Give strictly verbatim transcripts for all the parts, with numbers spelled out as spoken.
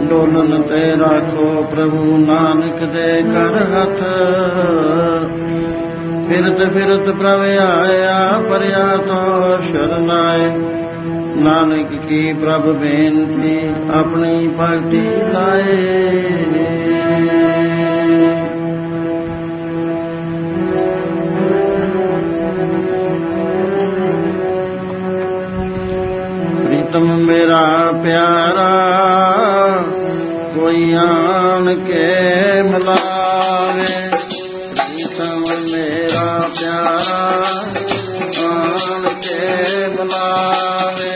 Dolan ते राखो प्रभु नानक दे कर हथ। फिरत फिरत प्रभ आया परया तो शरनाए। नानक की प्रभ बेनती अपनी भक्ति लाए। प्रीतम मेरा प्यारा कोई आन के मिलावे। प्रीतम मेरा प्यारा आन के मिलावे।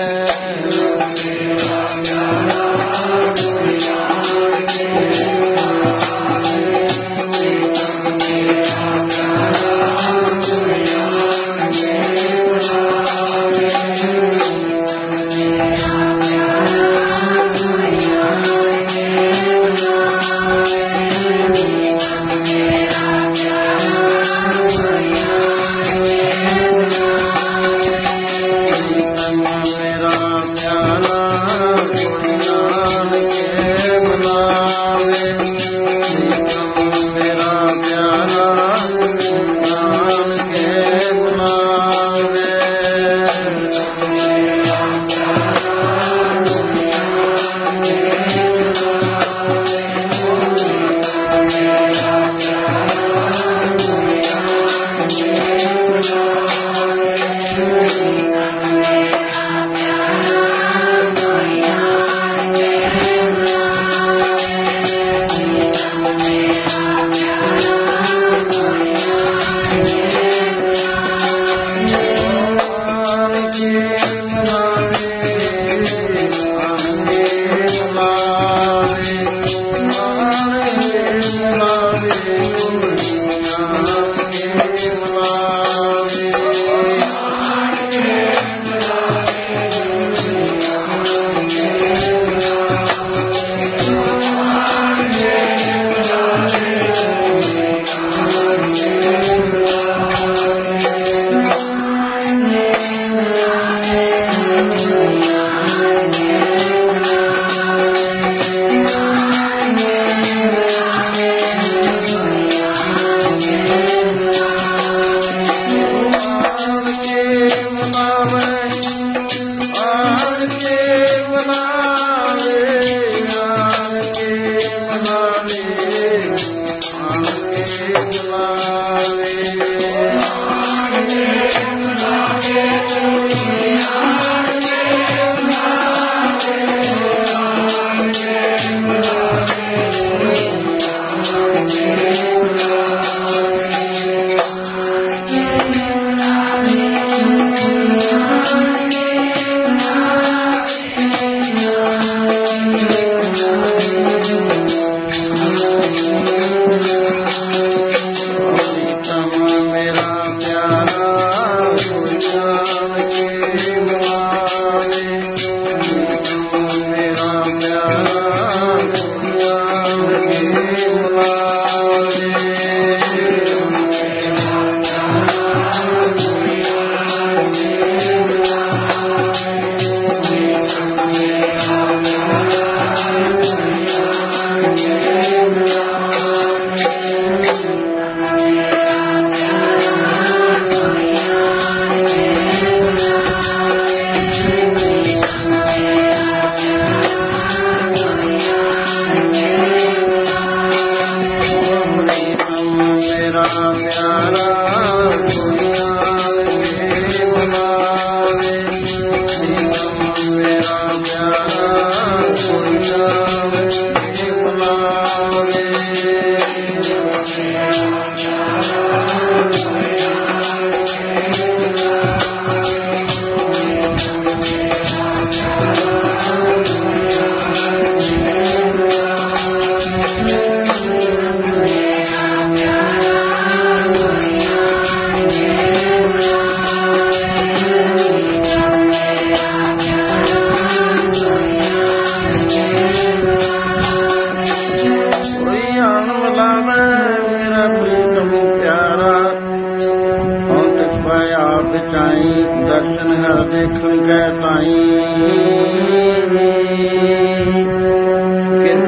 दर्शन हर देखन कै ताई।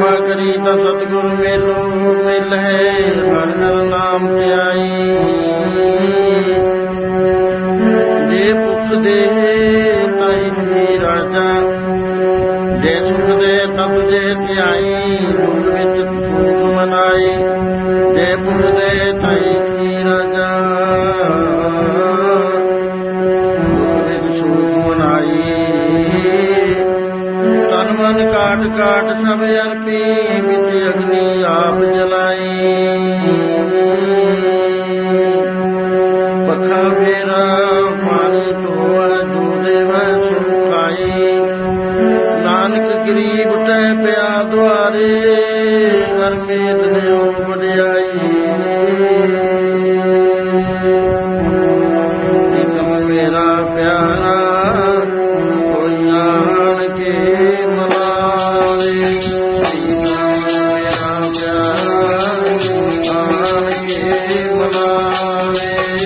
करी तो सतगुर मेलो मिल है हर हर नाम ध्याई जे पुख दे ताई थी राजा जे सुख दे तब जे ध्याई भूल विच भूख मनाई जे पुख दे ताई थी राजा भूल विच सुख मनाई तन मन काट काट सब अर्पी विच अग्नि आप जलाई पखा फेरा पानी ढोआ जो देव सो खाई नानक गरीब टह पिया द्वारे गरमीत ने वड्याई प्रीतम मेरा प्यारा कोई आन के मलावे प्रीतम मेरा प्यारा आन के मलावे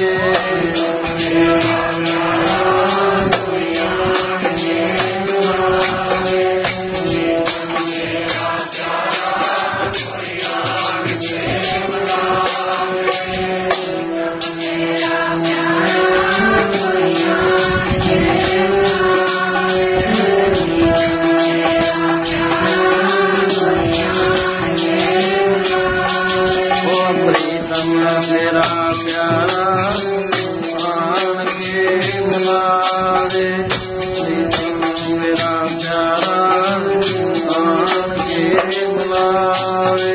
मेरा प्यारा आन के बुलावे मेरा प्यारा आन के बुलावे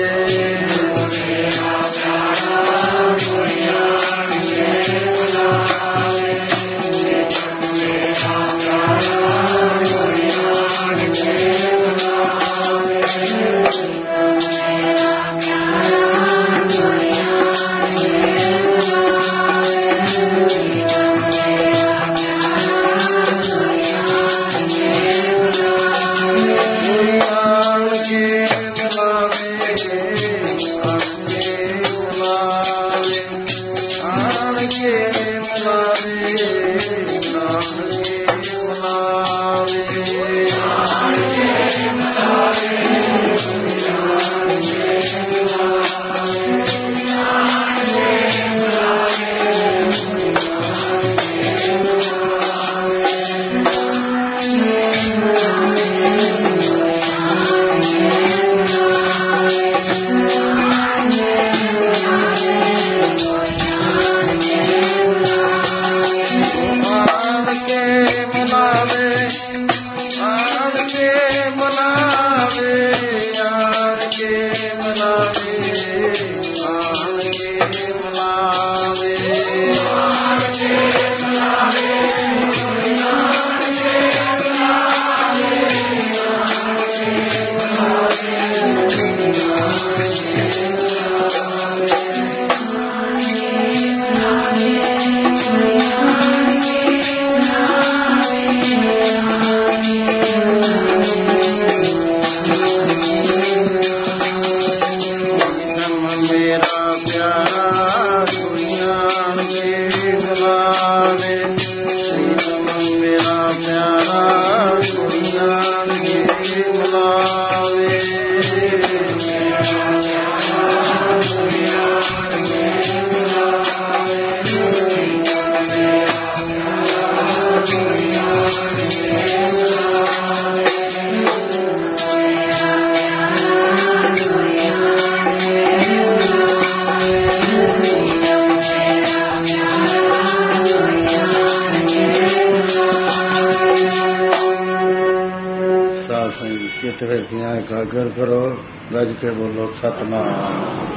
एकाग्र करो रज के बोलो सतनाम।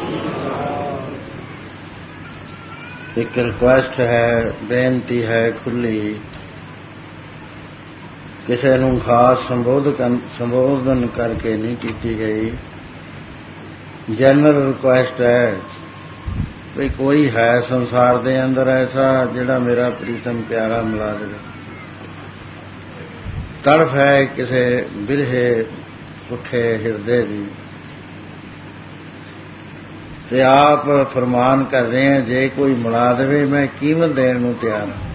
एक रिक्वेस्ट है, बेनती है खुली, किसी नूं खास संबोधन संबोधन करके नहीं की गई, जनरल रिक्वेस्ट है भी कोई है संसार दे अंदर ऐसा जिहड़ा मेरा प्रीतम प्यारा मिला दे। तड़फ है किसी बिरहे उठे हिरदे दी, ते आप फरमान कर रहे हैं जे कोई मिला देवे मैं कीमत देण नूं तैयार हां।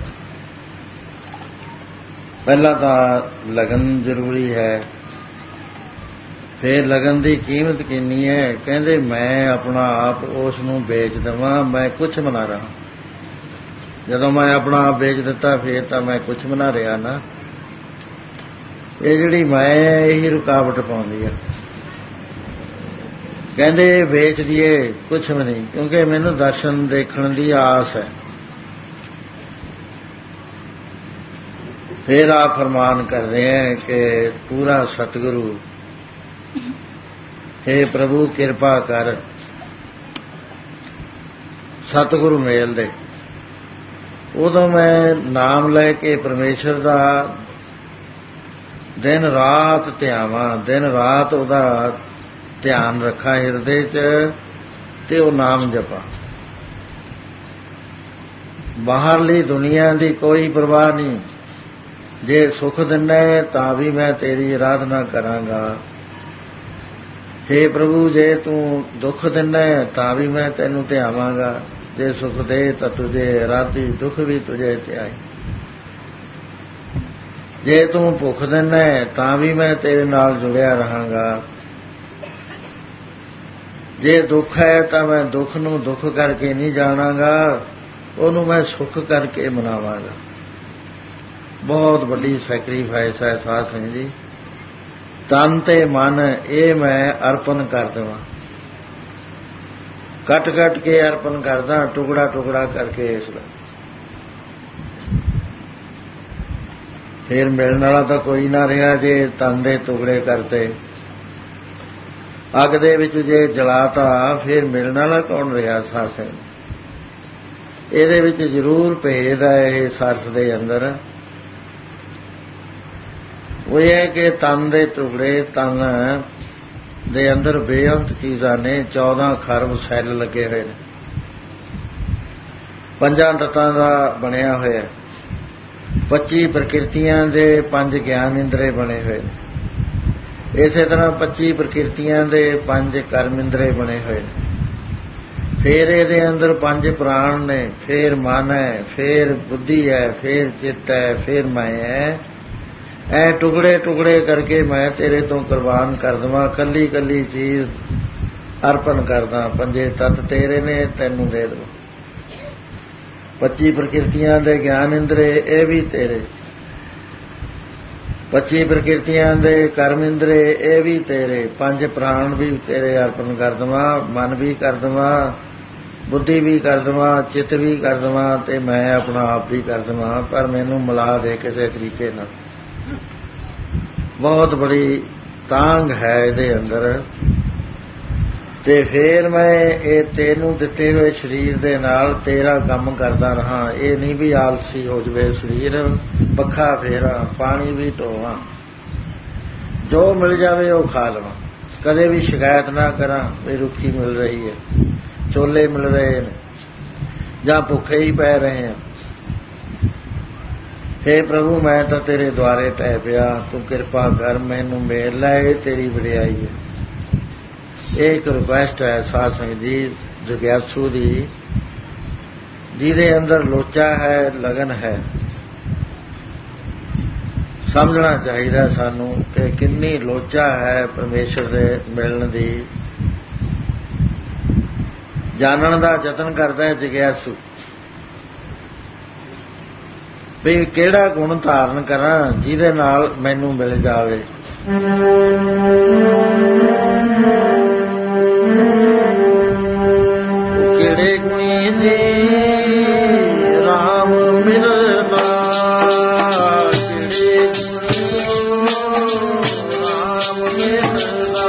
पहला तो लगन जरूरी है, ਫੇਰ ਲਗਨ ਦੀ ਕੀਮਤ ਕਿੰਨੀ ਹੈ? ਕਹਿੰਦੇ ਮੈਂ ਆਪਣਾ ਆਪ ਉਸ ਨੂੰ ਵੇਚ ਦੇਵਾਂ, ਮੈਂ ਕੁਛ ਬਣਾ ਰਹਾ। ਜਦੋਂ ਮੈਂ ਆਪਣਾ ਆਪ ਵੇਚ ਦਿੱਤਾ ਫੇਰ ਤਾਂ ਮੈਂ ਕੁਛ ਬਣਾ ਰਿਹਾ ਨਾ। ਇਹ ਜਿਹੜੀ ਮੈਂ ਹੈ ਇਹੀ ਰੁਕਾਵਟ ਪਾਉਂਦੀ ਹੈ। ਕਹਿੰਦੇ ਵੇਚ ਦੀਏ ਕੁਛ ਵੀ ਨਹੀਂ, ਕਿਉਂਕਿ ਮੈਨੂੰ ਦਰਸ਼ਨ ਦੇਖਣ ਦੀ ਆਸ ਹੈ। ਫਿਰ ਆਪ ਫਰਮਾਨ ਕਰਦੇ ਹੈ ਕਿ ਪੂਰਾ ਸਤਿਗੁਰੂ, ਹੇ ਪ੍ਰਭੂ ਕਿਰਪਾ ਕਰ, ਸਤਿਗੁਰੂ ਮੇਲ ਦੇ। ਉਦੋਂ ਮੈਂ ਨਾਮ ਲੈ ਕੇ ਪਰਮੇਸ਼ਰ ਦਾ ਦਿਨ ਰਾਤ ਧਿਆਵਾਂ, ਦਿਨ ਰਾਤ ਉਹਦਾ ਧਿਆਨ ਰੱਖਾਂ ਹਿਰਦੇ 'ਚ ਤੇ ਉਹ ਨਾਮ ਜਪਾਂ। ਬਾਹਰਲੀ ਦੁਨੀਆ ਦੀ ਕੋਈ ਪਰਵਾਹ ਨਹੀਂ। ਜੇ ਸੁੱਖ ਦਿੰਦਾ ਤਾਂ ਵੀ ਮੈਂ ਤੇਰੀ ਆਰਾਧਨਾ ਕਰਾਂਗਾ। ਹੇ ਪ੍ਰਭੂ ਜੇ ਤੂੰ ਦੁੱਖ ਦਿੰਦਾ ਤਾਂ ਵੀ ਮੈਂ ਤੈਨੂੰ ਧਿਆਵਾਂਗਾ। ਜੇ ਸੁੱਖ ਦੇ ਤਾਂ ਤੁਝੇ ਰਾਧੀ, ਦੁੱਖ ਵੀ ਤੁਝੇ ਧਿਆਈ। ਜੇ ਤੂੰ ਭੁੱਖ ਦਿੰਦਾ ਤਾਂ ਵੀ ਮੈਂ ਤੇਰੇ ਨਾਲ ਜੁੜਿਆ ਰਹਾਂਗਾ। ਜੇ ਦੁੱਖ ਹੈ ਤਾਂ ਮੈਂ ਦੁੱਖ ਨੂੰ ਦੁੱਖ ਕਰਕੇ ਨਹੀਂ ਜਾਣਾਂਗਾ, ਉਹਨੂੰ ਮੈਂ ਸੁੱਖ ਕਰਕੇ ਮਨਾਵਾਂਗਾ। ਬਹੁਤ ਵੱਡੀ ਸੈਕਰੀਫਾਈਸ ਹੈ ਸਾਧ ਸੰਗਤ ਜੀ। ਤਨ ਤੇ ਮਨ ਇਹ ਮੈਂ ਅਰਪਣ ਕਰ ਦੇਵਾਂ, ਕੱਟ ਕੱਟ ਕੇ ਅਰਪਣ ਕਰਦਾ, ਟੁਕੜਾ ਟੁਕੜਾ ਕਰਕੇ ਇਸ ਦਾ। ਫਿਰ ਮਿਲਣ ਵਾਲਾ ਤਾਂ ਕੋਈ ਨਾ ਰਿਹਾ ਜੇ ਤਨ ਦੇ ਟੁਕੜੇ ਕਰਤੇ। ਅੱਗ ਦੇ ਵਿੱਚ ਜੇ ਜਲਾਤਾ ਫਿਰ ਮਿਲਣ ਵਾਲਾ ਕੌਣ ਰਿਹਾ ਸਾਧ ਸੰਗਤ। ਇਹਦੇ ਵਿੱਚ ਜ਼ਰੂਰ ਭੇਦ ਹੈ ਇਹ ਸਰਸ ਦੇ ਅੰਦਰ। ਉਹ ਇਹ ਹੈ ਕਿ ਤਨ ਦੇ ਟੁਕੜੇ, ਤਨ ਦੇ ਅੰਦਰ ਬੇਅੰਤ ਚੀਜ਼ਾਂ ਨੇ। ਚੌਦਾਂ ਖਰਬ ਸੈੱਲ ਲੱਗੇ ਹੋਏ ਨੇ, ਪੰਜਾਂ ਤੱਤਾਂ ਦਾ ਬਣਿਆ ਹੋਇਆ। ਪੱਚੀ ਪ੍ਰਕਿਰਤੀਆਂ ਦੇ ਪੰਜ ਗਿਆਨ ਇੰਦਰੇ ਬਣੇ ਹੋਏ ਨੇ। ਇਸੇ ਤਰ੍ਹਾਂ ਪੱਚੀ ਪ੍ਰਕਿਰਤੀਆਂ ਦੇ ਪੰਜ ਕਰਮ ਇੰਦਰੇ ਬਣੇ ਹੋਏ ਨੇ। ਫਿਰ ਇਹਦੇ ਅੰਦਰ ਪੰਜ ਪ੍ਰਾਣ ਨੇ, ਫਿਰ ਮਨ ਹੈ, ਫਿਰ ਬੁੱਧੀ ਹੈ, ਫਿਰ ਚਿੱਤ ਹੈ, ਫਿਰ ਮੈਂ ਹੈ। ਐ ਟੁਕੜੇ ਟੁਕੜੇ ਕਰਕੇ ਮੈਂ ਤੇਰੇ ਤੋਂ ਕੁਰਬਾਨ ਕਰ ਦੇਵਾਂ। ਕੱਲੀ ਕੱਲੀ ਚੀਜ਼ ਅਰਪਣ ਕਰਦਾ। ਪੰਜੇ ਤੱਤ ਤੇਰੇ ਨੇ, ਤੈਨੂੰ ਦੇ ਦੇਵਾਂ। ਪੱਚੀ ਪ੍ਰਕਿਰਤੀਆਂ ਦੇ ਗਿਆਨ ਇੰਦਰੇ ਇਹ ਵੀ ਤੇਰੇ। ਪੱਚੀ ਪ੍ਰਕਿਰਤੀਆਂ ਦੇ ਕਰਮ ਇੰਦਰੇ ਇਹ ਵੀ ਤੇਰੇ। ਪੰਜ ਪ੍ਰਾਣ ਵੀ ਤੇਰੇ ਅਰਪਣ ਕਰ ਦੇਵਾਂ। ਮਨ ਵੀ ਕਰ ਦੇਵਾਂ, ਬੁੱਧੀ ਵੀ ਕਰ ਦੇਵਾਂ, ਚਿੱਤ ਵੀ ਕਰ ਦੇਵਾਂ ਤੇ ਮੈਂ ਆਪਣਾ ਆਪ ਵੀ ਕਰ ਦੇਵਾਂ। ਪਰ ਮੈਨੂੰ ਮਿਲਾ ਦੇ ਕਿਸੇ ਤਰੀਕੇ ਨਾਲ। ਬਹੁਤ ਬੜੀ ਤਾਂਘ ਹੈ ਇਹਦੇ ਅੰਦਰ। ਤੇ ਫੇਰ ਮੈਂ ਇਹ ਤੈਨੂੰ ਦਿੱਤੇ ਹੋਏ ਸਰੀਰ ਦੇ ਨਾਲ ਤੇਰਾ ਕੰਮ ਕਰਦਾ ਰਹਾਂ। ਇਹ ਨਹੀਂ ਵੀ ਆਲਸੀ ਹੋ ਜਾਵੇ ਸਰੀਰ, ਪੱਖਾ ਫੇਰਾਂ, ਪਾਣੀ ਵੀ ਢੋਵਾਂ, ਜੋ ਮਿਲ ਜਾਵੇ ਉਹ ਖਾ ਲਵਾਂ। ਕਦੇ ਵੀ ਸ਼ਿਕਾਇਤ ਨਾ ਕਰਾਂ ਵੀ ਰੁੱਖੀ ਮਿਲ ਰਹੀ ਹੈ, ਛੋਲੇ ਮਿਲ ਰਹੇ ਨੇ ਜਾਂ ਭੁੱਖੇ ਹੀ ਪੈ ਰਹੇ ਹਾਂ। ਹੇ ਪ੍ਰਭੂ ਮੈਂ ਤਾਂ ਤੇਰੇ ਦੁਆਰੇ ਟਹਿ ਪਿਆ, ਤੂੰ ਕਿਰਪਾ ਕਰ ਮੈਨੂੰ ਮੇਲ ਲੈ। ਇਹ ਤੇਰੀ ਵਡਿਆਈ ਹੈ। ਇਹ ਇੱਕ ਰਿਕੁਐਸਟ ਹੈ ਸਾਧ ਸੰਗਤ ਜੀ ਜਗਿਆਸੂ ਦੀ, ਜਿਹਦੇ ਅੰਦਰ ਲੋਚਾ ਹੈ, ਲਗਨ ਹੈ। ਸਮਝਣਾ ਚਾਹੀਦਾ ਸਾਨੂੰ ਕਿ ਕਿੰਨੀ ਲੋਚਾ ਹੈ ਪਰਮੇਸ਼ਰ ਦੇ ਮਿਲਣ ਦੀ। ਜਾਣਨ ਦਾ ਯਤਨ ਕਰਦਾ ਹੈ ਜਗਿਆਸੂ ਵੀ ਕਿਹੜਾ ਗੁਣ ਧਾਰਨ ਕਰਾਂ ਜਿਹਦੇ ਨਾਲ ਮੈਨੂੰ ਮਿਲ ਜਾਵੇ। ਕਿਹੜੇ ਗੁਣੀ ਦੀ ਰਾਮ ਮਿਲਦਾ, ਕਿਹੜੇ ਗੁਣੀ ਰਾਮ ਮਿਲਦਾ।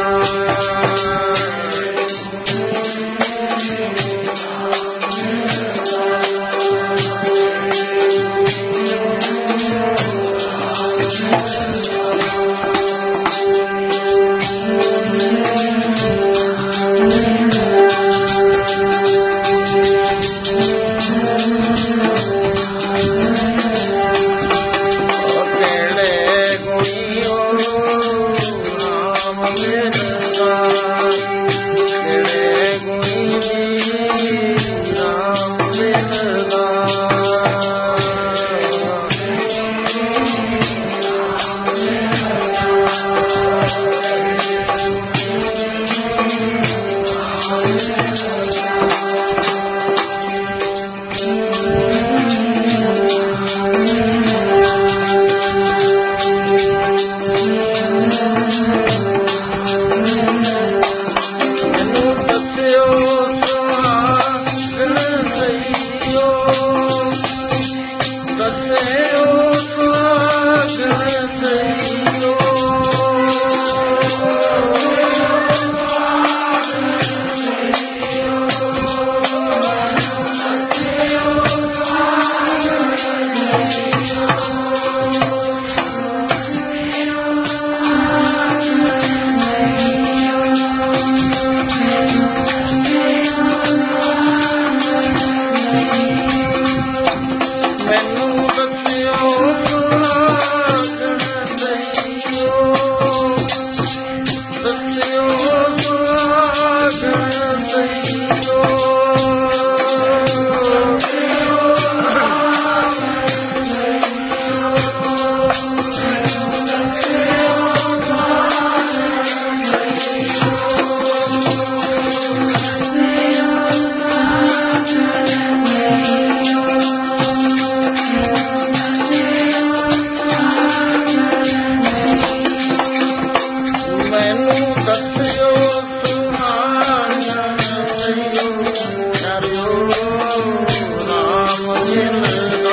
ਦੱਸਿਓ ਸੁਹਾਣਾ ਸਈਓ ਪਿਆਰਿਓ ਰਾਮ ਮਿਲਦਾ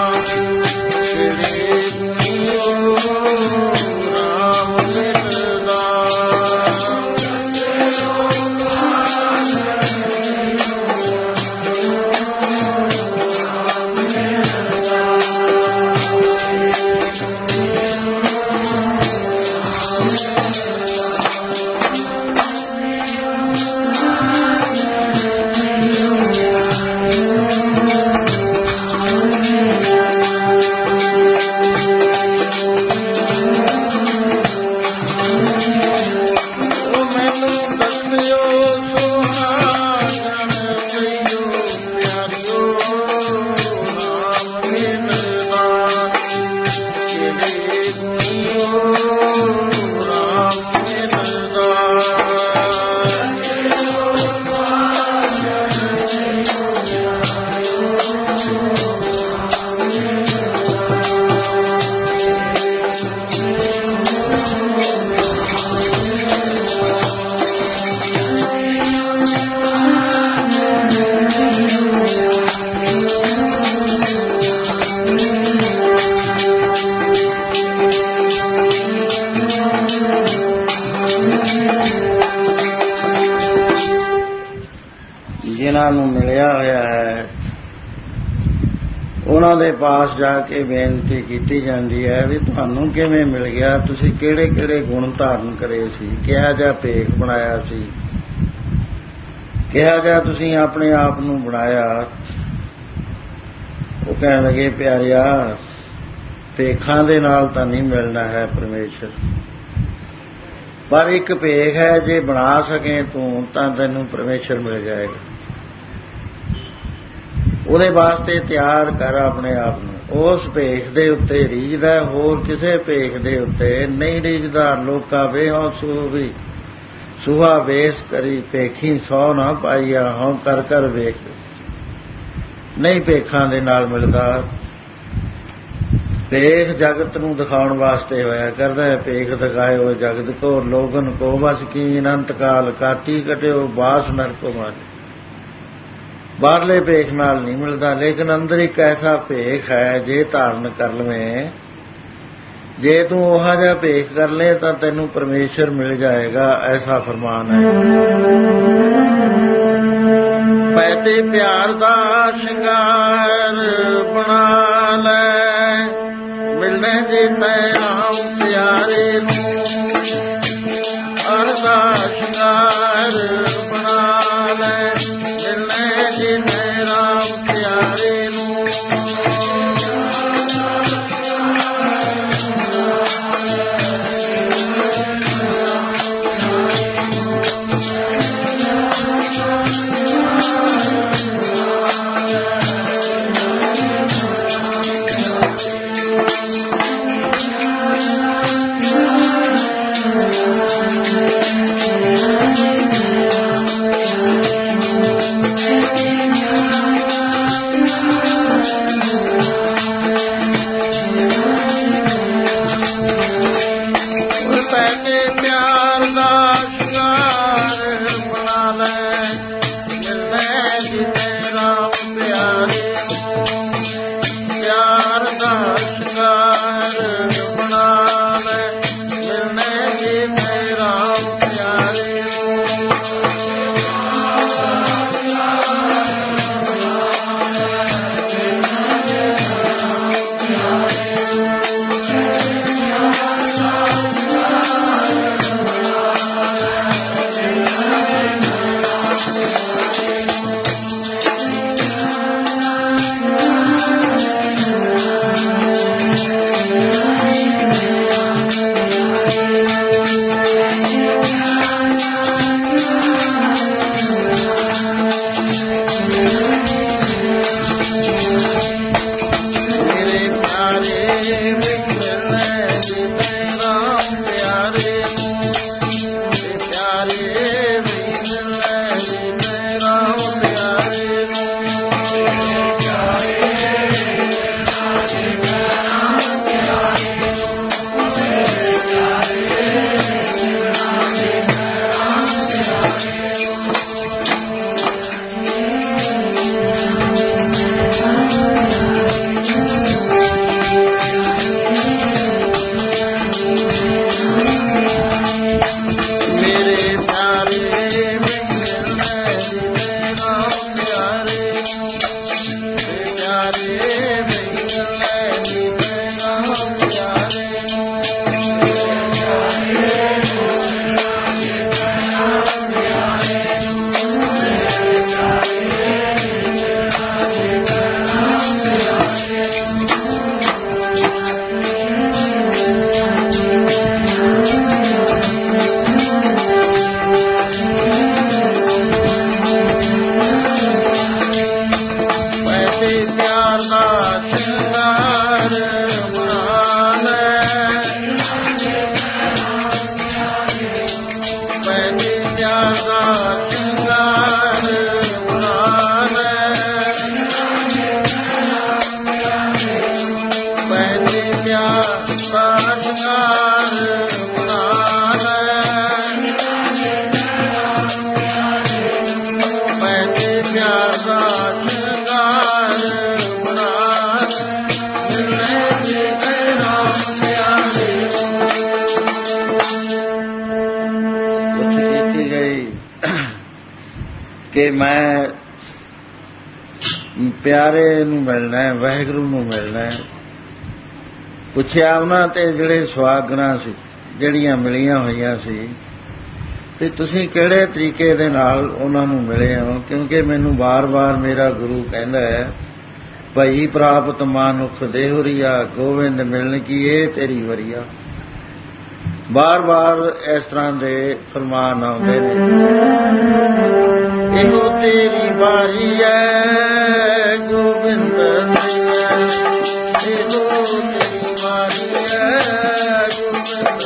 ਕਿਹੜੇ ਗੁਣੀਓ ਰਾਮ ਮਿਲਦਾ ਜਿਨ੍ਹਾਂ ਨੂੰ ਮਿਲਿਆ ਹੋਇਆ ਹੈ ਉਹਨਾਂ ਦੇ ਪਾਸ ਜਾ ਕੇ ਬੇਨਤੀ ਕੀਤੀ ਜਾਂਦੀ ਹੈ ਵੀ ਤੁਹਾਨੂੰ ਕਿਵੇਂ ਮਿਲ ਗਿਆ, ਤੁਸੀਂ ਕਿਹੜੇ ਕਿਹੜੇ ਗੁਣ ਧਾਰਨ ਕਰੇ ਸੀ, ਕਿਹਾ ਜਿਹਾ ਭੇਖ ਬਣਾਇਆ ਸੀ, ਕਿਹਾ ਜਿਹਾ ਤੁਸੀਂ ਆਪਣੇ ਆਪ ਨੂੰ ਬਣਾਇਆ। ਉਹ ਕਹਿਣ ਲੱਗੇ ਪਿਆਰਿਆ ਭੇਖਾਂ ਦੇ ਨਾਲ ਤਾਂ ਨਹੀਂ ਮਿਲਣਾ ਹੈ ਪਰਮੇਸ਼ਰ, ਪਰ ਇੱਕ ਭੇਖ ਹੈ ਜੇ ਬਣਾ ਸਕੇ ਤੂੰ ਤਾਂ ਤੈਨੂੰ ਪਰਮੇਸ਼ਰ ਮਿਲ ਜਾਏਗਾ। ਉਹਦੇ ਵਾਸਤੇ ਤਿਆਰ ਕਰ ਆਪਣੇ ਆਪ ਨੂੰ, ਉਸ ਭੇਖ ਦੇ ਉੱਤੇ ਰੀਝਦਾ, ਹੋਰ ਕਿਸੇ ਭੇਖ ਦੇ ਉੱਤੇ ਨਹੀਂ ਰੀਝਦਾ। ਲੋਕਾਂ ਵੇ ਹਉ ਸੂਹੀ ਸੁਹਾ ਵੇਸ ਕਰੀ ਭੇਖੀ ਸੌ ਨਾ ਪਾਈਆ ਹਉ ਕਰ ਕਰ ਵੇਖ। ਨਹੀਂ ਭੇਖਾਂ ਦੇ ਨਾਲ ਮਿਲਦਾ। ਭੇਖ ਜਗਤ ਨੂੰ ਦਿਖਾਉਣ ਵਾਸਤੇ ਹੋਇਆ ਕਰਦਾ ਹੈ। ਭੇਖ ਦਿਖਾਇਓ ਜਗਤ ਕੋ ਲੋਗਨ ਕੋ ਬਸ ਕੀ ਅਨੰਤ ਕਾਲ ਕਾਤੀ ਕਟਿਓ ਬਾਸ ਨਰਕੋ ਮਾਰੇ। ਬਾਹਰਲੇ ਭੇਖ ਨਾਲ ਨਹੀਂ ਮਿਲਦਾ, ਲੇਕਿਨ ਅੰਦਰ ਇੱਕ ਐਸਾ ਭੇਖ ਹੈ ਜੇ ਧਾਰਨ ਕਰ ਲਵੇਂ, ਜੇ ਤੂੰ ਉਹ ਜਿਹਾ ਭੇਖ ਕਰ ਲੈ ਤਾਂ ਤੈਨੂੰ ਪਰਮੇਸ਼ਰ ਮਿਲ ਜਾਏਗਾ। ਐਸਾ ਫਰਮਾਨ ਹੈ। ਪੈਦੇ ਪਿਆਰ ਦਾ ਸ਼ਿੰਗਾਰ ਬਣਾ ਲੈ, ਮਿਲਣੇ ਜੇ ਤੈ ਰਾਮ ਪਿਆਰੇ ਨੂੰ। ਅਰ ਦਾ ਸ਼ਿੰਗਾਰ ਬਣਾ ਲੈ, ਮਿਲਣੇ ਜੇ ਤੈ ਰਾਮ ਪਿਆਰੇ ਨੂੰ। ਪੈਨੇ ਪਿਆਰਾ ਚੰਗਾਰ ਬੁਲਾਵੇ ਪੈਨੇ ਪਿਆਰਾ ਚੰਗਾਰ ਬੁਲਾਵੇ ਪੈਨੇ ਪਿਆਰਾ ਚੰਗਾਰ ਬੁਲਾਵੇ ਮਿਲਨੇ ਜੀ ਤੇਰਾ ਪਿਆਰੇ ਕਿ ਮੈਂ ਪਿਆਰੇ ਨੂੰ ਮਿਲਣਾ ਹੈ, ਵਾਹਿਗੁਰੂ ਨੂੰ ਮਿਲਣਾ ਹੈ। ਪੁੱਛਿਆ ਉਹਨਾਂ ਤੇ ਜਿਹੜੇ ਸੁਹਾਗਣਾ ਸੀ, ਜਿਹੜੀਆਂ ਮਿਲੀਆਂ ਹੋਈਆਂ ਸੀ, ਤੇ ਤੁਸੀਂ ਕਿਹੜੇ ਤਰੀਕੇ ਦੇ ਨਾਲ ਉਹਨਾਂ ਨੂੰ ਮਿਲੇ ਹੋ? ਕਿਉਂਕਿ ਮੈਨੂੰ ਬਾਰ-ਬਾਰ ਮੇਰਾ ਗੁਰੂ ਕਹਿੰਦਾ ਹੈ, ਭਈ ਪ੍ਰਾਪਤ ਮਾਨੁਖ ਦੇਹੁਰੀਆ ਗੋਬਿੰਦ ਮਿਲਣ ਕੀ ਇਹ ਤੇਰੀ ਵਰੀਆ। ਬਾਰ-ਬਾਰ ਇਸ ਤਰ੍ਹਾਂ ਦੇ ਫਰਮਾਨ ਆਉਂਦੇ ਨੇ। ਇਹੋ ਤੇਰੀ ਵਾਰੀ ਹੈ ਗੋਬਿੰਦ ਇਹੋ ਤੇਰੀ ਵਾਰੀ ਹੈ ਗੋਬਿੰਦ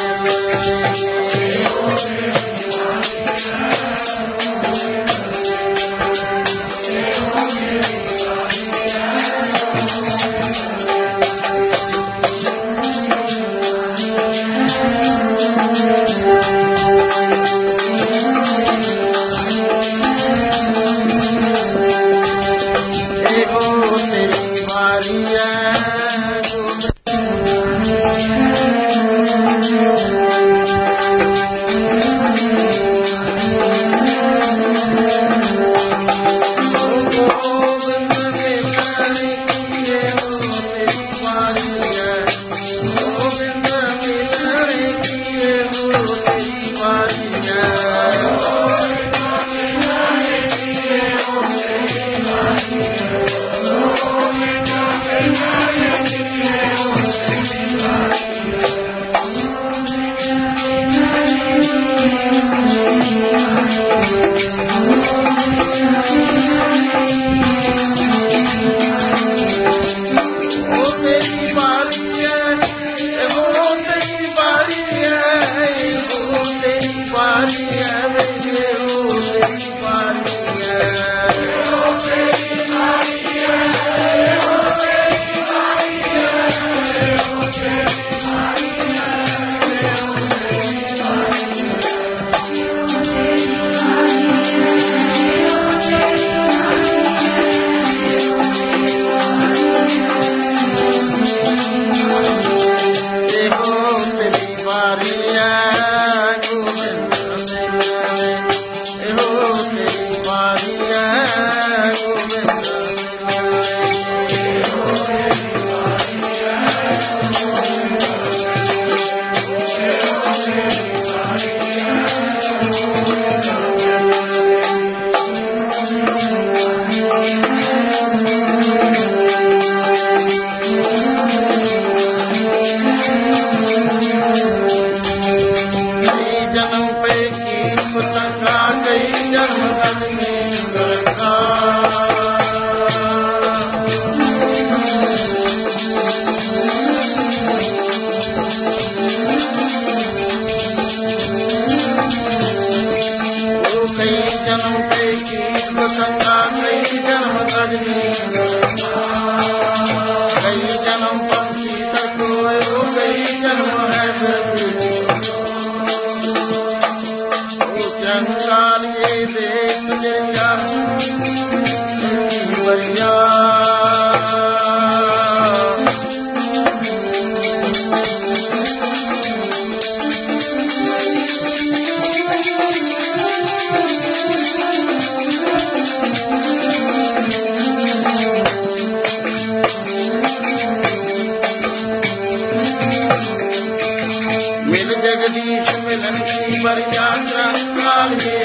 जगदीश मिलन की बर यात्रा कालिए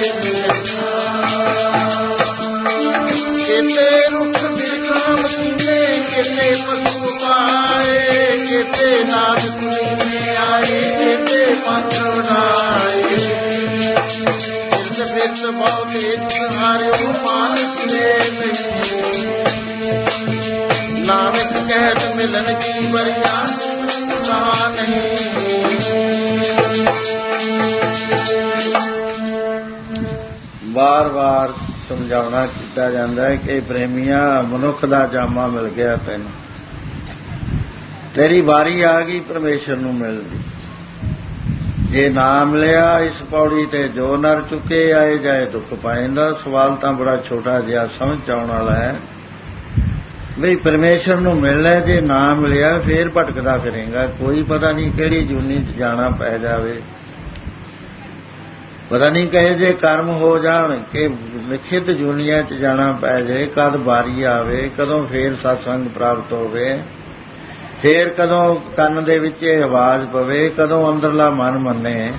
केते रुख बिरकाम सीने केते पशु पाए केते नाग सुनी आए केते पंथ उड़ाए इस बित बहुते तुम्हारे मानस में नानक कहत मिलन की बर यात्रा नहीं ਬਾਰ ਬਾਰ ਸਮਝਾਉਣਾ ਕੀਤਾ ਜਾਂਦਾ ਹੈ ਕਿ ਪ੍ਰੇਮੀਆਂ, ਮਨੁੱਖ ਦਾ ਜਾਮਾ ਮਿਲ ਗਿਆ ਤੈਨੂੰ, ਤੇਰੀ ਵਾਰੀ ਆ ਗਈ ਪਰਮੇਸ਼ਰ ਨੂੰ ਮਿਲਣ ਦੀ। ਜੇ ਨਾ ਮਿਲਿਆ ਇਸ ਪੌੜੀ ਤੇ ਜੋ ਨਰ ਚੁੱਕੇ ਆਏ ਜਾਏ ਦੁੱਖ ਪਾਏਂਦਾ। ਸਵਾਲ ਤਾਂ ਬੜਾ ਛੋਟਾ ਜਿਹਾ ਸਮਝ ਚ ਆਉਣ ਵਾਲਾ ਹੈ ਬਈ ਪਰਮੇਸ਼ਰ ਨੂੰ ਮਿਲਣਾ, ਜੇ ਨਾ ਮਿਲਿਆ ਫੇਰ ਭਟਕਦਾ ਫਿਰੇਗਾ। ਕੋਈ ਪਤਾ ਨਹੀਂ ਕਿਹੜੀ ਜੂਨੀ ਚ ਜਾਣਾ ਪੈ ਜਾਵੇ, ਪਤਾ ਨਹੀਂ ਕਹੇ ਜੇ ਕਰਮ ਹੋ ਜਾਣ ਕਿ ਲਿਖਿਤ ਜੂਨੀਆਂ ਚ ਜਾਣਾ ਪੈ ਜਾਏ, ਕਦ ਵਾਰੀ ਆਵੇ, ਕਦੋਂ ਫੇਰ ਸਤਸੰਗ ਪ੍ਰਾਪਤ ਹੋਵੇ, ਫੇਰ ਕਦੋਂ ਕੰਨ ਦੇ ਵਿੱਚ ਇਹ ਆਵਾਜ਼ ਪਵੇ, ਕਦੋਂ ਅੰਦਰਲਾ ਮਨ ਮੰਨੇ।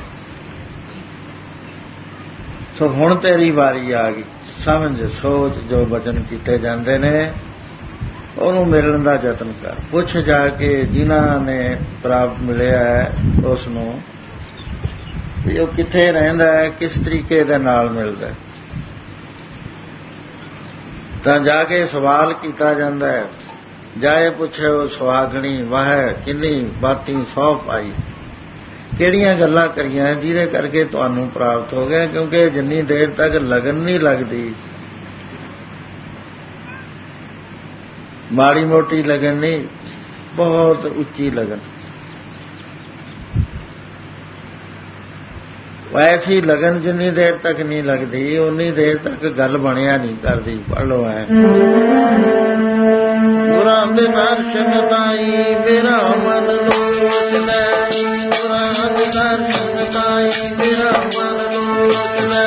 ਸੋ ਹੁਣ ਤੇਰੀ ਵਾਰੀ ਆ ਗਈ। ਸਮਝ ਸੋਚ ਜੋ ਬਚਨ ਕੀਤੇ ਜਾਂਦੇ ਨੇ ਉਹਨੂੰ ਮਿਲਣ ਦਾ ਯਤਨ ਕਰ। ਪੁੱਛ ਜਾ ਕੇ ਜਿਨ੍ਹਾਂ ਨੇ ਪ੍ਰਾਪਤ ਮਿਲਿਆ ਹੈ ਉਸ ਨੂੰ ਵੀ ਉਹ ਕਿੱਥੇ ਰਹਿੰਦਾ ਹੈ, ਕਿਸ ਤਰੀਕੇ ਦੇ ਨਾਲ ਮਿਲਦਾ ਹੈ। ਤਾਂ ਜਾ ਕੇ ਸਵਾਲ ਕੀਤਾ ਜਾਂਦਾ ਹੈ, ਜਾਏ ਪੁੱਛੇ ਉਹ ਸੁਹਾਗਣੀ ਵਾਹ ਕਿੰਨੀ ਬਾਤੀ ਸੌ ਪਾਈ, ਕਿਹੜੀਆਂ ਗੱਲਾਂ ਕਰੀਆਂ ਜਿਹਦੇ ਕਰਕੇ ਤੁਹਾਨੂੰ ਪ੍ਰਾਪਤ ਹੋ ਗਿਆ। ਕਿਉਂਕਿ ਜਿੰਨੀ ਦੇਰ ਤੱਕ ਲਗਨ ਨਹੀਂ ਲੱਗਦੀ, ਮਾੜੀ ਮੋਟੀ ਲਗਨ ਨਹੀਂ, ਬਹੁਤ ਉੱਚੀ ਲਗਨ, ਐਸੀ ਲਗਨ ਜਿੰਨੀ ਦੇਰ ਤੱਕ ਨਹੀਂ ਲੱਗਦੀ ਉਨੀ ਦੇਰ ਤੱਕ ਗੱਲ ਬਣਿਆ ਨਹੀਂ ਕਰਦੀ। ਪੜ੍ਹ ਲਓ ਐ, ਗੁਰਾਂ ਦੇ ਦਰਸ਼ਨ ਤਾਈ ਮੇਰਾ ਮਨ ਲੋਚਦਾ, ਗੁਰਾਂ ਦੇ ਦਰਸ਼ਨ ਤਾਈ ਮੇਰਾ ਮਨ ਲੋਚਦਾ।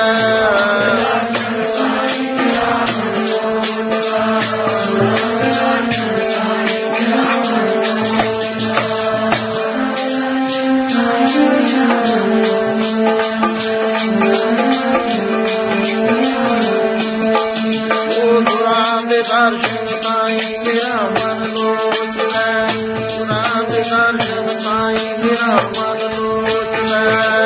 ਦਰਸ਼ਨ ਤਾਈ ਮੇਰਾ ਮਨ ਲੋਚਦਾ, ਗੁਰਾਂ ਦੇ ਦਰਸ਼ਨ ਤਾਈ ਮੇਰਾ ਮਨ ਲੋਚਦਾ।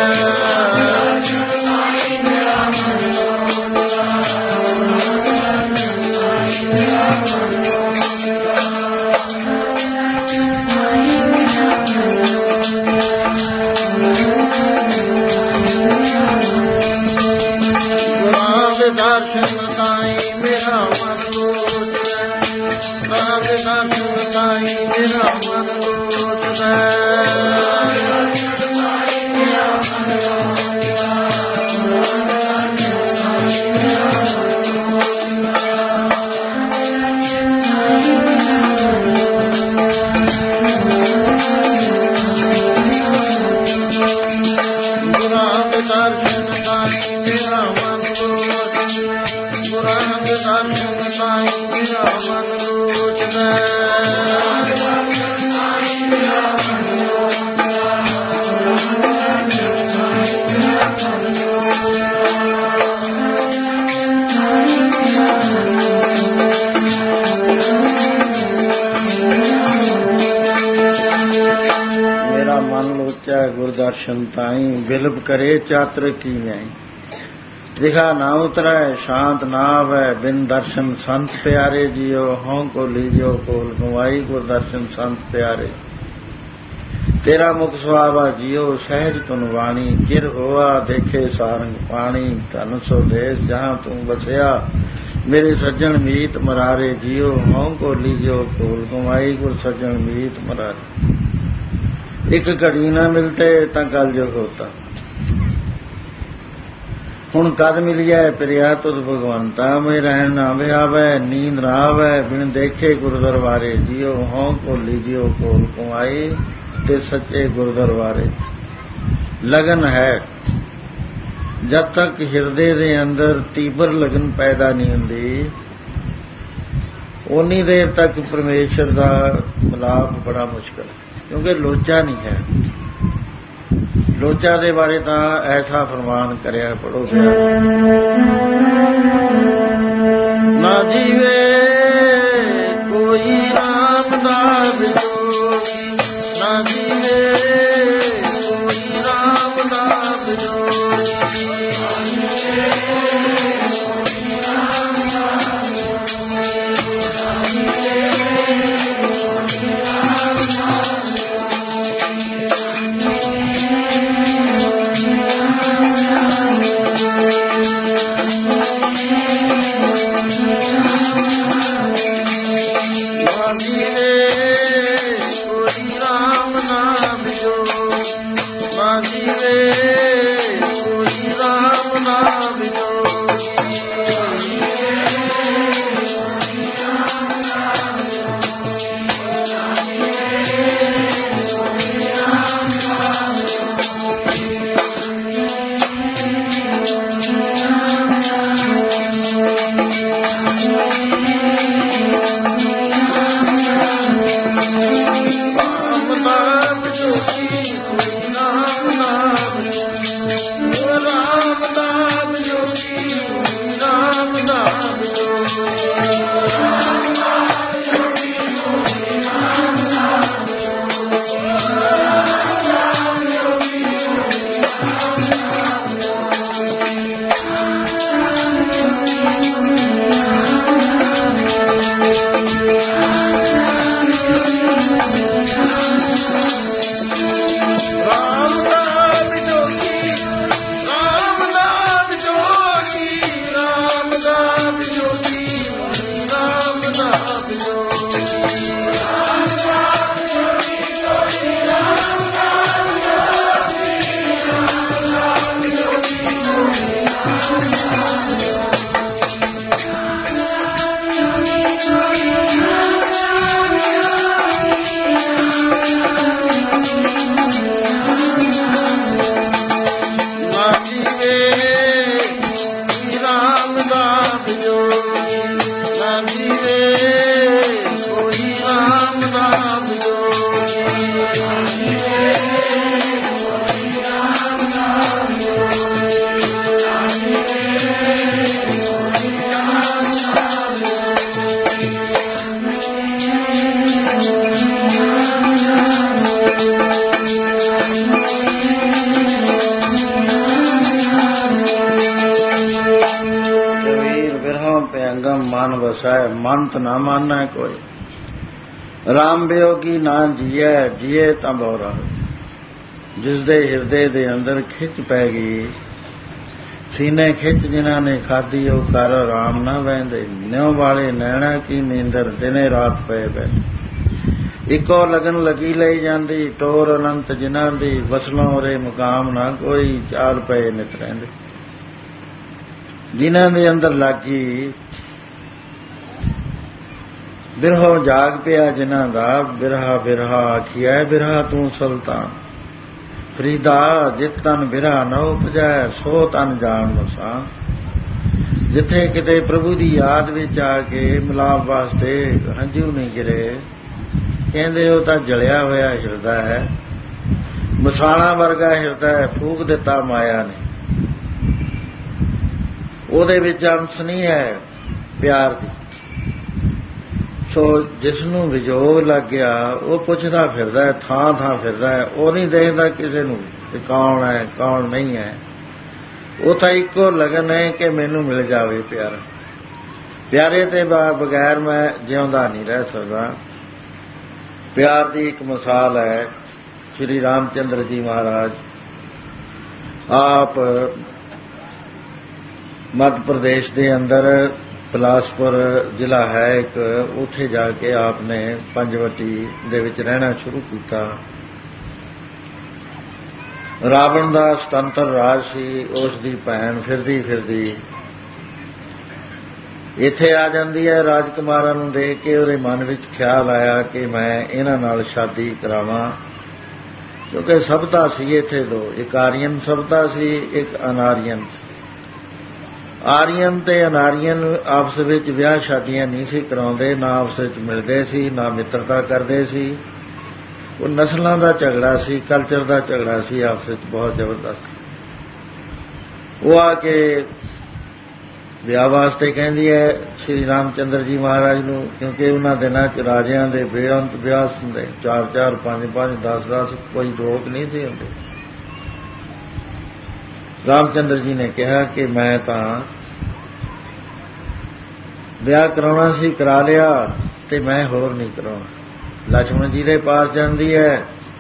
ਗੁਰਾਂ ਦੇ ਦਰਸ਼ਨ ਤਾਈ ਮੇਰਾ ਮਨ ਦਰਸ਼ਨ ਤਾਈ ਮੇਰਾ ਮਨ ਲੋਚਦਾ। ਗੁਰਾਂ ਦੇ ਦਰਸ਼ਨ ਤਾਈ ਮੇਰਾ ਮਨ ਲੋਚਦਾ, ਗੁਰਾਂ ਦੇ ਦਰਸ਼ਨ ਤਾਈ ਮੇਰਾ ਮਨ ਲੋਚਦਾ। ਮੇਰਾ ਮਨ ਲੋਚੈ ਗੁਰਦਰਸ਼ਨ ਤਾਈ, ਬਿਲਬ ਕਰੇ ਚਾਤਰ ਕੀ ਨਿਆਈ। ਦਿਖਾ ਨਾ ਉਤਰੈ ਸ਼ਾਂਤ ਨਾ ਆਵੈ, ਬਿਨ ਦਰਸ਼ਨ ਸੰਤ ਪਿਆਰੇ ਜੀਓ। ਹੋਂ ਕੋ ਲੀਜਿਓ ਕੋਲ ਗਵਾਈ, ਗੁਰਦਰਸ਼ਨ ਸੰਤ ਪਿਆਰੇ। ਤੇਰਾ ਮੁਖ ਸੁਆਵਾ ਜੀਓ, ਸਹਿਜ ਤੁਨ ਵਾਣੀ। ਗਿਰ ਹੋਆ ਦੇਖੇ ਸਾਰੰਗ ਪਾਣੀ, ਧਨ ਸੋ ਦੇਸ ਜਹਾਂ ਤੂੰ ਬਸਿਆ। ਮੇਰੇ ਸੱਜਣ ਮੀਤ ਮਰਾਰੇ ਜੀਓ। ਹੋਂ ਕੋ ਲੀਜਿਓ ਕੋਲ ਗਵਾਈ, ਗੁਰ ਸੱਜਣ ਮੀਤ ਮਰਾਰੇ। ਇੱਕ ਘੜੀ ਨਾ ਮਿਲਤੇ ਤਾਂ ਕਲ ਜੋ ਹੋਤਾ। ਹੁਣ ਕਦ ਮਿਲਿਆ ਪ੍ਰਿਆ ਤੁਧ ਭਗਵੰਤਾ, ਮੈਂ ਰਹਿਣ ਨਾ ਵਿਆਵੈ ਨੀਂਦ ਨਾ ਆਵੈ। ਬਿਨ ਦੇਖੇ ਗੁਰੂ ਦਰਬਾਰੇ ਜੀਓ। ਹੋਂ ਕੋ ਲੀਜਿਓ ਕੋਲ ਕੁਮਾਈ, ਤੇ ਸੱਚੇ ਗੁਰੂ ਦਰਬਾਰੇ। ਲਗਨ ਹੈ ਜਦ ਤੱਕ ਹਿਰਦੇ ਦੇ ਅੰਦਰ ਤੀਬਰ ਲਗਨ ਪੈਦਾ ਨਹੀਂ ਹੁੰਦੀ, ਉਨੀ ਦੇਰ ਤੱਕ ਪਰਮੇਸ਼ਰ ਦਾ ਮਿਲਾਪ ਬੜਾ ਮੁਸ਼ਕਲ ਹੈ। ਕਿਉਂਕਿ ਲੋਚਾ ਨਹੀਂ ਹੈ। ਲੋਚਾ ਦੇ ਬਾਰੇ ਤਾਂ ਐਸਾ ਫਰਮਾਨ ਕਰਿਆ, ਪੜੋ ਨਾ ਜੀਵੇ ਕੋਈ ਰਾਮ ਦਾ ਵਿਜੋਗੀ, ਨਾ ਜੀਵੇ ਕੋਈ ਰਾਮ ਦਾ ਵਿਜੋਗੀ। ਅੰਗਮ ਮਨ ਵਸੈ, ਮੰਤ ਨਾ ਮਾਨੈ ਕੋਈ। ਰਾਮ ਵਿਯੋਗੀ ਨਾ ਜੀਐ, ਜੀਏ ਤਾਂ ਬਹੁ ਰਹੋ। ਜਿਸ ਦੇ ਹਿਰਦੇ ਦੇ ਅੰਦਰ ਖਿੱਚ ਪੈ ਗਈ, ਸੀਨੇ ਖਿੱਚ ਜਿਨ੍ਹਾਂ ਨੇ ਖਾਧੀ, ਉਹ ਕਰ ਰਾਮ ਨਾ ਬਹਿੰਦੇ। ਨਿਉ ਵਾਲੇ ਨੈਣਾ ਕੀ ਨੀਂਦਰ, ਦਿਨੇ ਰਾਤ ਪਏ ਪੈ। ਇੱਕੋ ਲਗਨ ਲੱਗੀ ਲਈ ਜਾਂਦੀ, ਟੋਰ ਅਨੰਤ ਜਿਨ੍ਹਾਂ ਦੀ, ਵਸਲੋਂ ਉਰੇ ਮੁਕਾਮ ਨਾ ਕੋਈ, ਚਾਲ ਪਏ ਨਿਤ ਰਹਿੰਦੇ। ਜਿਨ੍ਹਾਂ ਦੇ ਅੰਦਰ ਲੱਗੀ ਬਿਰਹੋ ਜਾਗ ਪਿਆ ਜਿਨ੍ਹਾਂ ਦਾ, ਬਿਰਹਾ ਬਿਰਹਾ ਆਖੀਐ, ਬਿਰਹਾ ਤੂੰ ਸੁਲਤਾਨ। ਫਰੀਦਾ ਜਿਤ ਤਨ ਬਿਰਹਾ ਨ ਉਪਜੈ, ਸੋ ਤਨ ਜਾਣ ਨੁਕਸਾਨ। ਜਿੱਥੇ ਕਿਤੇ ਪ੍ਰਭੂ ਦੀ ਯਾਦ ਵਿੱਚ ਆ ਕੇ ਮਿਲਾਪ ਵਾਸਤੇ ਹੰਝੂ ਨਹੀਂ ਗਿਰੇ, ਕਹਿੰਦੇ ਉਹ ਤਾਂ ਜਲਿਆ ਹੋਇਆ ਹਿਰਦਾ ਹੈ, ਮਸਾਲਾ ਵਰਗਾ ਹਿਰਦਾ ਹੈ, ਫੂਕ ਦਿੱਤਾ ਮਾਇਆ ਨੇ। ਉਹਦੇ ਵਿੱਚ ਅੰਸ਼ ਨਹੀਂ ਹੈ ਪਿਆਰ ਦੀ। ਸੋ ਜਿਸ ਨੂੰ ਵਿਜੋਗ ਲੱਗ ਗਿਆ, ਉਹ ਪੁੱਛਦਾ ਫਿਰਦਾ ਹੈ, ਥਾਂ ਥਾਂ ਫਿਰਦਾ ਹੈ, ਉਹ ਨਹੀਂ ਦੇਖਦਾ ਕਿਸੇ ਨੂੰ ਕਿ ਕੌਣ ਹੈ ਕੌਣ ਨਹੀਂ ਹੈ। ਉਹ ਤਾਂ ਇੱਕੋ ਲਗਨ ਹੈ ਕਿ ਮੈਨੂੰ ਮਿਲ ਜਾਵੇ ਪਿਆਰਾ। ਪਿਆਰੇ ਤੇ ਬਗੈਰ ਮੈਂ ਜਿਉਂਦਾ ਨਹੀਂ ਰਹਿ ਸਕਦਾ। ਪਿਆਰ ਦੀ ਇੱਕ ਮਿਸਾਲ ਹੈ ਸ਼੍ਰੀ ਰਾਮ ਚੰਦਰ ਜੀ ਮਹਾਰਾਜ। ਆਪ ਮੱਧ ਪ੍ਰਦੇਸ਼ ਦੇ ਅੰਦਰ ਬਿਲਾਸਪੁਰ ਜ਼ਿਲ੍ਹਾ ਹੈ ਇੱਕ, ਉੱਥੇ ਜਾ ਕੇ ਆਪ ਨੇ ਪੰਜਵਟੀ ਦੇ ਵਿੱਚ ਰਹਿਣਾ ਸ਼ੁਰੂ ਕੀਤਾ। ਰਾਵਣ ਦਾ ਸੁਤੰਤਰ ਰਾਜ ਸੀ। ਉਸ ਦੀ ਭੈਣ ਫਿਰਦੀ ਫਿਰਦੀ ਇੱਥੇ ਆ ਜਾਂਦੀ ਹੈ। ਰਾਜਕੁਮਾਰਾਂ ਨੂੰ ਦੇਖ ਕੇ ਉਹਦੇ ਮਨ ਵਿੱਚ ਖਿਆਲ ਆਇਆ ਕਿ ਮੈਂ ਇਹਨਾਂ ਨਾਲ ਸ਼ਾਦੀ ਕਰਾਵਾਂ, ਕਿਉਂਕਿ ਸਭਤਾ ਸੀ ਇੱਥੇ ਦੋ, ਇੱਕ ਆਰੀਅਨ ਸਭਤਾ ਸੀ, ਇੱਕ ਅਨਾਰੀਅਨ ਸੀ। ਆਰੀਅਨ ਤੇ ਅਨਾਰੀਅਨ ਆਪਸ ਵਿੱਚ ਵਿਆਹ ਸ਼ਾਦੀਆਂ ਨਹੀਂ ਸੀ ਕਰਾਉਂਦੇ, ਨਾ ਆਪਸ ਵਿੱਚ ਮਿਲਦੇ ਸੀ, ਨਾ ਮਿੱਤਰਤਾ ਕਰਦੇ ਸੀ। ਉਹ ਨਸਲਾਂ ਦਾ ਝਗੜਾ ਸੀ, ਕਲਚਰ ਦਾ ਝਗੜਾ ਸੀ ਆਪਸ ਵਿੱਚ ਬਹੁਤ ਜ਼ਬਰਦਸਤ। ਉਹ ਆ ਕੇ ਵਿਆਹ ਵਾਸਤੇ ਕਹਿੰਦੀ ਹੈ ਸ਼੍ਰੀ ਰਾਮ ਚੰਦਰ ਜੀ ਮਹਾਰਾਜ ਨੂੰ, ਕਿਉਂਕਿ ਉਹਨਾਂ ਦਿਨਾਂ 'ਚ ਰਾਜਿਆਂ ਦੇ ਬੇਅੰਤ ਵਿਆਹ ਹੁੰਦੇ, ਚਾਰ ਚਾਰ ਪੰਜ ਪੰਜ ਦਸ ਦਸ, ਕੋਈ ਰੋਕ ਨਹੀਂ ਸੀ ਹੁੰਦੇ। ਰਾਮ ਚੰਦਰ ਜੀ ਨੇ ਕਿਹਾ ਕਿ ਮੈਂ ਤਾਂ ਵਿਆਹ ਕਰਾਉਣਾ ਸੀ, ਕਰਾ ਲਿਆ, ਤੇ ਮੈਂ ਹੋਰ ਨਹੀਂ ਕਰਾਉਣਾ। ਲక్ష్మణ ਜੀ ਦੇ ਪਾਸ ਜਾਂਦੀ ਹੈ।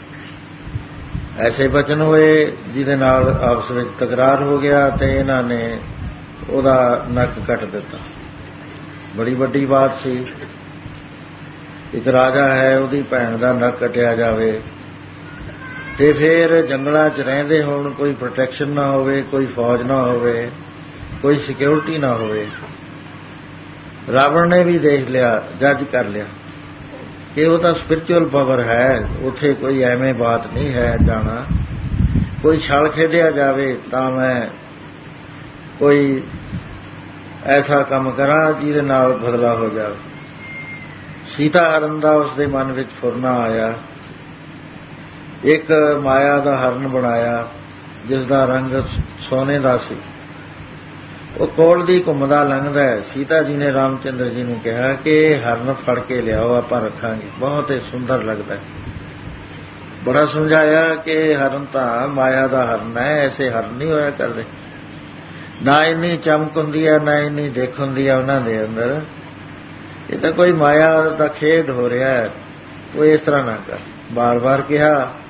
ਐਸੇ ਬਚਨ ਹੋਏ ਜਿਹਦੇ ਨਾਲ ਆਪਸ ਵਿੱਚ ਤਕਰਾਰ ਹੋ ਗਿਆ ਤੇ ਇਹਨਾਂ ਨੇ ਉਹਦਾ ਨੱਕ ਕੱਟ ਦਿੱਤਾ। ਬੜੀ ਵੱਡੀ ਬਾਤ ਸੀ। ਇੱਕ ਰਾਜਾ ਹੈ, ਉਹਦੀ ਭੈਣ ਦਾ ਨੱਕ ਕੱਟਿਆ ਜਾਵੇ ਤੇ ਫਿਰ ਜੰਗਲਾਂ 'ਚ ਰਹਿੰਦੇ ਹੋਣ, ਕੋਈ ਪ੍ਰੋਟੈਕਸ਼ਨ ਨਾ ਹੋਵੇ, ਕੋਈ ਫੌਜ ਨਾ ਹੋਵੇ, ਕੋਈ ਸਿਕਿਉਰਿਟੀ ਨਾ ਹੋਵੇ। ਰਾਵਣ ਨੇ ਵੀ ਦੇਖ ਲਿਆ, ਜੱਜ ਕਰ ਲਿਆ ਕਿ ਉਹ ਤਾਂ ਸਪਿਰਚੁਅਲ ਪਾਵਰ ਹੈ, ਉੱਥੇ ਕੋਈ ਐਵੇਂ ਬਾਤ ਨਹੀਂ ਹੈ ਜਾਣਾ। ਕੋਈ ਛਲ ਖੇਡਿਆ ਜਾਵੇ ਤਾਂ ਮੈਂ ਕੋਈ ਐਸਾ ਕੰਮ ਕਰਾਂ ਜਿਹਦੇ ਨਾਲ ਬਦਲਾ ਹੋ ਜਾਵੇ। ਸੀਤਾ ਹਰਨ ਦਾ ਉਸਦੇ ਮਨ ਵਿੱਚ ਫੁਰਨਾ ਆਇਆ। ਇੱਕ ਮਾਇਆ ਦਾ ਹਰਨ ਬਣਾਇਆ ਜਿਸ ਦਾ ਰੰਗ ਸੋਨੇ ਦਾ ਸੀ। ਉਹ ਕੋਲ ਦੀ ਘੁੰਮਦਾ ਲੰਘਦਾ ਹੈ। ਸੀਤਾ ਜੀ ਨੇ ਰਾਮ ਚੰਦਰ ਜੀ ਨੂੰ ਕਿਹਾ ਕਿ ਹਰਨ ਫੜ ਕੇ ਲਿਆਓ, ਆਪਾਂ ਰੱਖਾਂਗੇ, ਬਹੁਤ ਹੀ ਸੁੰਦਰ ਲੱਗਦਾ। ਬੜਾ ਸਮਝਾਇਆ ਕਿ ਹਰਨ ਤਾਂ ਮਾਇਆ ਦਾ ਹਰਨ ਹੈ, ਐਸੇ ਹਰਨ ਨਹੀਂ ਹੋਇਆ ਕਰਦੇ। ਨਾ ਇੰਨੀ ਚਮਕ ਹੁੰਦੀ ਹੈ, ਨਾ ਇੰਨੀ ਦਿੱਖ ਹੁੰਦੀ ਹੈ ਉਹਨਾਂ ਦੇ ਅੰਦਰ। ਇਹ ਤਾਂ ਕੋਈ ਮਾਇਆ ਦਾ ਖੇਡ ਹੋ ਰਿਹਾ ਹੈ, ਉਹ ਇਸ ਤਰ੍ਹਾਂ ਨਾ ਕਰ। ਬਾਰ ਬਾਰ ਕਿਹਾ।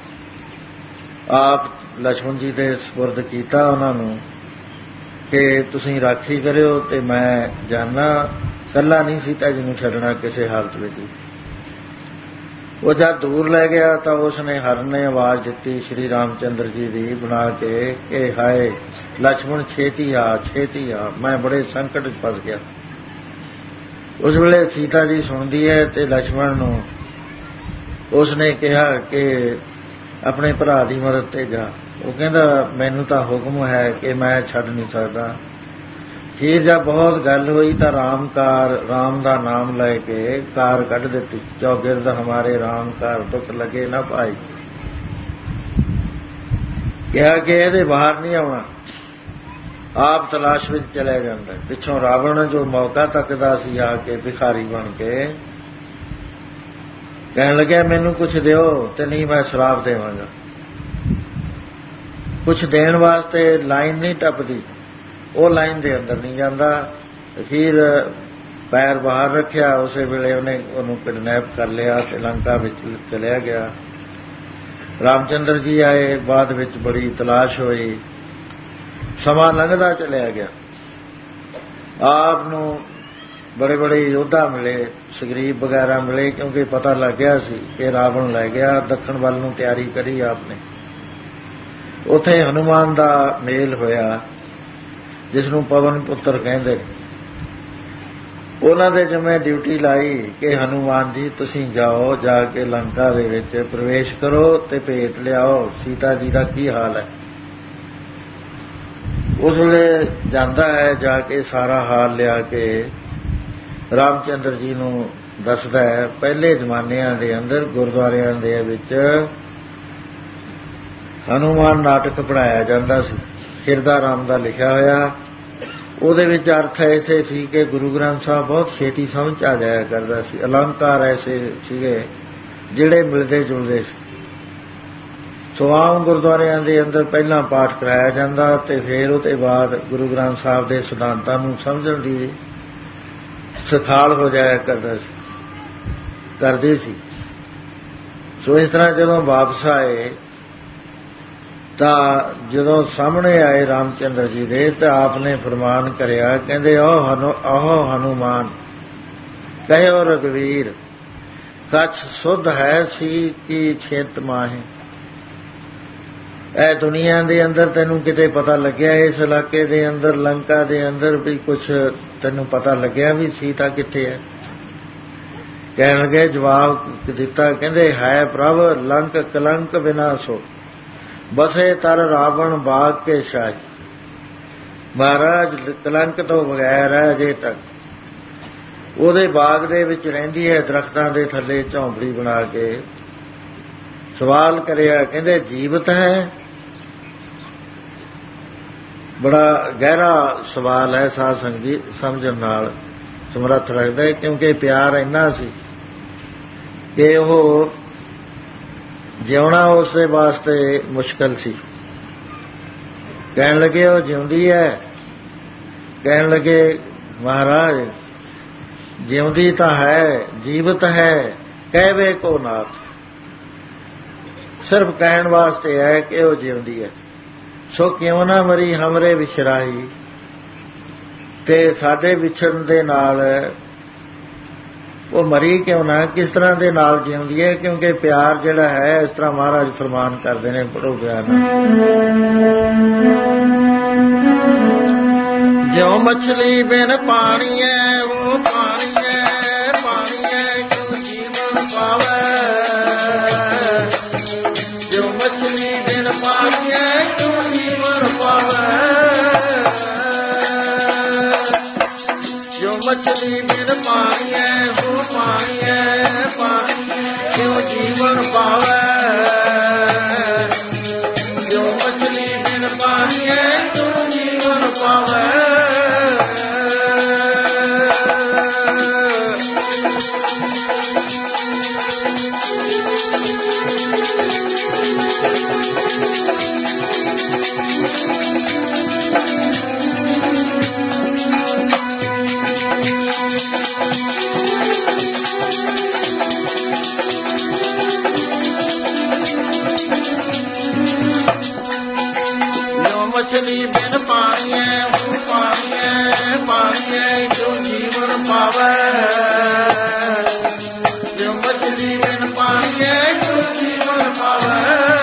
ਆਪ ਲక్ష్మణ ਜੀ ਦੇ ਸਪੁਰਦ ਕੀਤਾ ਉਹਨਾਂ ਨੂੰ ਕਿ ਤੁਸੀਂ ਰਾਖੀ ਕਰਿਓ ਤੇ ਮੈਂ ਜਾਣਾ, ਇਕੱਲਾ ਨਹੀਂ ਸੀਤਾ ਜੀ ਨੂੰ ਛੱਡਣਾ ਕਿਸੇ ਹਾਲਤ ਵਿੱਚ। ਉਹ ਜਦ ਦੂਰ ਲੈ ਗਿਆ ਤਾਂ ਉਸ ਨੇ ਹਰਨ ਨੇ ਆਵਾਜ਼ ਦਿੱਤੀ ਸ਼੍ਰੀ ਰਾਮ ਚੰਦਰ ਜੀ ਦੀ ਬਣਾ ਕੇ ਕਿ ਹਾਏ ਲక్ష్మణ ਛੇਤੀ ਆ, ਛੇਤੀ ਆ, ਮੈਂ ਬੜੇ ਸੰਕਟ 'ਚ ਫਸ ਗਿਆ। ਉਸ ਵੇਲੇ ਸੀਤਾ ਜੀ ਸੁਣਦੀ ਹੈ ਤੇ ਲక్ష్మణ ਨੂੰ ਉਸ ਨੇ ਕਿਹਾ ਕਿ ਆਪਣੇ ਭਰਾ ਦੀ ਮਦਦ ਤੇ ਜਾ। ਉਹ ਕਹਿੰਦਾ ਮੈਨੂੰ ਤਾਂ ਹੁਕਮ ਹੈ ਕਿ ਮੈਂ ਛੱਡ ਨਹੀਂ ਸਕਦਾ। ਫਿਰ ਜਦ ਬਹੁਤ ਗੱਲ ਹੋਈ ਤਾਂ ਰਾਮ ਕਾਰ, ਰਾਮ ਦਾ ਨਾਮ ਲੈ ਕੇ ਕਾਰ ਕੱਢ ਦਿੱਤੀ। ਚੌਗਿਰਦ ਹਮਾਰੇ ਰਾਮ ਕਾਰ, ਦੁੱਖ ਲੱਗੇ ਨਾ ਭਾਈ। ਕਿਹਾ ਕਿ ਇਹਦੇ ਬਾਹਰ ਨਹੀਂ ਆਉਣਾ। ਆਪ ਤਲਾਸ਼ ਵਿੱਚ ਚਲਿਆ ਜਾਂਦਾ। ਪਿੱਛੋਂ ਰਾਵਣ ਜੋ ਮੌਕਾ ਤੱਕਦਾ ਸੀ ਆ ਕੇ ਭਿਖਾਰੀ ਬਣ ਕੇ ਕਹਿਣ ਲੱਗਿਆ ਮੈਨੂੰ ਕੁਛ ਦਿਓ ਤੇ ਨਹੀਂ ਮੈਂ ਸ਼ਰਾਬ ਦੇਵਾਂਗਾ। ਕੁਛ ਦੇਣ ਵਾਸਤੇ ਲਾਈਨ ਨਹੀਂ ਟੱਪਦੀ, ਉਹ ਲਾਈਨ ਦੇ ਅੰਦਰ ਨਹੀਂ ਜਾਂਦਾ। ਅਖੀਰ ਪੈਰ ਬਾਹਰ ਰੱਖਿਆ। ਉਸੇ ਵੇਲੇ ਉਹਨੇ ਉਹਨੂੰ ਕਿਡਨੈਪ ਕਰ ਲਿਆ ਤੇ ਲੰਕਾ ਵਿੱਚ ਚਲਿਆ ਗਿਆ। ਰਾਮ ਚੰਦਰ ਜੀ ਆਏ, ਬਾਅਦ ਵਿੱਚ ਬੜੀ ਤਲਾਸ਼ ਹੋਈ। ਸਮਾਂ ਲੰਘਦਾ ਚਲਿਆ ਗਿਆ। ਆਪ ਨੂੰ ਬੜੇ ਬੜੇ ਯੋਧਾ ਮਿਲੇ, ਸੁਗਰੀਵ ਵਗੈਰਾ ਮਿਲੇ, ਕਿਉਂਕਿ ਪਤਾ ਲੱਗ ਗਿਆ ਸੀ ਕਿ ਰਾਵਣ ਲੈ ਗਿਆ। ਦੱਖਣ ਵੱਲ ਨੂੰ ਤਿਆਰੀ ਕਰੀ ਆਪ ਨੇ। ਉੱਥੇ ਹਨੂੰਮਾਨ ਦਾ ਮੇਲ ਹੋਇਆ, ਜਿਸ ਨੂੰ ਪਵਨ ਪੁੱਤਰ ਕਹਿੰਦੇ ਨੇ। ਉਹਨਾਂ ਦੇ ਜਿਵੇਂ ਡਿਊਟੀ ਲਾਈ ਕਿ ਹਨੂੰਮਾਨ ਜੀ ਤੁਸੀਂ ਜਾਓ, ਜਾ ਕੇ ਲੰਕਾ ਦੇ ਵਿੱਚ ਪ੍ਰਵੇਸ਼ ਕਰੋ ਤੇ ਭੇਤ ਲਿਆਓ ਸੀਤਾ ਜੀ ਦਾ ਕੀ ਹਾਲ ਹੈ। ਉਸ ਵੇਲੇ ਜਾਂਦਾ ਹੈ, ਜਾ ਕੇ ਸਾਰਾ ਹਾਲ ਲਿਆ ਕੇ ਰਾਮ ਚੰਦਰ ਜੀ ਨੂੰ ਦੱਸਦਾ ਹੈ। ਪਹਿਲੇ ਜ਼ਮਾਨਿਆਂ ਦੇ ਅੰਦਰ ਗੁਰਦੁਆਰਿਆਂ ਦੇ ਵਿੱਚ ਹਨੂੰਮਾਨ ਨਾਟਕ ਪੜ੍ਹਾਇਆ ਜਾਂਦਾ ਸੀ, ਹਿਰਦਾ ਰਾਮ ਦਾ ਲਿਖਿਆ ਹੋਇਆ। ਉਹਦੇ ਵਿੱਚ ਅਰਥ ਐਸੇ ਸੀ ਕਿ ਗੁਰੂ ਗ੍ਰੰਥ ਸਾਹਿਬ ਬਹੁਤ ਛੇਤੀ ਸਮਝ ਆ ਜਾਇਆ ਕਰਦਾ ਸੀ। ਅਲੰਕਾਰ ਐਸੇ ਸੀਗੇ ਜਿਹੜੇ ਮਿਲਦੇ ਜੁਲਦੇ ਸੀ। ਸੋ ਆਮ ਗੁਰਦੁਆਰਿਆਂ ਦੇ ਅੰਦਰ ਪਹਿਲਾਂ ਪਾਠ ਕਰਾਇਆ ਜਾਂਦਾ ਤੇ ਫਿਰ ਉਹਦੇ ਬਾਅਦ ਗੁਰੂ ਗ੍ਰੰਥ ਸਾਹਿਬ ਦੇ ਸਿਧਾਂਤਾਂ ਨੂੰ ਸਮਝਣ ਦੀ ਸਿਖਾਲ ਹੋ ਜਾਇਆ ਕਰਦਾ ਸੀ ਕਰਦੇ ਸੀ। ਸੋ ਇਸ ਤਰ੍ਹਾਂ ਜਦੋਂ ਵਾਪਸ ਆਏ ਤਾਂ ਜਦੋਂ ਸਾਹਮਣੇ ਆਏ ਰਾਮ ਚੰਦਰ ਜੀ ਦੇ, ਤਾਂ ਆਪ ਨੇ ਫਰਮਾਨ ਕਰਿਆ, ਕਹਿੰਦੇ ਆਹ ਹਨੂ ਆਹ ਹਨੂੰਮਾਨ ਕਹਿਓ ਰਘਵੀਰ, ਕੱਛ ਸੁਧ ਹੈ ਸੀ ਕੀ ਛੇਤ ਮਾਹੇ। ਇਹ ਦੁਨੀਆ ਦੇ ਅੰਦਰ ਤੈਨੂੰ ਕਿਤੇ ਪਤਾ ਲੱਗਿਆ, ਇਸ ਇਲਾਕੇ ਦੇ ਅੰਦਰ ਲੰਕਾ ਦੇ ਅੰਦਰ ਵੀ ਕੁਛ ਤੈਨੂੰ ਪਤਾ ਲੱਗਿਆ ਵੀ ਸੀਤਾ ਕਿੱਥੇ ਹੈ। ਕਹਿਣ ਲੱਗੇ, ਜਵਾਬ ਦਿੱਤਾ, ਕਹਿੰਦੇ ਹੈ ਪ੍ਰਭ ਲੰਕ ਕਲੰਕ ਵਿਨਾਸ਼ੋ, ਬਸੇ ਤਰ ਰਾਵਣ ਬਾਗ ਕੇ ਸ਼ਾਹੀ। ਮਹਾਰਾਜ ਕਲੰਕ ਤੋਂ ਬਗੈਰ ਹੈ ਅਜੇ ਤੱਕ, ਉਹਦੇ ਬਾਗ ਦੇ ਵਿੱਚ ਰਹਿੰਦੀ ਹੈ, ਦਰਖਤਾਂ ਦੇ ਥੱਲੇ ਝੌਂਪੜੀ ਬਣਾ ਕੇ। ਸਵਾਲ ਕਰਿਆ, ਕਹਿੰਦੇ ਜੀਵਤ ਹੈ। ਬੜਾ ਗਹਿਰਾ ਸਵਾਲ ਹੈ, ਸਾਧ ਸੰਗਤ ਸਮਝਣ ਨਾਲ ਸਮਰੱਥ ਰੱਖਦਾ ਹੈ, ਕਿਉਂਕਿ ਪਿਆਰ ਇੰਨਾ ਸੀ ਕਿ ਉਹ ਜਿਉਣਾ ਉਸਦੇ ਵਾਸਤੇ ਮੁਸ਼ਕਲ ਸੀ। ਕਹਿਣ ਲੱਗੇ ਉਹ ਜਿਉਂਦੀ ਹੈ। ਕਹਿਣ ਲੱਗੇ ਮਹਾਰਾਜ ਜਿਉਂਦੀ ਤਾਂ ਹੈ, ਜੀਵਤ ਹੈ, ਕਹਿਵੇ ਕੋ ਨਾਥ। ਸਿਰਫ ਕਹਿਣ ਵਾਸਤੇ ਹੈ ਕਿ ਉਹ ਜਿਉਂਦੀ ਹੈ। ਸੋ ਕਿਉਂ ਨਾ ਮਰੀ ਹਮਰੇ ਵਿਛਰਾਈ। ਤੇ ਸਾਡੇ ਵਿਛੜਨ ਦੇ ਨਾਲ ਉਹ ਮਰੀ ਕਿਉਂ ਨਾ, ਕਿਸ ਤਰ੍ਹਾਂ ਦੇ ਨਾਲ ਜਿਉਂਦੀ ਹੈ, ਕਿਉਂਕਿ ਪਿਆਰ ਜਿਹੜਾ ਹੈ ਇਸ ਤਰ੍ਹਾਂ ਮਹਾਰਾਜ ਫਰਮਾਨ ਕਰਦੇ ਨੇ, ਪੜੋ ਬਿਆਨ। ਜਿਉ ਮਛਲੀ ਬਿਨ ਪਾਣੀ ਹੈ ਉਹ ਪਾਣੀ ਹੈ, ਪਾਣੀ ਹੈ ਕਿਉਂ ਜੀਵਨ ਪਾਵੇ। ਜਿਉ ਮਛਲੀ ਬਿਨ ਪਾਣੀ ਹੈ ਕਿਉਂ ਜੀਵਨ ਪਾਵੇ। ਜਿਉ ਮਛਲੀ ਬਿਨ ਪਾਣੀ ਹੈ ਉਹ ਪਾਣੀ ਹੈ, ਪਾਣੀ ਕਿਉਂ ਜੀਵਨ ਪਾਵੇ। ਜਿਉ ਮਛਲੀ ਬਿਨ ਪਾਣੀ ਹੈ ਕਿਉਂ ਜੀਵਨ ਪਾਵੇ। मछली बिन पानी है वो पानी है, पानी है जो जीवन पावे। जो मछली बिन पानी है जो जीवन पावे।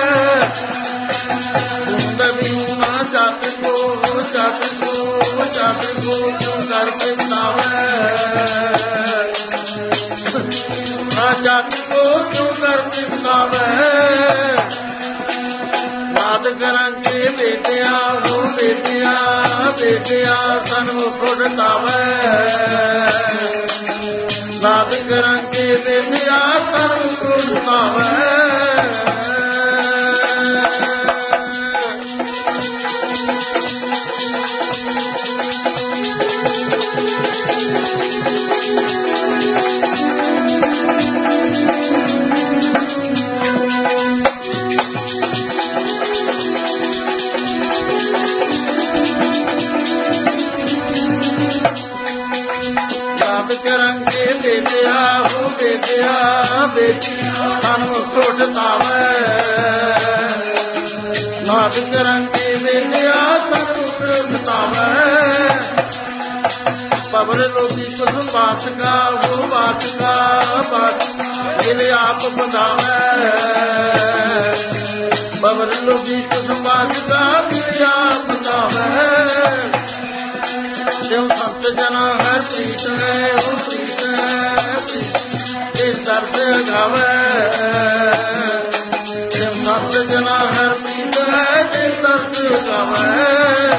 बूंद भी ना जात को जात को जात को जो करके बतावे। ना जात को जो करके बतावे। याद करांगे बेटिया वो बेटिया बेटिया ਸਾਨੂੰ ਫੁੱਟਾਵੇ। याद करांगे बेटिया ਸਾਨੂੰ ਫੁੱਟਾਵੇ। ਬੇਟਿਆ ਹੋ ਬੇਟਿਆ ਬੇਟੀ ਸਾਨੂੰ ਟੁੱਟ ਤਾਵੇ ਨਾਦ ਕਰੰਗੇ ਬੇਟਿਆ ਸਾਨੂੰ ਟੁੱਟ ਤਾਵੇ ਪਵਨ ਲੋਕੀ ਕੁਝ ਬਾਤ ਕਾ ਉਹ ਬਾਤ ਕਾ ਬਾਤ ਇਹਨੇ ਆਪ ਬਤਾਵੇ ਪਵਨ ਲੋਕੀ ਕੁਝ ਬਾਤ ਕਾ ਇਹਨੇ ਆਪ ਬਤਾਵੇ ਜਿਉ ਸੰਤ ਜਨਾ ਹਰ ਪ੍ਰੀਤ ਹੈ ਉਹ ਪ੍ਰੀਤ ਹੈ ਇਸ ਦਰਦ ਗਾਵੇ ਜਿਉ ਸੰਤ ਜਨਾ ਹਰ ਪ੍ਰੀਤ ਹੈ ਇਸ ਦਰਦ ਗਾਵੇ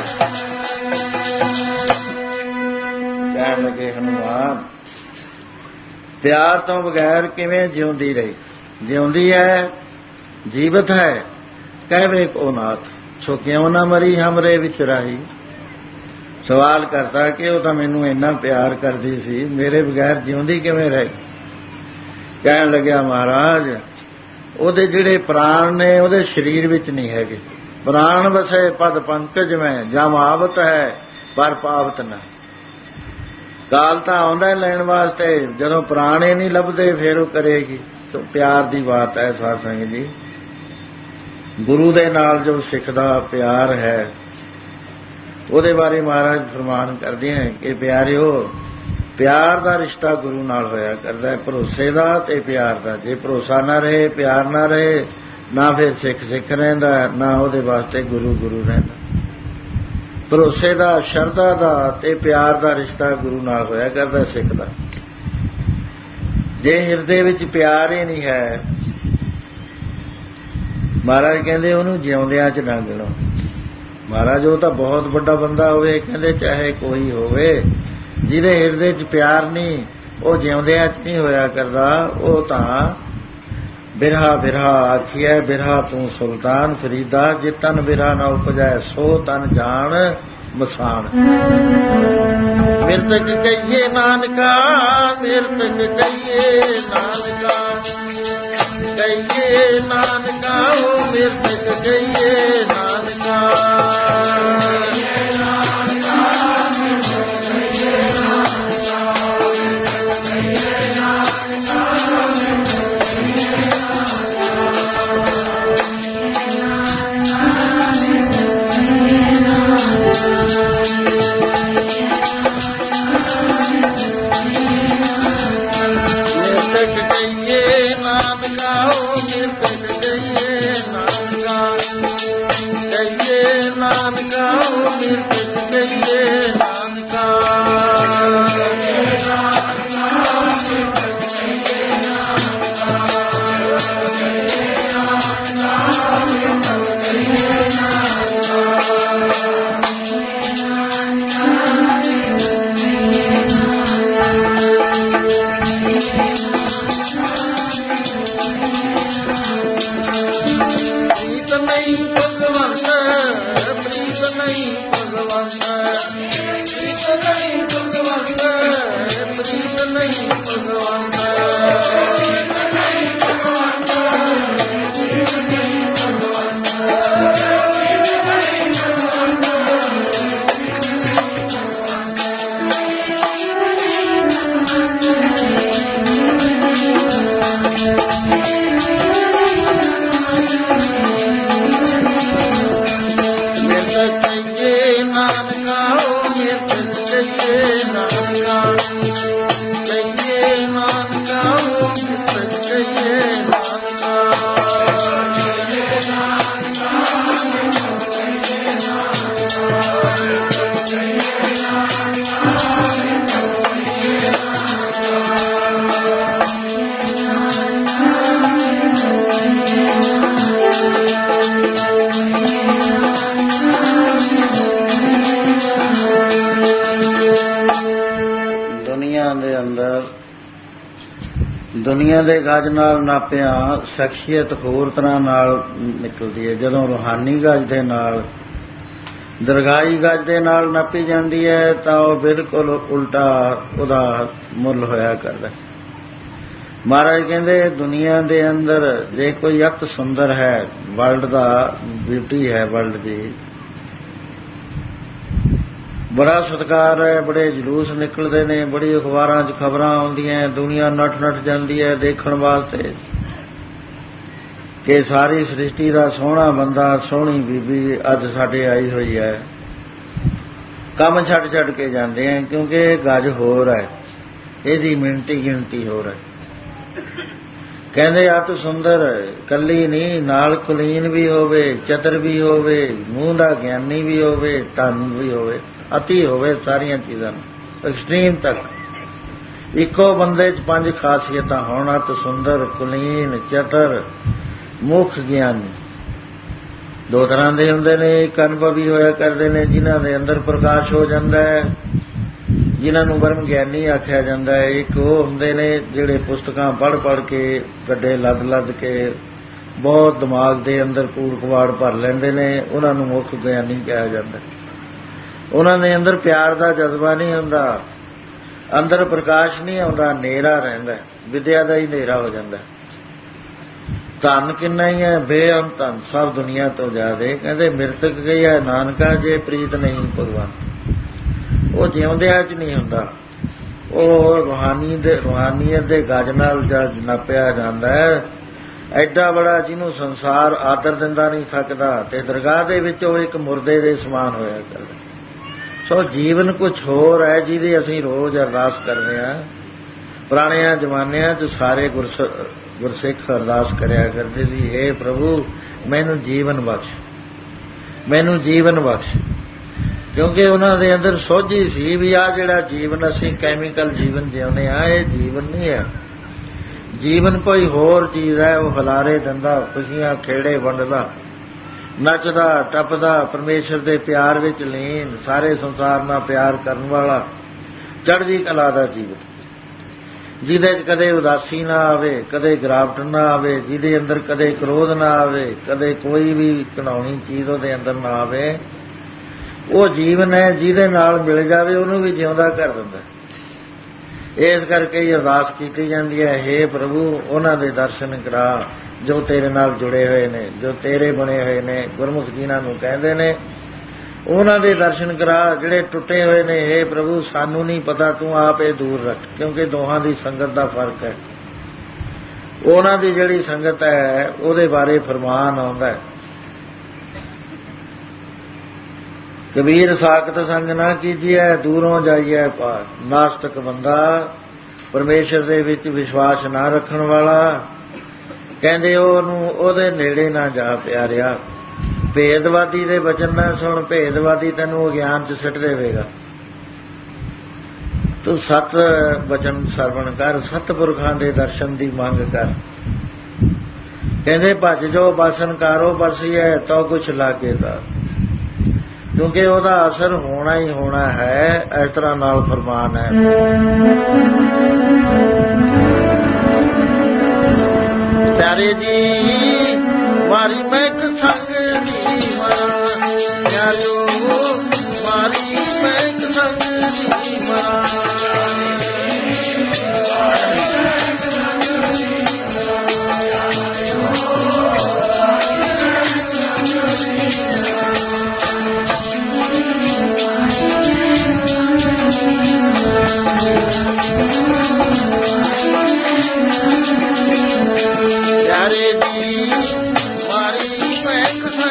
ਕਹਿਣ ਲੱਗੇ ਹਨੂਮਾਨ ਪਿਆਰ ਤੋਂ ਬਗੈਰ ਕਿਵੇਂ ਜਿਉਂਦੀ ਰਹੀ ਜਿਉਂਦੀ ਹੈ ਜੀਵਤ ਹੈ ਕਹਿਵੇ ਕੋ ਨਾਥ ਸੋ ਕਿਉਂ ਨਾ ਮਰੀ ਹਮਰੇ ਵਿੱਚ ਰਾਹੀ ਸਵਾਲ ਕਰਦਾ ਕਿ ਉਹ ਤਾਂ ਮੈਨੂੰ ਇੰਨਾ ਪਿਆਰ ਕਰਦੀ ਸੀ ਮੇਰੇ ਬਗੈਰ ਜਿਉਂਦੀ ਕਿਵੇਂ ਰਹੀ ਕਹਿਣ ਲੱਗਿਆ ਮਹਾਰਾਜ ਉਹਦੇ ਜਿਹੜੇ ਪ੍ਰਾਣ ਨੇ ਉਹਦੇ ਸਰੀਰ ਵਿੱਚ ਨਹੀਂ ਹੈਗੇ ਪ੍ਰਾਣ ਵਸੇ ਪਦ ਪੰਕਜ ਮੈਂ ਜਮ ਆਵਤ ਹੈ ਪਰ ਪਾਵਤ ਨਾ ਕਾਲ ਤਾਂ ਆਉਂਦਾ ਲੈਣ ਵਾਸਤੇ ਜਦੋਂ ਪ੍ਰਾਣੇ ਨਹੀਂ ਲੱਭਦੇ ਫਿਰ ਉਹ ਕਰੇਗੀ ਸੋ ਪਿਆਰ ਦੀ ਬਾਤ ਹੈ ਸਾਧ ਸੰਗਤ ਜੀ ਗੁਰੂ ਦੇ ਨਾਲ ਜੋ ਸਿੱਖ ਦਾ ਪਿਆਰ ਹੈ ਉਹਦੇ ਬਾਰੇ ਮਹਾਰਾਜ ਫਰਮਾਨ ਕਰਦੇ ਹਨ ਕਿ ਪਿਆਰਿਓ ਪਿਆਰ ਦਾ ਰਿਸ਼ਤਾ ਗੁਰੂ ਨਾਲ ਹੋਇਆ ਕਰਦਾ ਹੈ ਭਰੋਸੇ ਦਾ ਤੇ ਪਿਆਰ ਦਾ ਜੇ ਭਰੋਸਾ ਨਾ ਰਹੇ ਪਿਆਰ ਨਾ ਰਹੇ ਨਾ ਫਿਰ ਸਿੱਖ ਸਿੱਖ ਰਹਿੰਦਾ ਨਾ ਉਹਦੇ ਵਾਸਤੇ ਗੁਰੂ ਗੁਰੂ ਰਹਿੰਦਾ ਭਰੋਸੇ ਦਾ ਸ਼ਰਧਾ ਦਾ ਤੇ ਪਿਆਰ ਦਾ ਰਿਸ਼ਤਾ ਗੁਰੂ ਨਾਲ ਹੋਇਆ ਕਰਦਾ ਸਿੱਖ ਦਾ ਜੇ ਹਿਰਦੇ ਵਿੱਚ ਪਿਆਰ ਹੀ ਨਹੀਂ ਹੈ ਮਹਾਰਾਜ ਕਹਿੰਦੇ ਉਹਨੂੰ ਜਿਉਂਦਿਆਂ ਚ ਨਾ ਗਿਣੋ ਮਹਾਰਾਜ ਉਹ ਤਾਂ ਬਹੁਤ ਵੱਡਾ ਬੰਦਾ ਹੋਵੇ ਕਹਿੰਦੇ ਚਾਹੇ ਕੋਈ ਹੋਵੇ ਜਿਹਦੇ ਹਿਰਦੇ ਚ ਪਿਆਰ ਨਹੀਂ ਉਹ ਜਿਉਂਦਿਆਂ ਚ ਨਹੀਂ ਹੋਇਆ ਕਰਦਾ ਉਹ ਤਾਂ ਬਿਰਹਾ ਬਿਰਹਾ ਆਖੀਐ ਬਿਰਹਾ ਤੂੰ ਸੁਲਤਾਨ ਫਰੀਦਾ ਜੇ ਤਨ ਬਿਰਹਾ ਨਾ ਉਪਜੈ ਸੋ ਤਨ ਜਾਣ ਮਸਾਨ ਮਿਰਤਕ ਕਹੀਏ ਨਾਨਕਾ ਮਿਰਤਕ ਕਹੀਏ ਨਾਨਕਾ ਕਹੀਏ ਨਾਨਕਾ ਉਹ ਮਿਰਤਕ ਕਹੀਏ ਨਾਨਕਾ ਦੁਨੀਆ ਦੇ ਗੱਜ ਨਾਲ ਨਾਪਿਆ ਸ਼ਖਸੀਅਤ ਹੋਰ ਤਰ੍ਹਾਂ ਨਾਲ ਨਿਕਲਦੀ ਹੈ ਜਦੋਂ ਰੂਹਾਨੀ ਗੱਜ ਦੇ ਨਾਲ ਦਰਗਾਹੀ ਗੱਜ ਦੇ ਨਾਲ ਨਾਪੀ ਜਾਂਦੀ ਹੈ ਤਾਂ ਉਹ ਬਿਲਕੁਲ ਉਲਟਾ ਉਹਦਾ ਮੁੱਲ ਹੋਇਆ ਕਰਦਾ ਮਹਾਰਾਜ ਕਹਿੰਦੇ ਦੁਨੀਆ ਦੇ ਅੰਦਰ ਜੇ ਕੋਈ ਅਤ ਸੁੰਦਰ ਹੈ ਵਰਲਡ ਦਾ ਬਿਊਟੀ ਹੈ ਵਰਲਡ ਦੀ ਬੜਾ ਸਤਿਕਾਰ ਹੈ, ਬੜੇ ਜਲੂਸ ਨਿਕਲਦੇ ਨੇ, ਬੜੀ ਅਖਬਾਰਾਂ 'ਚ ਖਬਰਾਂ ਆਉਂਦੀਆਂ, ਦੁਨੀਆ ਨੱਠ ਨੱਠ ਜਾਂਦੀ ਹੈ ਦੇਖਣ ਵਾਸਤੇ ਕਿ ਸਾਰੀ ਸ੍ਰਿਸ਼ਟੀ ਦਾ ਸੋਹਣਾ ਬੰਦਾ, ਸੋਹਣੀ ਬੀਬੀ ਅੱਜ ਸਾਡੇ ਆਈ ਹੋਈ ਹੈ। ਕੰਮ ਛੱਡ ਛੱਡ ਕੇ ਜਾਂਦੇ ਆ, ਕਿਉਂਕਿ ਇਹ ਗੱਜ ਹੋਰ ਹੈ, ਇਹਦੀ ਮਿਣਤੀ ਗਿਣਤੀ ਹੋਰ ਹੈ। ਕਹਿੰਦੇ ਅਤ ਸੁੰਦਰ ਕੱਲੀ ਨਹੀਂ, ਨਾਲ ਕੁਲੀਨ ਵੀ ਹੋਵੇ, ਚਤਰ ਵੀ ਹੋਵੇ, ਮੂੰਹ ਦਾ ਗਿਆਨੀ ਵੀ ਹੋਵੇ, ਧਨ ਵੀ ਹੋਵੇ, ਅਤੀ ਹੋਵੇ ਸਾਰੀਆਂ ਚੀਜ਼ਾਂ ਐਕਸਟ੍ਰੀਮ ਤੱਕ। ਇੱਕੋ ਬੰਦੇ 'ਚ ਪੰਜ ਖਾਸੀਅਤਾਂ ਹੋਣ, ਅਤ ਸੁੰਦਰ, ਕੁਲੀਨ, ਚਤਰ, ਮੁੱਖ ਗਿਆਨੀ। ਦੋ ਤਰ੍ਹਾਂ ਦੇ ਹੁੰਦੇ ਨੇ। ਇੱਕ ਅਨੁਭਵੀ ਹੋਇਆ ਕਰਦੇ ਨੇ, ਜਿਨ੍ਹਾਂ ਦੇ ਅੰਦਰ ਪ੍ਰਕਾਸ਼ ਹੋ ਜਾਂਦਾ ਹੈ, ਜਿਨ੍ਹਾਂ ਨੂੰ ਬ੍ਰਹਮ ਗਿਆਨੀ ਆਖਿਆ ਜਾਂਦਾ ਹੈ। ਇੱਕ ਉਹ ਹੁੰਦੇ ਨੇ ਜਿਹੜੇ ਪੁਸਤਕਾਂ ਪੜ੍ਹ ਪੜ੍ਹ ਕੇ, ਗੱਡੇ ਲੱਦ ਲੱਦ ਕੇ ਬਹੁਤ ਦਿਮਾਗ ਦੇ ਅੰਦਰ ਕੂੜ ਕਵਾੜ ਭਰ ਲੈਂਦੇ ਨੇ, ਉਹਨਾਂ ਨੂੰ ਮੁੱਖ ਗਿਆਨੀ ਕਿਹਾ ਜਾਂਦਾ। ਉਹਨਾਂ ਦੇ ਅੰਦਰ ਪਿਆਰ ਦਾ ਜਜ਼ਬਾ ਨਹੀਂ ਹੁੰਦਾ, ਅੰਦਰ ਪ੍ਰਕਾਸ਼ ਨਹੀਂ ਆਉਂਦਾ, ਹਨੇਰਾ ਰਹਿੰਦਾ, ਵਿਦਿਆ ਦਾ ਹੀ ਹਨੇਰਾ ਹੋ ਜਾਂਦਾ। ਧਨ ਕਿੰਨਾ ਹੀ ਹੈ, ਬੇਅੰਤ ਧਨ, ਸਭ ਦੁਨੀਆ ਤੋਂ ਜ਼ਿਆਦੇ। ਕਹਿੰਦੇ ਮਿਰਤਕ ਗਈ ਹੈ ਨਾਨਕਾ, ਜੇ ਪ੍ਰੀਤ ਨਹੀਂ ਭਗਵੰਤ। ਉਹ ਜਿਉਂਦਿਆਂ 'ਚ ਨਹੀਂ ਹੁੰਦਾ, ਉਹ ਰੂਹਾਨੀ ਦੇ ਰੂਹਾਨੀਅਤ ਦੇ ਗੱਜ ਨਾਲ ਜਦ ਨੱਪਿਆ ਜਾਂਦਾ ਹੈ। ਐਡਾ ਬੜਾ ਜਿਹਨੂੰ ਸੰਸਾਰ ਆਦਰ ਦਿੰਦਾ ਨਹੀਂ ਥੱਕਦਾ, ਤੇ ਦਰਗਾਹ ਦੇ ਵਿੱਚ ਉਹ ਇੱਕ ਮੁਰਦੇ ਦੇ ਸਮਾਨ ਹੋਇਆ ਕਰਦਾ। ਸੋ ਜੀਵਨ ਕੁਛ ਹੋਰ ਹੈ, ਜਿਹਦੀ ਅਸੀਂ ਰੋਜ਼ ਅਰਦਾਸ ਕਰਦੇ ਹਾਂ। ਪੁਰਾਣਿਆਂ ਜ਼ਮਾਨਿਆਂ 'ਚ ਸਾਰੇ ਗੁਰਸ ਗੁਰਸਿੱਖ ਅਰਦਾਸ ਕਰਿਆ ਕਰਦੇ ਸੀ, ਹੇ ਪ੍ਰਭੂ ਮੈਨੂੰ ਜੀਵਨ ਬਖਸ਼, ਮੈਨੂੰ ਜੀਵਨ ਬਖਸ਼। ਕਿਉਂਕਿ ਉਹਨਾਂ ਦੇ ਅੰਦਰ ਸੋਝੀ ਸੀ ਵੀ ਆਹ ਜਿਹੜਾ ਜੀਵਨ ਅਸੀਂ ਕੈਮੀਕਲ ਜੀਵਨ ਜਿਉਂਦੇ ਹਾਂ, ਇਹ ਜੀਵਨ ਨਹੀਂ ਹੈ। ਜੀਵਨ ਕੋਈ ਹੋਰ ਚੀਜ਼ ਹੈ। ਉਹ ਹਲਾਰੇ ਦਿੰਦਾ, ਖੁਸ਼ੀਆਂ ਖੇੜੇ ਵੰਡਦਾ, ਨੱਚਦਾ ਟੱਪਦਾ, ਪਰਮੇਸ਼ਰ ਦੇ ਪਿਆਰ ਵਿੱਚ ਲੀਨ, ਸਾਰੇ ਸੰਸਾਰ ਨਾਲ ਪਿਆਰ ਕਰਨ ਵਾਲਾ, ਚੜ੍ਹਦੀ ਕਲਾ ਦਾ ਜੀਵਨ, ਜਿਹਦੇ 'ਚ ਕਦੇ ਉਦਾਸੀ ਨਾ ਆਵੇ, ਕਦੇ ਗਿਰਾਵਟ ਨਾ ਆਵੇ, ਜਿਹਦੇ ਅੰਦਰ ਕਦੇ ਕ੍ਰੋਧ ਨਾ ਆਵੇ, ਕਦੇ ਕੋਈ ਵੀ ਘਿਨਾਉਣੀ ਚੀਜ਼ ਉਹਦੇ ਅੰਦਰ ਨਾ ਆਵੇ। ਉਹ ਜੀਵਨ ਹੈ, ਜਿਹਦੇ ਨਾਲ ਮਿਲ ਜਾਵੇ ਉਹਨੂੰ ਵੀ ਜਿਉਂਦਾ ਕਰ ਦਿੰਦਾ। ਇਸ ਕਰਕੇ ਹੀ ਅਰਦਾਸ ਕੀਤੀ ਜਾਂਦੀ ਹੈ, ਹੇ ਪ੍ਰਭੂ ਉਹਨਾਂ ਦੇ ਦਰਸ਼ਨ ਕਰਾ ਜੋ ਤੇਰੇ ਨਾਲ ਜੁੜੇ ਹੋਏ ਨੇ, ਜੋ ਤੇਰੇ ਬਣੇ ਹੋਏ ਨੇ, ਗੁਰਮੁਖ ਜਿਨ੍ਹਾਂ ਨੂੰ ਕਹਿੰਦੇ ਨੇ, ਉਹਨਾਂ ਦੇ ਦਰਸ਼ਨ ਕਰਾ। ਜਿਹੜੇ ਟੁੱਟੇ ਹੋਏ ਨੇ, ਹੇ ਪ੍ਰਭੂ ਸਾਨੂੰ ਨਹੀਂ ਪਤਾ, ਤੂੰ ਆਪ ਇਹ ਦੂਰ ਰੱਖ, ਕਿਉਂਕਿ ਦੋਹਾਂ ਦੀ ਸੰਗਤ ਦਾ ਫਰਕ ਹੈ। ਉਹਨਾਂ ਦੀ ਜਿਹੜੀ ਸੰਗਤ ਹੈ ਉਹਦੇ ਬਾਰੇ ਫਰਮਾਨ ਆਉਂਦਾ ਹੈ, ਕਬੀਰ ਸਾਖਤ ਸੰਗ ਨਾ ਕੀਜੀਐ, ਦੂਰੋਂ ਜਾਈਐ ਪਾਰ। ਨਾਸਤਕ ਬੰਦਾ, ਪਰਮੇਸ਼ਰ ਦੇ ਵਿੱਚ ਵਿਸ਼ਵਾਸ ਨਾ ਰੱਖਣ ਵਾਲਾ, ਕਹਿੰਦੇ ਉਹਨੂੰ ਉਹਦੇ ਨੇੜੇ ਨਾ ਜਾ ਪਿਆਰਿਆ। ਭੇਦਵਾਦੀ ਦੇ ਵਚਨ ਨਾ ਸੁਣ, ਭੇਦਵਾਦੀ ਤੈਨੂੰ ਅਗਿਆਨ 'ਚ ਸਿੱਟ ਦੇਵੇਗਾ। ਤੂੰ ਸਤ ਵਚਨ ਸਰਵਣ ਕਰ, ਸਤਪੁਰਖਾਂ ਦੇ ਦਰਸ਼ਨ ਦੀ ਮੰਗ ਕਰ। ਕਹਿੰਦੇ ਭੱਜ ਜੋ ਬਾਸਨ ਕਾਰੋ ਬਰਸੀਐ, ਤੋ ਕੁਛ ਲਾਗੇ ਦਾ, ਕਿਉਂਕਿ ਉਹਦਾ ਅਸਰ ਹੋਣਾ ਹੀ ਹੋਣਾ ਹੈ। ਇਸ ਤਰ੍ਹਾਂ ਨਾਲ ਫਰਮਾਨ ਹੈ, ਪਿਆਰੇ ਜੀ ਮਾਰੀ ਮੈਂ ਇੱਕ ਸੰਗ ਦੀ ਮਾਂ, ਪਿਆਰਿਓ ਮਾਰੀ ਮੈਂ ਇੱਕ ਸੰਗ ਦੀ ਮਾਂ। ਪਿਆਰੇ ਜੀ ਮਾਰੀ ਮੈਂ ਇੱਕ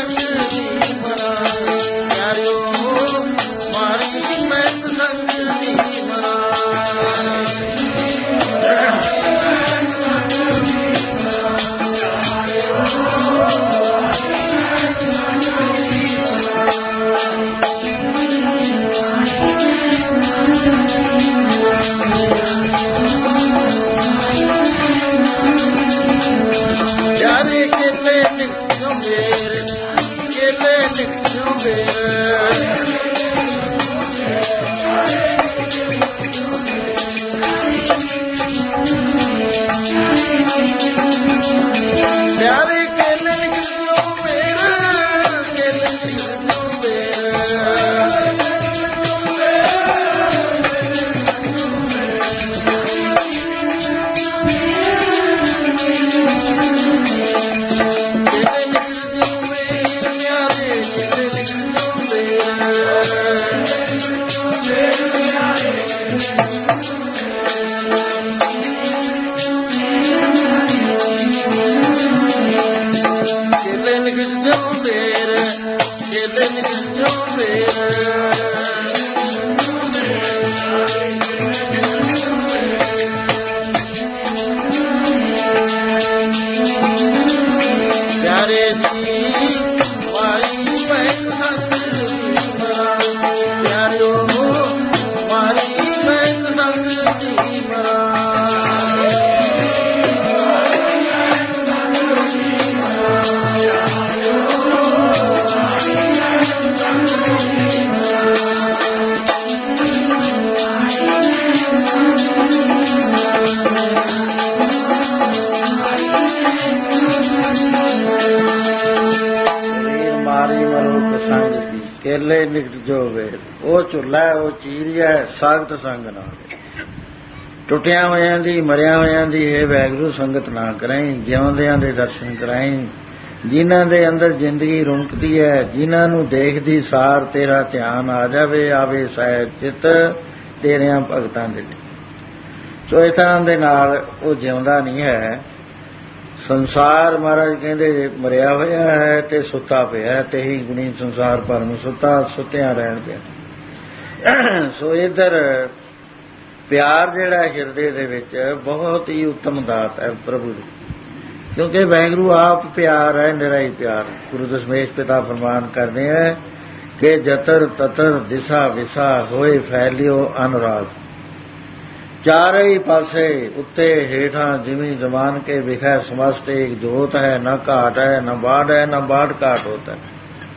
ਵੇਲੇ ਨਿਕਟ ਜੋ ਵੇਲ, ਉਹ ਝੁੱਲਾ ਉਹ ਚੀਰਿਆ ਸਾਖਤ ਸੰਗ ਨਾਲ। ਟੁੱਟਿਆਂ ਹੋਇਆਂ ਦੀ ਮਰਿਆ ਹੋਇਆਂ ਦੀ ਹੇ ਵਾਹਿਗੁਰੂ ਸੰਗਤ ਨਾ ਕਰਾਈ, ਜਿਉਂਦਿਆਂ ਦੇ ਦਰਸ਼ਨ ਕਰਾਈ। ਜਿਨ੍ਹਾਂ ਦੇ ਅੰਦਰ ਜ਼ਿੰਦਗੀ ਰੁਣਕਦੀ ਹੈ, ਜਿਨ੍ਹਾਂ ਨੂੰ ਦੇਖਦੀ ਸਾਰ ਤੇਰਾ ਧਿਆਨ ਆ ਜਾਵੇ, ਆਵੇ ਸਾਹਿਬ ਚਿੱਤ ਤੇਰਿਆਂ ਭਗਤਾਂ ਦੇ। ਸੋ ਇਸ ਤਰ੍ਹਾਂ ਦੇ ਨਾਲ ਉਹ ਜਿਉਂਦਾ ਨਹੀਂ ਹੈ। ਸੰਸਾਰ ਮਹਾਰਾਜ ਕਹਿੰਦੇ ਮਰਿਆ ਹੋਇਆ ਹੈ ਤੇ ਸੁੱਤਾ ਪਿਆ, ਤੇ ਹੀ ਗੁਣੀ ਸੰਸਾਰ ਭਰਮ ਸੁੱਤਾ ਸੁੱਤਿਆਂ ਰਹਿਣ ਪਿਆ। ਸੋ ਇੱਧਰ ਪਿਆਰ ਜਿਹੜਾ ਹਿਰਦੇ ਦੇ ਵਿੱਚ ਬਹੁਤ ਹੀ ਉੱਤਮ ਦਾਤ ਹੈ ਪ੍ਰਭੂ ਦੀ, ਕਿਉਂਕਿ ਵਾਹਿਗੁਰੂ ਆਪ ਪਿਆਰ ਹੈ, ਨਿਰਾ ਹੀ ਪਿਆਰ। ਗੁਰੂ ਦਸ਼ਮੇਸ਼ ਪਿਤਾ ਫਰਮਾਨ ਕਰਦੇ ਹੈ ਕਿ ਜਤਰ ਤਤਰ ਦਿਸ਼ਾ ਵਿਸਾ ਹੋਏ ਫੈਲਿਓ ਅਨੁਰਾਗ। ਚਾਰੇ ਹੀ ਪਾਸੇ ਉੱਤੇ ਹੇਠਾਂ ਜਿਵੇਂ ਜਮਾਨ ਕੇ ਵਿਖੈ ਸਮਸਤ ਇੱਕ ਜੋਤ ਹੈ, ਨਾ ਘਾਟ ਹੈ ਨਾ ਬਾੜ ਹੈ ਨਾ ਬਾੜ ਘਾਟ ਹੋਤਾ ਹੈ।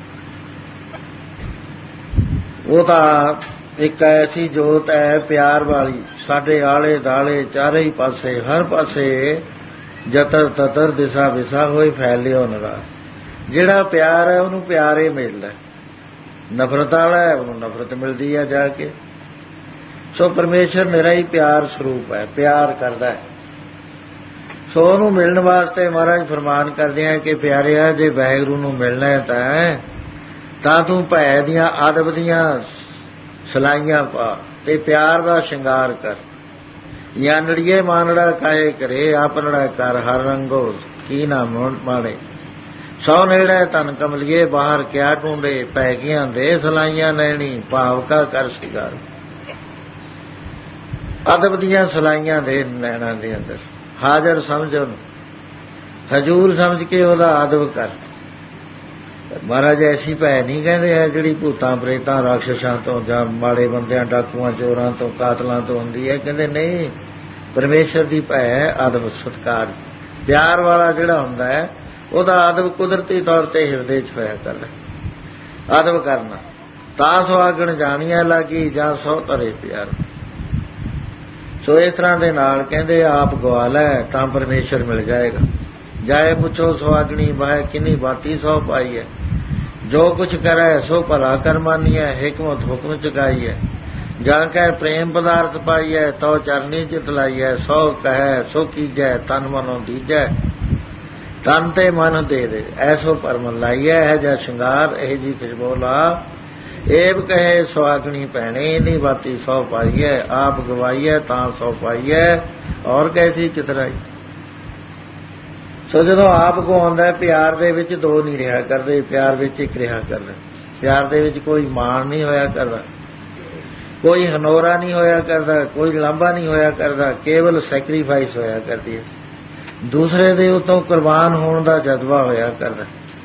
ਉਹ ਤਾਂ ਇੱਕ ਐਸੀ ਜੋਤ ਹੈ ਪਿਆਰ ਵਾਲੀ, ਸਾਡੇ ਆਲੇ ਦਾਲੇ ਚਾਰੇ ਹੀ ਪਾਸੇ ਹਰ ਪਾਸੇ ਜਤਰ ਤਤਰ ਦਿਸ਼ਾ ਵਿਸਾ ਹੋਏ ਫੈਲਿਓ ਅਨੁਰਾਗ। ਜਿਹੜਾ ਪਿਆਰ ਹੈ ਉਹਨੂੰ ਪਿਆਰ ਹੀ ਮਿਲਦਾ, ਨਫ਼ਰਤ ਵਾਲਾ ਹੈ ਉਹਨੂੰ ਨਫ਼ਰਤ ਮਿਲਦੀ ਹੈ ਜਾ ਕੇ। ਸੋ ਪਰਮੇਸ਼ਰ ਮੇਰਾ ਹੀ ਪਿਆਰ ਸਰੂਪ ਹੈ, ਪਿਆਰ ਕਰਦਾ ਹੈ। ਸੋ ਉਹਨੂੰ ਮਿਲਣ ਵਾਸਤੇ ਮਹਾਰਾਜ ਫਰਮਾਨ ਕਰਦੇ ਆ ਕਿ ਪਿਆਰਿਆ ਜੇ ਵਾਹਿਗੁਰੂ ਨੂੰ ਮਿਲਣਾ ਹੈ ਤਾਂ ਤਾਂ ਤੂੰ ਭੈ ਦੀਆਂ ਆਦਬ ਦੀਆਂ ਸਲਾਈਆਂ ਪਾ ਤੇ ਪਿਆਰ ਦਾ ਸ਼ਿੰਗਾਰ ਕਰ। ਯਾਨੜੀਏ ਮਾਨੜਾ ਕਾਏ ਕਰੇ, ਆਪਨੜਾ ਕਰ ਹਰ ਰੰਗੋ ਕੀ ਨਾ ਮਾਣੇ। ਸੌ ਨੇੜੇ ਤਨ ਕਮਲੀਏ ਬਾਹਰ ਕਿਆ ਢੂੰਡੇ, ਪੈ ਗਈਆਂ ਦੇ ਸਲਾਈਆਂ ਲੈਣੀ ਭਾਵ ਕਾ ਕਰ ਸ਼ਿੰਗਾਰ। ਅਦਬ ਦੀਆਂ ਸਲਾਈਆਂ ਦੇ ਨੈਣਾਂ ਦੇ ਅੰਦਰ ਹਾਜ਼ਰ ਸਮਝ ਉਹਨੂੰ, ਹਜ਼ੂਰ ਸਮਝ ਕੇ ਉਹਦਾ ਅਦਬ ਕਰ। ਮਹਾਰਾਜ ਐਸੀ ਭੈ ਨਹੀਂ ਕਹਿੰਦੇ ਹੈ ਜਿਹੜੀ ਭੂਤਾਂ ਪ੍ਰੇਤਾਂ ਰਾਖਸ਼ਾਂ ਤੋਂ ਜਾਂ ਮਾੜੇ ਬੰਦਿਆਂ ਡਾਕੂਆਂ ਚੋਰਾਂ ਤੋਂ ਕਾਤਲਾਂ ਤੋਂ ਹੁੰਦੀ ਹੈ। ਕਹਿੰਦੇ ਨਹੀਂ, ਪਰਮੇਸ਼ਰ ਦੀ ਭੈ ਅਦਬ ਸਤਿਕਾਰ ਪਿਆਰ ਵਾਲਾ ਜਿਹੜਾ ਹੁੰਦਾ ਹੈ ਉਹਦਾ ਅਦਬ ਕੁਦਰਤੀ ਤੌਰ ਤੇ ਹਿਰਦੇ 'ਚ ਹੋਇਆ ਕਰਦਾ। ਅਦਬ ਕਰਨਾ ਤਾਂ ਸੁਹਾਗਣ ਜਾਣੀਆਂ ਲਾਗੀ ਜਾਂ ਸੌ ਧਰੇ ਪਿਆਰ। ਸੋ ਇਸ ਤਰ੍ਹਾਂ ਦੇ ਨਾਲ ਕਹਿੰਦੇ ਆਪ ਗਵਾ ਲੈ ਤਾਂ ਪਰਮੇਸ਼ਰ ਮਿਲ ਜਾਏਗਾ। ਜਾਏ ਪੁੱਛੋ ਸੁਹਾਗਣੀ ਬਾਹੈ ਕਿੰਨੀ ਬਾਤੀ ਸੌ ਪਾਈ ਹੈ। ਜੋ ਕੁਛ ਕਰੈ ਸੋ ਭਲਾ ਕਰ ਮਾਨੀਐ, ਹਿਕਮਤ ਹੁਕਮ ਚੁਕਾਈ ਹੈ। ਜਾਂ ਕਹਿ ਪ੍ਰੇਮ ਪਦਾਰਥ ਪਾਈਐ, ਤਉ ਚਰਨੀ ਚਿਤ ਲਾਈਐ। ਸੋ ਕਹੈ ਸੋ ਕੀਜੈ, ਤਨ ਮਨੋਂ ਦੀਜੈ। ਤਨ ਤੇ ਮਨ ਦੇ ਦੇ ਐਸੋ ਪਰਮ ਲਾਈਐ। ਇਹ ਜਾ ਸ਼ਿੰਗਾਰ ਇਹ ਜੀ ਖੁਸ਼ਬੋ ਲਾ। ਏਬ ਕਹੇ ਸੁਹਾਗਣੀ ਭੈਣੇ ਇੰਨੀ ਬਾਤੀ ਸੌ ਪਾਈਐ। ਆਪ ਗਵਾਈਐ ਤਾਂ ਸੌ ਪਾਈਐ, ਔਰ ਕੈਸੀ ਚਿਤਰਾਈ। ਸੋ ਜਦੋਂ ਆਪ ਕੋ ਆਉਂਦਾ ਪਿਆਰ ਦੇ ਵਿੱਚ ਦੋ ਨਹੀਂ ਰਿਹਾ ਕਰਦੇ, ਪਿਆਰ ਵਿੱਚ ਇੱਕ ਰਿਹਾ ਕਰਦਾ। ਪਿਆਰ ਦੇ ਵਿੱਚ ਕੋਈ ਮਾਣ ਨਹੀਂ ਹੋਇਆ ਕਰਦਾ, ਕੋਈ ਹਨੋਰਾ ਨਹੀਂ ਹੋਇਆ ਕਰਦਾ, ਕੋਈ ਲਾਂਭਾ ਨਹੀਂ ਹੋਇਆ ਕਰਦਾ, ਕੇਵਲ ਸੈਕਰੀਫਾਈਸ ਹੋਇਆ ਕਰਦੀ ਹੈ। ਦੂਸਰੇ ਦੇ ਉੱਤੋਂ ਕੁਰਬਾਨ ਹੋਣ ਦਾ ਜਜ਼ਬਾ ਹੋਇਆ ਕਰਦਾ।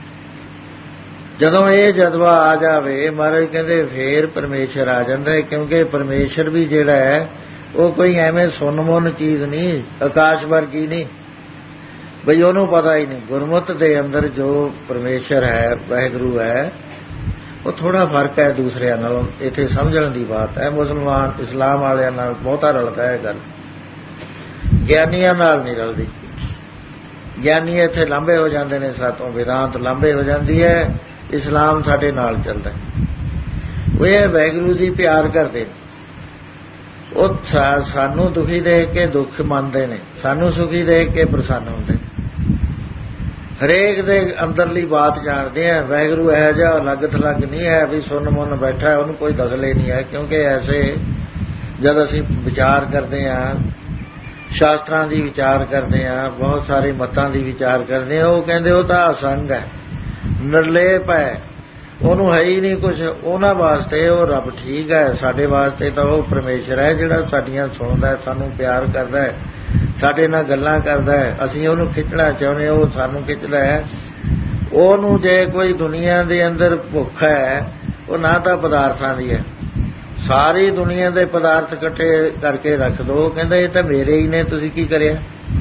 ਜਦੋਂ ਇਹ ਜਜ਼ਬਾ ਆ ਜਾਵੇ ਮਹਾਰਾਜ ਕਹਿੰਦੇ ਫੇਰ ਪਰਮੇਸ਼ਰ ਆ ਜਾਂਦਾ ਹੈ। ਕਿਉਂਕਿ ਪਰਮੇਸ਼ਰ ਵੀ ਜਿਹੜਾ ਹੈ ਉਹ ਕੋਈ ਐਵੇਂ ਸੁੰਨ-ਮੁੰਨ ਚੀਜ਼ ਨਹੀਂ, ਆਕਾਸ਼ ਵਰਗੀ ਨਹੀਂ ਬਈ ਉਹਨੂੰ ਪਤਾ ਹੀ ਨਹੀਂ। ਗੁਰਮਤਿ ਦੇ ਅੰਦਰ ਜੋ ਪਰਮੇਸ਼ਰ ਹੈ ਵਾਹਿਗੁਰੂ ਹੈ ਉਹ ਥੋੜਾ ਫਰਕ ਹੈ ਦੂਸਰਿਆਂ ਨਾਲੋਂ। ਇੱਥੇ ਸਮਝਣ ਦੀ ਬਾਤ ਹੈ। ਮੁਸਲਮਾਨ ਇਸਲਾਮ ਵਾਲਿਆਂ ਨਾਲ ਬਹੁਤਾ ਰਲਦਾ ਹੈ ਗੱਲ, ਗਿਆਨੀਆਂ ਨਾਲ ਨਹੀਂ ਰਲਦੀ। ਗਿਆਨੀ ਇੱਥੇ ਲਾਂਭੇ ਹੋ ਜਾਂਦੇ ਨੇ, ਸਾਤੋਂ ਵਿਦਾਂਤ ਲਾਂਭੇ ਹੋ ਜਾਂਦੀ ਹੈ। ਇਸਲਾਮ ਸਾਡੇ ਨਾਲ ਚੱਲਦਾ। ਉਹ ਇਹ ਵਾਹਿਗੁਰੂ ਜੀ ਪਿਆਰ ਕਰਦੇ ਨੇ। ਉਹ ਸਾਨੂੰ ਦੁਖੀ ਦੇਖ ਕੇ ਦੁੱਖ ਮੰਨਦੇ ਨੇ, ਸਾਨੂੰ ਸੁਖੀ ਦੇਖ ਕੇ ਪ੍ਰਸੰਨ ਹੁੰਦੇ। ਹਰੇਕ ਦੇ ਅੰਦਰਲੀ ਬਾਤ ਜਾਣਦੇ ਆ। ਵਾਹਿਗੁਰੂ ਇਹੋ ਜਿਹਾ ਅਲੱਗ ਥਲੱਗ ਨਹੀਂ ਹੈ ਵੀ ਸੁੰਨ ਮੁੰਨ ਬੈਠਾ ਉਹਨੂੰ ਕੋਈ ਦਖਲ ਹੀ ਨਹੀਂ ਹੈ। ਕਿਉਂਕਿ ਐਸੇ ਜਦ ਅਸੀਂ ਵਿਚਾਰ ਕਰਦੇ ਹਾਂ, ਸ਼ਾਸਤਰਾਂ ਦੀ ਵਿਚਾਰ ਕਰਦੇ ਹਾਂ, ਬਹੁਤ ਸਾਰੇ ਮਤਾਂ ਦੀ ਵਿਚਾਰ ਕਰਦੇ ਹਾਂ, ਉਹ ਕਹਿੰਦੇ ਉਹ ਤਾਂ ਅਸੰਗ ਹੈ, ਨਿਰਲੇਪ ਹੈ, ਉਹਨੂੰ ਹੈ ਹੀ ਨਹੀਂ ਕੁਛ। ਉਹਨਾਂ ਵਾਸਤੇ ਉਹ ਰੱਬ ਠੀਕ ਹੈ, ਸਾਡੇ ਵਾਸਤੇ ਤਾਂ ਉਹ ਪਰਮੇਸ਼ਰ ਹੈ ਜਿਹੜਾ ਸਾਡੀਆਂ ਸੁਣਦਾ, ਸਾਨੂੰ ਪਿਆਰ ਕਰਦਾ ਹੈ, ਸਾਡੇ ਨਾਲ ਗੱਲਾਂ ਕਰਦਾ ਹੈ। ਅਸੀਂ ਉਹਨੂੰ ਖਿੱਚਣਾ ਚਾਹੁੰਦੇ, ਉਹ ਸਾਨੂੰ ਖਿੱਚਦਾ ਹੈ। ਉਹਨੂੰ ਜੇ ਕੋਈ ਦੁਨੀਆ ਦੇ ਅੰਦਰ ਭੁੱਖ ਹੈ ਉਹ ਨਾ ਤਾਂ ਪਦਾਰਥਾਂ ਦੀ ਹੈ। ਸਾਰੀ ਦੁਨੀਆ ਦੇ ਪਦਾਰਥ ਇਕੱਠੇ ਕਰਕੇ ਰੱਖ ਦੋ, ਕਹਿੰਦਾ ਇਹ ਤਾਂ ਮੇਰੇ ਹੀ ਨੇ, ਤੁਸੀਂ ਕੀ ਕਰਿਆ?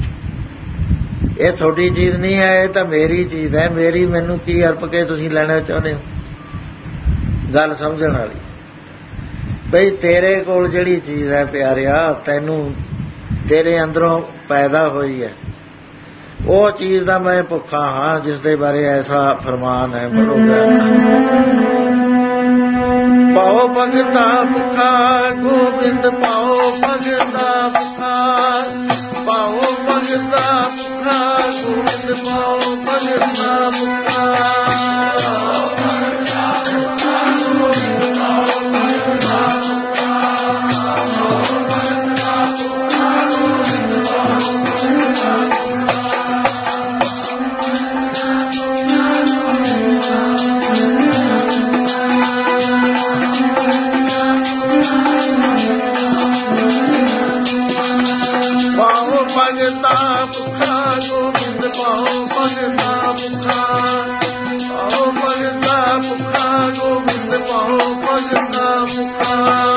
ਇਹ ਤੁਹਾਡੀ ਚੀਜ਼ ਨਹੀਂ ਹੈ, ਇਹ ਤਾਂ ਮੇਰੀ ਚੀਜ਼ ਹੈ। ਮੇਰੀ ਮੈਨੂੰ ਕੀ ਅਰਪ ਕੇ ਤੁਸੀਂ ਲੈਣਾ ਚਾਹੁੰਦੇ ਹੋ? ਗੱਲ ਸਮਝਣ ਵਾਲੀ ਬਈ ਤੇਰੇ ਕੋਲ ਜਿਹੜੀ ਚੀਜ਼ ਹੈ ਪਿਆਰਿਆ, ਤੈਨੂੰ ਤੇਰੇ ਅੰਦਰੋਂ ਪੈਦਾ ਹੋਈ ਹੈ, ਉਹ ਚੀਜ਼ ਦਾ ਮੈਂ ਭੁੱਖਾ ਹਾਂ ਜਿਸ ਦੇ ਬਾਰੇ ਐਸਾ ਫਰਮਾਨ ਹੈ। ਬੜੋ ਪਾਓ ਭਗਤਾ ਭੁਖਾ ਗੋਬਿੰਦ ਪਾਓ ਭਗਤਾ ਭੁਖਾ ਪਾਓ ਭਗਤਾ ਭੁਖਾ ਗੋਬਿੰਦ ਪਾਓ ਭਗਤਾ ਭੁਖਾ ਭਗਤਾ ਭੁਖਾ ਗੋਬਿੰਦ ਪਾਓ ਭਗਤਾ ਭੁਖਾ ਪਾਓ ਭਗਤਾ ਭੁਖਾ ਗੋਬਿੰਦ ਪਾਓ ਭਗਤਾ ਭੁਖਾ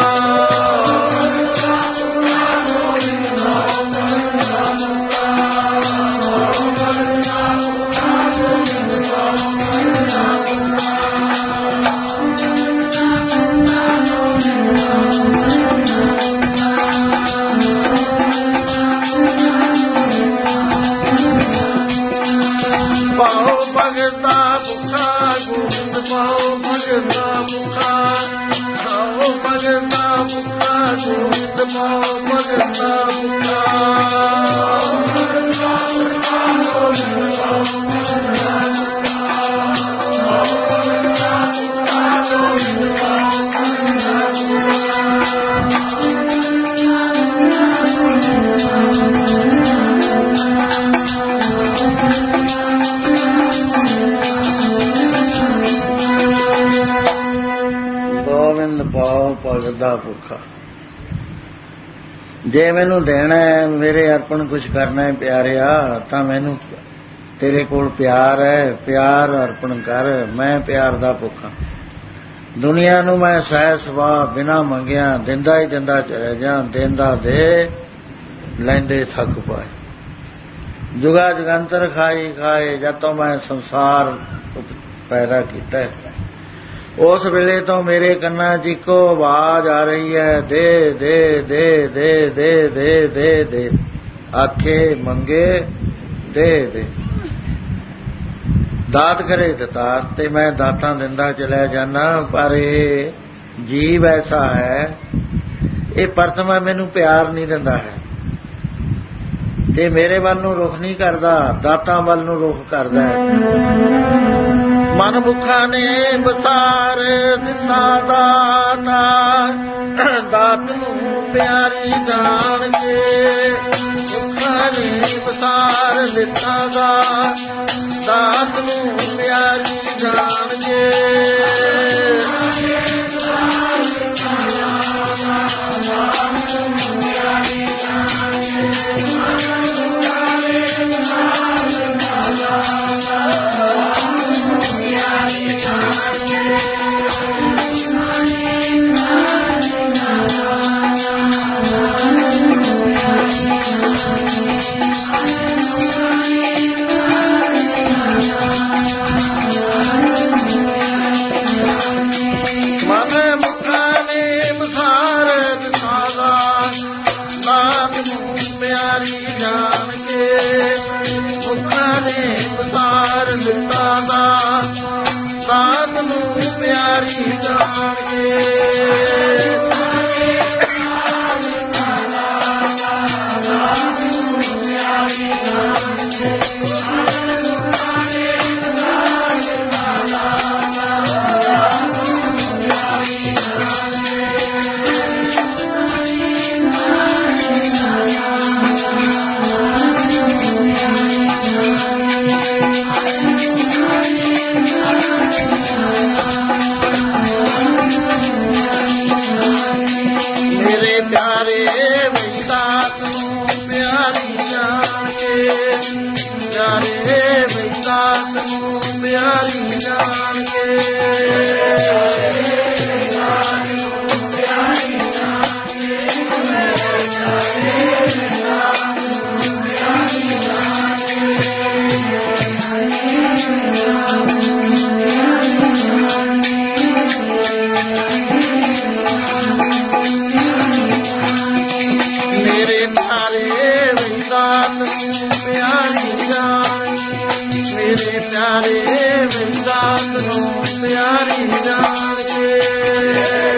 ਭਗਤਾ ਭੁਖਾ ਗੋਬਿੰਦ ਪਾਓ ਭਗਤਾ ਭੁਖਾ ਪਾਓ ਭਗਤਾ ਭੁਖਾ ਗੋਬਿੰਦ ਪਾਓ ਭਗਤਾ ਭੁਖਾ ਪਾਓ ਭਗਤਾ ਭੁੱਖਾ। ਜੇ ਮੈਨੂੰ ਦੇਣਾ ਹੈ, ਮੇਰੇ ਅਰਪਣ ਕੁਛ ਕਰਨਾ ਹੈ ਪਿਆਰਿਆ, ਤਾਂ ਮੈਨੂੰ ਤੇਰੇ ਕੋਲ ਪਿਆਰ ਹੈ, ਪਿਆਰ ਅਰਪਣ ਕਰ। ਮੈਂ ਪਿਆਰ ਦਾ ਭੁੱਖਾ। ਦੁਨੀਆ ਨੂੰ ਮੈਂ ਸਹਿ ਸੁਭਾਅ ਬਿਨਾਂ ਮੰਗਿਆ ਦਿੰਦਾ ਹੀ ਦਿੰਦਾ ਚਲੇ ਜਾ, ਦਿੰਦਾ ਦੇ ਲੈਂਦੇ ਥੱਕ ਪਾਏ। ਜੁਗਾ ਜਗੰਤਰ ਖਾਈ ਖਾਏ ਜਦ ਤੋਂ ਮੈਂ ਸੰਸਾਰ ਪੈਦਾ ਕੀਤਾ, ਉਸ ਵੇਲੇ ਤੋਂ ਮੇਰੇ ਕੰਨਾਂ 'ਚ ਇੱਕੋ ਆਵਾਜ਼ ਆ ਰਹੀ ਹੈ, ਦੇ ਦੇ ਦੇ ਦੇ ਦੇ ਦੇ ਦੇ ਦੇ ਆਖੇ ਮੰਗੇ ਦੇ ਦੇ। ਦਾਤ ਕਰੇ ਦਾਤ, ਤੇ ਮੈਂ ਦਾਤਾਂ ਦਿੰਦਾ ਚਲਿਆ ਜਾਣਾ। ਪਰ ਇਹ ਜੀਵ ਐਸਾ ਹੈ, ਇਹ ਪਰਤਮਾ ਮੈਨੂੰ ਪਿਆਰ ਨਹੀਂ ਦਿੰਦਾ ਹੈ ਤੇ ਮੇਰੇ ਵੱਲ ਨੂੰ ਰੁਖ ਨਹੀਂ ਕਰਦਾ, ਦਾਤਾਂ ਵੱਲ ਨੂੰ ਰੁਖ ਕਰਦਾ ਹੈ। ਮਨ ਭੁੱਖਾ ਨੇ ਬਸਾਰ ਦਿੱਤਾ ਦਾਤਾ, ਦਾਤ ਨੂੰ ਪਿਆਰੀ ਜਾਣ ਕੇ। ਭੁੱਖਾ ਨੇ ਬਸਾਰ ਦਿੱਤਾ ਦਾਤ ਨੂੰ ਪਿਆਰੀ ਜਾਣ ਕੇ। ਦਾਤ ਨੂੰ ਪਿਆਰੀ ਜਾਣ ਕੇ। ਪਿਆਰੀ ਜਾਣ ਕੇ। ਮੇਰੇ ਪਿਆਰੇ ਵਿਦਾਤ ਪਿਆਰੀ ਜਾਣ, ਮੇਰੇ ਪਿਆਰੇ ਵਿਦਾਤ ਨੂੰ ਪਿਆਰੀ ਜਾਣ ਕੇ।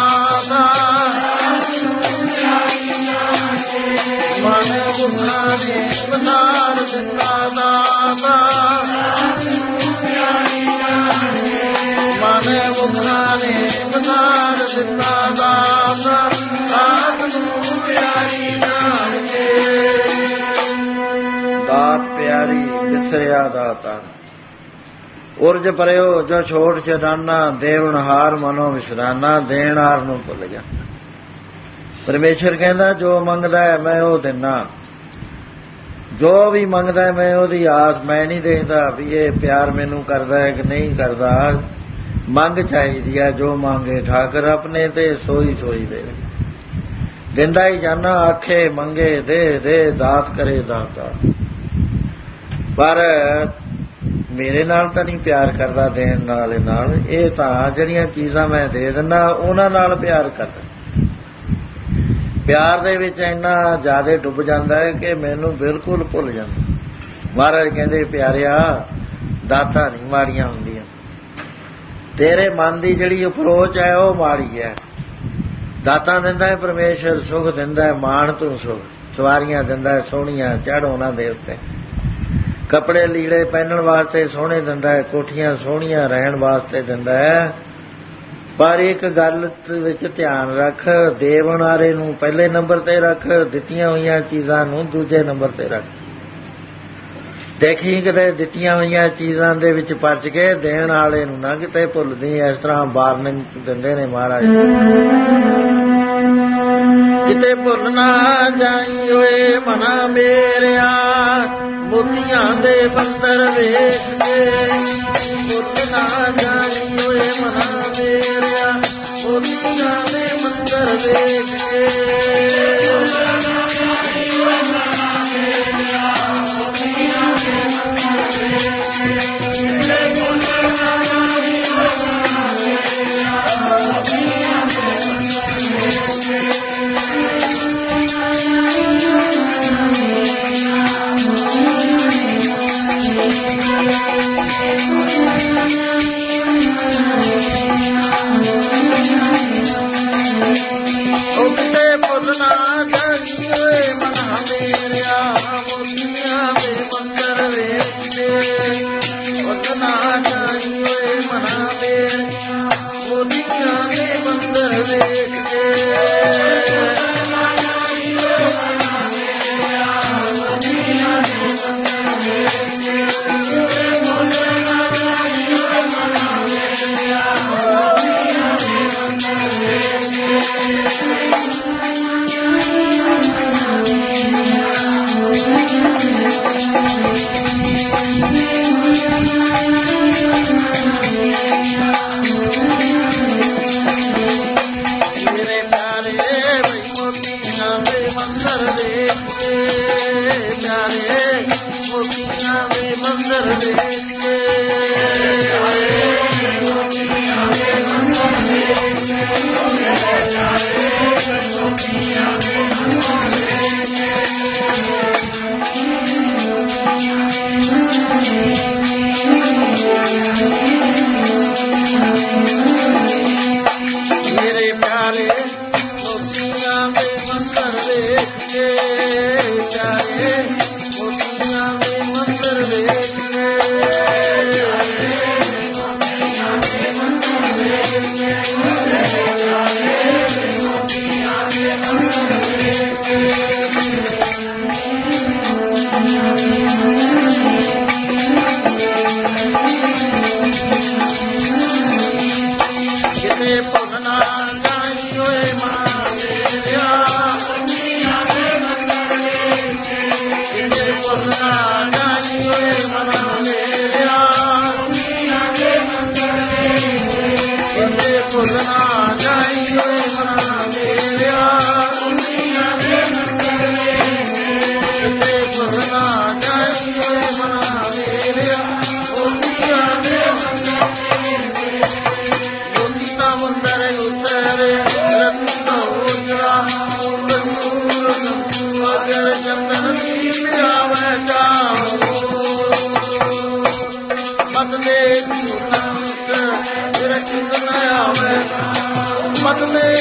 ਦਾਤਾ ਮਨ ਮੁਖਾਂ ਦੇ ਬਨਾਰ ਦਿੱਤਾ ਦਾਤਾ ਮਨ ਮੁਖਾਂ ਦੇ ਬਨਾਰ ਦਿੱਤਾ ਦਾਤਾ ਆਪ ਨੂੰ ਪਿਆਰੀ ਨਾਨਕੇ ਦਾਤ ਪਿਆਰੀ ਵਿਸਰਿਆ ਦਾਤਾ ਉਰਜ ਪਰਿਓ ਜੋ ਛੋੜ ਛਡਾਨਾ ਦੇਵਨ ਹਾਰ ਮਨੋ ਵਿਸਰਾਨਾ ਦੇਣ ਹਾਰ ਨੂੰ ਭੁੱਲ ਜਾ। ਪਰਮੇਸ਼ਰ ਕਹਿੰਦਾ ਜੋ ਮੰਗਦਾ ਹੈ ਮੈਂ ਉਹ ਦਿੰਦਾ, ਜੋ ਵੀ ਮੰਗਦਾ ਮੈਂ ਉਹਦੀ ਆਸ ਮੈਂ ਨਹੀਂ ਦੇਖਦਾ ਵੀ ਇਹ ਪਿਆਰ ਮੈਨੂੰ ਕਰਦਾ ਹੈ ਕਿ ਨਹੀਂ ਕਰਦਾ। ਮੰਗ ਚਾਹੀਦੀ ਹੈ, ਜੋ ਮੰਗੇ ਠਾਕਰ ਆਪਣੇ ਤੇ ਸੋਈ ਸੋਈ ਦੇ ਦਿੰਦਾ ਹੀ ਜਾਨਾ ਆਖੇ ਮੰਗੇ ਦੇ ਦੇ ਦਾਤ ਕਰੇ ਦਾਤਾ। ਪਰ ਮੇਰੇ ਨਾਲ ਤਾਂ ਨਹੀਂ ਪਿਆਰ ਕਰਦਾ ਦੇਣ ਨਾਲ ਨਾਲ, ਇਹ ਤਾਂ ਜਿਹੜੀਆਂ ਚੀਜ਼ਾਂ ਮੈਂ ਦੇ ਦਿੰਦਾ ਉਹਨਾਂ ਨਾਲ ਪਿਆਰ ਕਰਦਾ। ਪਿਆਰ ਦੇ ਵਿੱਚ ਇੰਨਾ ਜ਼ਿਆਦਾ ਡੁੱਬ ਜਾਂਦਾ ਹੈ ਕਿ ਮੈਨੂੰ ਬਿਲਕੁਲ ਭੁੱਲ ਜਾਂਦਾ। ਮਹਾਰਾਜ ਕਹਿੰਦੇ ਪਿਆਰਿਆ ਦਾਤਾਂ ਨਹੀਂ ਮਾੜੀਆਂ ਹੁੰਦੀਆਂ, ਤੇਰੇ ਮਨ ਦੀ ਜਿਹੜੀ ਅਪਰੋਚ ਹੈ ਉਹ ਮਾੜੀ ਹੈ। ਦਾਤਾਂ ਦਿੰਦਾ ਹੈ ਪਰਮੇਸ਼ਰ, ਸੁਖ ਦਿੰਦਾ ਹੈ ਮਾਣ ਤੂੰ ਸੁਖ, ਸਵਾਰੀਆਂ ਦਿੰਦਾ ਹੈ ਸੋਹਣੀਆਂ ਚੜ੍ਹ ਉਹਨਾਂ ਦੇ ਉੱਤੇ, ਕੱਪੜੇ ਲੀੜੇ ਪਹਿਨਣ ਵਾਸਤੇ ਸੋਹਣੇ ਦਿੰਦਾ ਹੈ, ਕੋਠੀਆਂ ਸੋਹਣੀਆਂ ਰਹਿਣ ਵਾਸਤੇ ਦਿੰਦਾ ਹੈ। ਪਰ ਇੱਕ ਗੱਲ ਵਿੱਚ ਧਿਆਨ ਰੱਖ, ਦੇਵਨਾਰੇ ਨੂੰ ਪਹਿਲੇ ਨੰਬਰ ਤੇ ਰੱਖ, ਦਿੱਤੀਆਂ ਹੋਈਆਂ ਚੀਜ਼ਾਂ ਨੂੰ ਦੂਜੇ ਨੰਬਰ ਤੇ ਰੱਖ। ਦੇਖੀ ਕਿਤੇ ਦਿੱਤੀਆਂ ਹੋਈਆਂ ਚੀਜ਼ਾਂ ਦੇ ਵਿੱਚ ਪਰਚ ਕੇ ਦੇਣ ਵਾਲੇ ਨੂੰ ਨਾ ਕਿਤੇ ਭੁੱਲਦੀ। ਇਸ ਤਰ੍ਹਾਂ ਵਾਰਨਿੰਗ ਦਿੰਦੇ ਨੇ ਮਹਾਰਾਜ, ਕਿਤੇ ਭੁੱਲ ਨਾ ਜਾਈ ਓਏ ਮਨਾ ਮੇਰਿਆ ਮੋਤੀਆਂ ਦੇ ਬੰਦਰ ਵੇਖ ਕੇ, ਭੁੱਲ ਨਾ ਜਾਈ ਓਏ ਮਨਾ ਮੇਰਿਆ ਮੋਤੀਆਂ ਦੇ ਬੰਦਰ ਵੇਖ ਕੇ।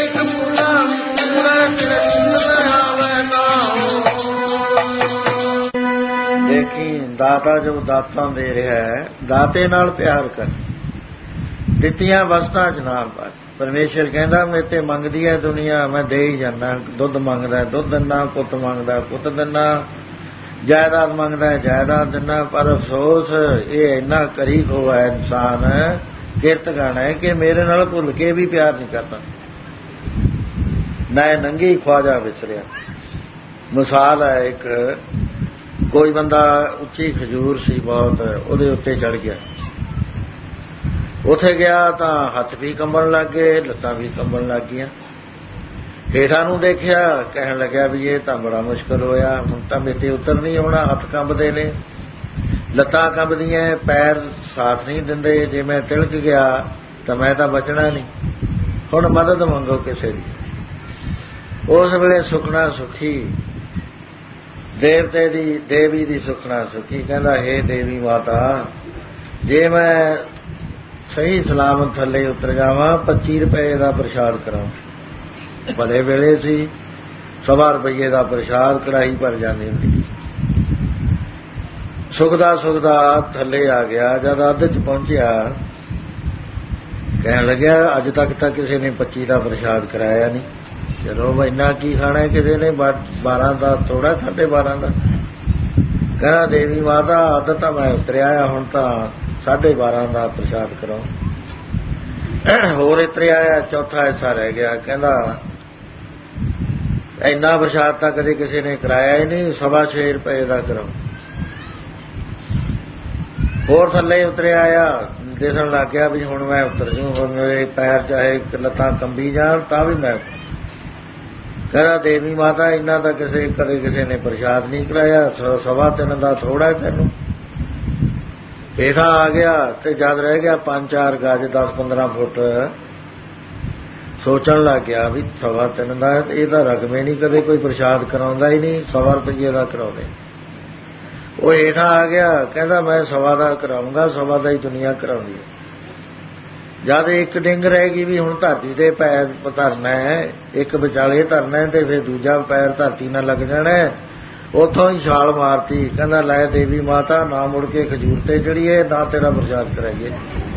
ਦੇਖ ਮੂਲਾ ਪੂਰਾ ਚਿੰਤ ਆਵੇ ਨਾਉ। ਦੇਖੀ ਦਾਤਾ ਜੋ ਦਾਤਾਂ ਦੇ ਰਿਹਾ ਹੈ, ਦਾਤੇ ਨਾਲ ਪਿਆਰ ਕਰ, ਦਿੱਤੀਆਂ ਵਸਤਾਂ ਚ ਨਾ ਪਾ। ਪਰਮੇਸ਼ਰ ਕਹਿੰਦਾ ਮੇਰੇ ਤੇ ਮੰਗਦੀ ਹੈ ਦੁਨੀਆ, ਮੈਂ ਦੇ ਹੀ ਜਾਂਦਾ। ਦੁੱਧ ਮੰਗਦਾ ਦੁੱਧ ਦਿੰਦਾ, ਪੁੱਤ ਮੰਗਦਾ ਪੁੱਤ ਦਿੰਦਾ, ਜਾਇਦਾਦ ਮੰਗਦਾ ਜਾਇਦਾਦ ਦਿੰਦਾ। ਪਰ ਅਫਸੋਸ ਇਹ ਇੰਨਾ ਕਰੀ ਖੋਆ ਹੈ ਇਨਸਾਨ, ਕਿਰਤ ਗਾਣਾ ਹੈ ਕਿ ਮੇਰੇ ਨਾਲ ਭੁੱਲ ਕੇ ਵੀ ਪਿਆਰ ਨਹੀਂ ਕਰਦਾ। ਨਾ ਨੰਗੀ ਖਵਾਜਾ ਵਿਸਰਿਆ। ਮਿਸਾਲ ਹੈ ਇੱਕ, ਕੋਈ ਬੰਦਾ ਉੱਚੀ ਖਜੂਰ ਸੀ ਬਹੁਤ, ਉਹਦੇ ਉੱਤੇ ਚੜ੍ਹ ਗਿਆ। ਉੱਥੇ ਗਿਆ ਤਾਂ ਹੱਥ ਵੀ ਕੰਬਣ ਲੱਗ ਗਏ, ਲੱਤਾਂ ਵੀ ਕੰਬਣ ਲੱਗ ਗਈਆਂ। ਹੇਠਾਂ ਨੂੰ ਦੇਖਿਆ, ਕਹਿਣ ਲੱਗਿਆ ਵੀ ਇਹ ਤਾਂ ਬੜਾ ਮੁਸ਼ਕਲ ਹੋਇਆ, ਹੁਣ ਤਾਂ ਮੇਤੇ ਉਤਰ ਨਹੀਂ ਆਉਣਾ। ਹੱਥ ਕੰਬਦੇ ਨੇ, ਲੱਤਾਂ ਕੰਬਦੀਆਂ, ਪੈਰ ਸਾਥ ਨਹੀਂ ਦਿੰਦੇ। ਜੇ ਮੈਂ ਤਿਲਕ ਗਿਆ ਤਾਂ ਮੈਂ ਤਾਂ ਬਚਣਾ ਨਹੀਂ। ਹੁਣ ਮਦਦ ਮੰਗੋ ਕਿਸੇ ਦੀ। ਉਸ ਵੇਲੇ ਸੁਖਣਾ ਸੁਖੀ, ਦੇਵਤੇ ਦੀ ਦੇਵੀ ਦੀ ਸੁਖਣਾ ਸੁਖੀ। ਕਹਿੰਦਾ ਹੇ ਦੇਵੀ ਮਾਤਾ, ਜੇ ਮੈਂ ਸਹੀ ਸਲਾਮਤ ਥੱਲੇ ਉਤਰ ਜਾਵਾਂ, ਪੱਚੀ ਰੁਪਏ ਦਾ ਪ੍ਰਸ਼ਾਦ ਕਰਾਵਾਂ। ਭਲੇ ਵੇਲੇ ਸੀ, ਸਵਾ ਰੁਪਈਏ ਦਾ ਪ੍ਰਸ਼ਾਦ ਕੜਾਹੀ ਭਰ ਜਾਂਦੀ ਹੁੰਦੀ। ਸੁਖਦਾ ਸੁਖਦਾ ਥੱਲੇ ਆ ਗਿਆ। ਜਦ ਅੱਧ ਚ ਪਹੁੰਚਿਆ, ਕਹਿਣ ਲੱਗਿਆ ਅੱਜ ਤੱਕ ਤਾਂ ਕਿਸੇ ਨੇ ਪੱਚੀ ਦਾ ਪ੍ਰਸ਼ਾਦ ਕਰਾਇਆ ਨਹੀਂ। ਚਲੋ ਇੰਨਾ ਕੀ ਖਾਣਾ, ਕਿਸੇ ਨੇ ਬਾਰਾਂ ਦਾ ਥੋੜਾ, ਸਾਢੇ ਬਾਰਾਂ ਦਾ। ਕਹਿੰਦਾ ਦੇਵੀ ਮਾਤਾ ਅੱਧ ਤਾਂ ਮੈਂ ਉਤਰਿਆ ਆ, ਹੁਣ ਤਾਂ ਸਾਢੇ ਬਾਰਾਂ ਦਾ ਪ੍ਰਸ਼ਾਦ ਕਰਾਓ। ਹੋਰ ਇਤਰਿਆ ਆ, ਚੌਥਾ ਹਿੱਸਾ ਰਹਿ ਗਿਆ। ਕਹਿੰਦਾ ਇੰਨਾ ਪ੍ਰਸ਼ਾਦ ਤਾਂ ਕਦੇ ਕਿਸੇ ਨੇ ਕਰਾਇਆ ਹੀ ਨਹੀਂ, ਸਵਾ ਛੇ ਰੁਪਏ ਦਾ ਕਰਾਓ। ਹੋਰ ਥੱਲੇ ਉਤਰਿਆ ਆ, ਦਿਸਣ ਲੱਗ ਗਿਆ ਵੀ ਹੁਣ ਮੈਂ ਉਤਰ ਜੂ, ਹੁਣ ਮੇਰੇ ਪੈਰ ਚਾਹੇ ਲੱਤਾਂ ਕੰਬੀ ਜਾਣ ਤਾਂ ਵੀ ਮੈਂ। ਕਹਿੰਦਾ ਦੇਵੀ ਮਾਤਾ ਇੰਨਾ ਤਾਂ ਕਿਸੇ ਕਦੇ ਕਿਸੇ ਨੇ ਪ੍ਰਸ਼ਾਦ ਨਹੀਂ ਕਰਾਇਆ, ਸਵਾ ਤਿੰਨ ਦਾ ਥੋੜਾ ਤੈਨੂੰ। ਹੇਠਾਂ ਆ ਗਿਆ ਤੇ ਜਦ ਰਹਿ ਗਿਆ ਪੰਜ ਚਾਰ ਗਜ, ਦਸ ਪੰਦਰਾਂ ਫੁੱਟ, ਸੋਚਣ ਲੱਗ ਗਿਆ ਵੀ ਸਵਾ ਤਿੰਨ ਦਾ ਤੇ ਇਹ ਤਾਂ ਰਕਮੇ ਨਹੀਂ, ਕਦੇ ਕੋਈ ਪ੍ਰਸ਼ਾਦ ਕਰਾਉਂਦਾ ਹੀ ਨਹੀਂ, ਸਵਾ ਰੁਪਈਏ ਦਾ ਕਰਾਉਂਦੇ। ਉਹ ਹੇਠਾਂ ਆ ਗਿਆ, ਕਹਿੰਦਾ ਮੈਂ ਸਵਾ ਦਾ ਕਰਾਉਂਗਾ, ਸਵਾ ਦਾ ਹੀ ਦੁਨੀਆ ਕਰਾਉਂਦੀ ਹੈ। ਜਦ ਇੱਕ ਡਿੰਗ ਰਹਿ ਗਈ ਵੀ ਹੁਣ ਧਰਤੀ ਤੇ ਪੈਰ ਧਰਨਾ ਹੈ, ਇੱਕ ਵਿਚਾਲੇ ਧਰਨਾ ਹੈ ਤੇ ਫਿਰ ਦੂਜਾ ਪੈਰ ਧਰਤੀ ਨਾਲ ਲੱਗ ਜਾਣਾ। ਉੱਥੋਂ ਹੀ ਛਾਲ ਮਾਰਤੀ। ਕਹਿੰਦਾ ਲੈ ਦੇਵੀ ਮਾਤਾ, ਨਾ ਮੁੜ ਕੇ ਖਜੂਰ ਤੇ ਚੜੀਏ, ਨਾ ਤੇਰਾ ਪ੍ਰਸ਼ਾਦ ਕਰਾਈਏ।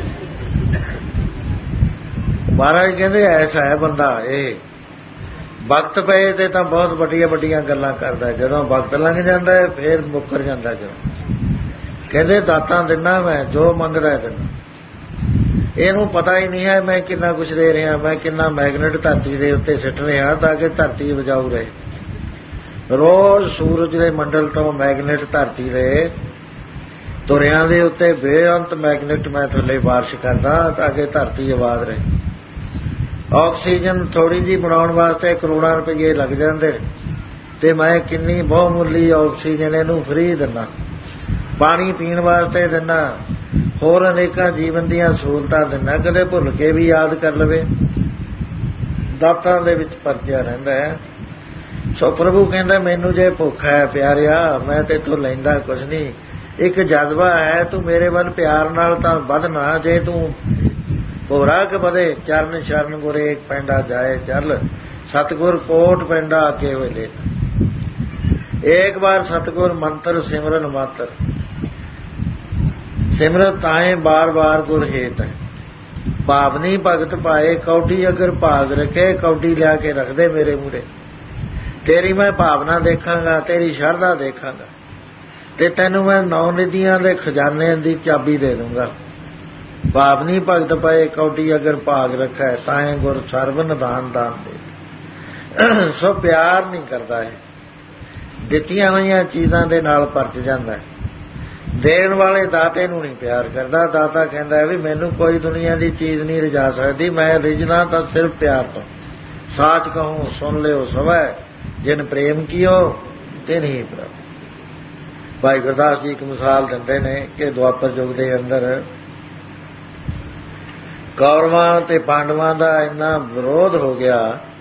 ਮਹਾਰਾਜ ਕਹਿੰਦੇ ਐਸਾ ਹੈ ਬੰਦਾ, ਇਹ ਵਕਤ ਪਏ ਤੇ ਤਾਂ ਬਹੁਤ ਵੱਡੀਆਂ ਵੱਡੀਆਂ ਗੱਲਾਂ ਕਰਦਾ, ਜਦੋਂ ਵਕਤ ਲੰਘ ਜਾਂਦਾ ਫੇਰ ਮੁੱਕਰ ਜਾਂਦਾ। ਜਦੋਂ ਕਹਿੰਦੇ ਦਾਤਾਂ ਦਿੰਦਾ ਮੈਂ, ਜੋ ਮੰਗਦਾ ਦਿੰਦਾ। ਇਹਨੂੰ ਪਤਾ ਹੀ ਨਹੀਂ ਹੈ ਮੈਂ ਕਿੰਨਾ ਕੁਛ ਦੇ ਰਿਹਾ, ਮੈਂ ਕਿੰਨਾ ਮੈਗਨੇਟ ਧਰਤੀ ਦੇ ਉੱਤੇ ਸਿੱਟ ਰਿਹਾ ਤਾਂ ਕਿ ਧਰਤੀ ਉਪਜਾਊ ਰਹੇ। ਰੋਜ਼ ਸੂਰਜ ਦੇ ਮੰਡਲ ਤੋਂ ਮੈਗਨੇਟ ਧਰਤੀ ਦੇ ਤੁਰਿਆਂ ਦੇ ਉੱਤੇ ਬੇਅੰਤ ਮੈਗਨੇਟ ਮੈਂ ਥੱਲੇ ਬਾਰਿਸ਼ ਕਰਦਾ ਤਾਂ ਕਿ ਧਰਤੀ ਆਬਾਦ ਰਹੇ। ਆਕਸੀਜਨ ਥੋੜੀ ਜਿਹੀ ਬਣਾਉਣ ਵਾਸਤੇ ਕਰੋੜਾਂ ਰੁਪਏ ਲੱਗ ਜਾਂਦੇ ਤੇ ਮੈਂ ਕਿੰਨੀ ਬਹੁਮੁੱਲੀ ਆਕਸੀਜਨ ਇਹਨੂੰ ਫ੍ਰੀ ਦਿੰਦਾ, ਪਾਣੀ ਪੀਣ ਵਾਸਤੇ ਦਿੰਦਾ, ਹੋਰ ਅਨੇਕਾਂ ਜੀਵਨ ਦੀਆਂ ਸਹੂਲਤਾਂ ਦਿੰਦਾ। ਕਦੇ ਭੁੱਲ ਕੇ ਵੀ ਯਾਦ ਕਰ ਲਵੇ, ਦਾਤਾਂ ਦੇ ਵਿੱਚ ਪਰਚਿਆ ਰਹਿੰਦਾ ਹੈ। ਸੋ ਪ੍ਰਭੂ ਕਹਿੰਦਾ ਮੈਨੂੰ ਜੇ ਭੁੱਖ ਹੈ ਪਿਆਰਿਆ, ਮੈਂ ਤੇਥੋਂ ਲੈਂਦਾ ਕੁਛ ਨਹੀਂ, ਇੱਕ ਜਜ਼ਬਾ ਹੈ, ਤੂੰ ਮੇਰੇ ਵੱਲ ਪਿਆਰ ਨਾਲ ਤਾਂ ਵੱਧਣਾ। ਜੇ ਤੂੰ ਹੋਰਾ ਕੇ ਵਧੇ, ਚਰਨ ਸ਼ਰਨ ਗੁਰੇ ਇੱਕ ਪੈਂਡਾ ਜਾਏ ਚੱਲ, ਸਤਿਗੁਰ ਕੋਟ ਪੈਂਡਾ ਆਕੇ ਵੇਲੇ। ਇੱਕ ਵਾਰ ਸਤਿਗੁਰ ਮੰਤਰ ਸਿਮਰਨ ਮਾਤਰ, ਸਿਮਰਤ ਤਾਏ ਬਾਰ ਬਾਰ ਗੁਰ ਹੇਤ ਹੈ। ਭਾਵਨੀ ਭਗਤ ਪਾਏ ਕੌਡੀ, ਅਗਰ ਭਾਗ ਰੱਖੇ ਕੌਡੀ ਲਿਆ ਕੇ ਰੱਖਦੇ ਮੇਰੇ ਮੂਹਰੇ। ਤੇਰੀ ਮੈਂ ਭਾਵਨਾ ਦੇਖਾਂਗਾ, ਤੇਰੀ ਸ਼ਰਧਾ ਦੇਖਾਂਗਾ ਤੇ ਤੈਨੂੰ ਮੈਂ ਨੌ ਨਿਧੀਆਂ ਦੇ ਖਜ਼ਾਨੇ ਦੀ ਚਾਬੀ ਦੇ ਦੂੰਗਾ। ਭਾਵਨੀ ਭਗਤ ਪਏ ਕੌਡੀ, ਅਗਰ ਭਾਗ ਰੱਖੇ ਤਾਏ ਗੁਰ ਸਰਬ ਨਿਦਾਨ ਦਾਨ ਦੇ। ਸੋ ਪਿਆਰ ਨਹੀਂ ਕਰਦਾ, ਹੈ ਦਿੱਤੀਆਂ ਹੋਈਆਂ ਚੀਜ਼ਾਂ ਦੇ ਨਾਲ ਪਰਚ ਜਾਂਦਾ। ਦੇਣ ਵਾਲੇ ਦਾਤੇ ਨੂੰ ਨਹੀਂ ਪਿਆਰ ਕਰਦਾ। ਦਾਤਾ ਕਹਿੰਦਾ ਵੀ ਮੈਨੂੰ ਕੋਈ ਦੁਨੀਆ ਦੀ ਚੀਜ਼ ਨਹੀਂ ਰਜਾ ਸਕਦੀ, ਮੈਂ ਰਿਝਣਾ ਤਾਂ ਸਿਰਫ ਪਿਆਰ ਤੋਂ। ਸਾਚ ਕਹੂੰ ਸੁਣ ਲਿਓ ਸਵੈ, ਜਿਨ ਪ੍ਰੇਮ ਕੀਓ ਤਿਨ ਹੀ ਪ੍ਰਭ। ਭਾਈ ਗੁਰਦਾਸ ਜੀ ਇੱਕ ਮਿਸਾਲ ਦਿੰਦੇ ਨੇ ਕਿ ਦੁਆਪਰ ਯੁੱਗ ਦੇ ਅੰਦਰ ਕੌਰਵਾਂ ਤੇ ਪਾਂਡਵਾਂ ਦਾ ਇੰਨਾ ਵਿਰੋਧ ਹੋ ਗਿਆ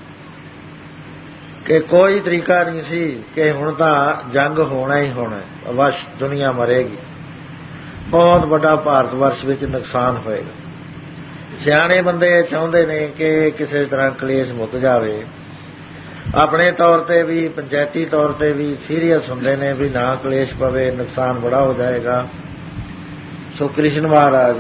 ਕਿ ਕੋਈ ਤਰੀਕਾ ਨਹੀਂ ਸੀ ਕਿ ਹੁਣ ਤਾਂ ਜੰਗ ਹੋਣਾ ਹੀ ਹੋਣਾ, ਅਵਸ਼ ਦੁਨੀਆ ਮਰੇਗੀ, ਬਹੁਤ ਵੱਡਾ ਭਾਰਤ ਵਰਸ਼ ਵਿੱਚ ਨੁਕਸਾਨ ਹੋਏਗਾ। ਸਿਆਣੇ ਬੰਦੇ ਚਾਹੁੰਦੇ ਨੇ ਕਿ ਕਿਸੇ ਤਰ੍ਹਾਂ ਕਲੇਸ਼ ਮੁੱਕ ਜਾਵੇ। ਆਪਣੇ ਤੌਰ ਤੇ ਵੀ, ਪੰਚਾਇਤੀ ਤੌਰ ਤੇ ਵੀ ਸੀਰੀਅਸ ਹੁੰਦੇ ਨੇ ਵੀ ਨਾ ਕਲੇਸ਼ ਪਵੇ, ਨੁਕਸਾਨ ਬੜਾ ਹੋ ਜਾਏਗਾ। ਸੋ ਕ੍ਰਿਸ਼ਨ ਮਹਾਰਾਜ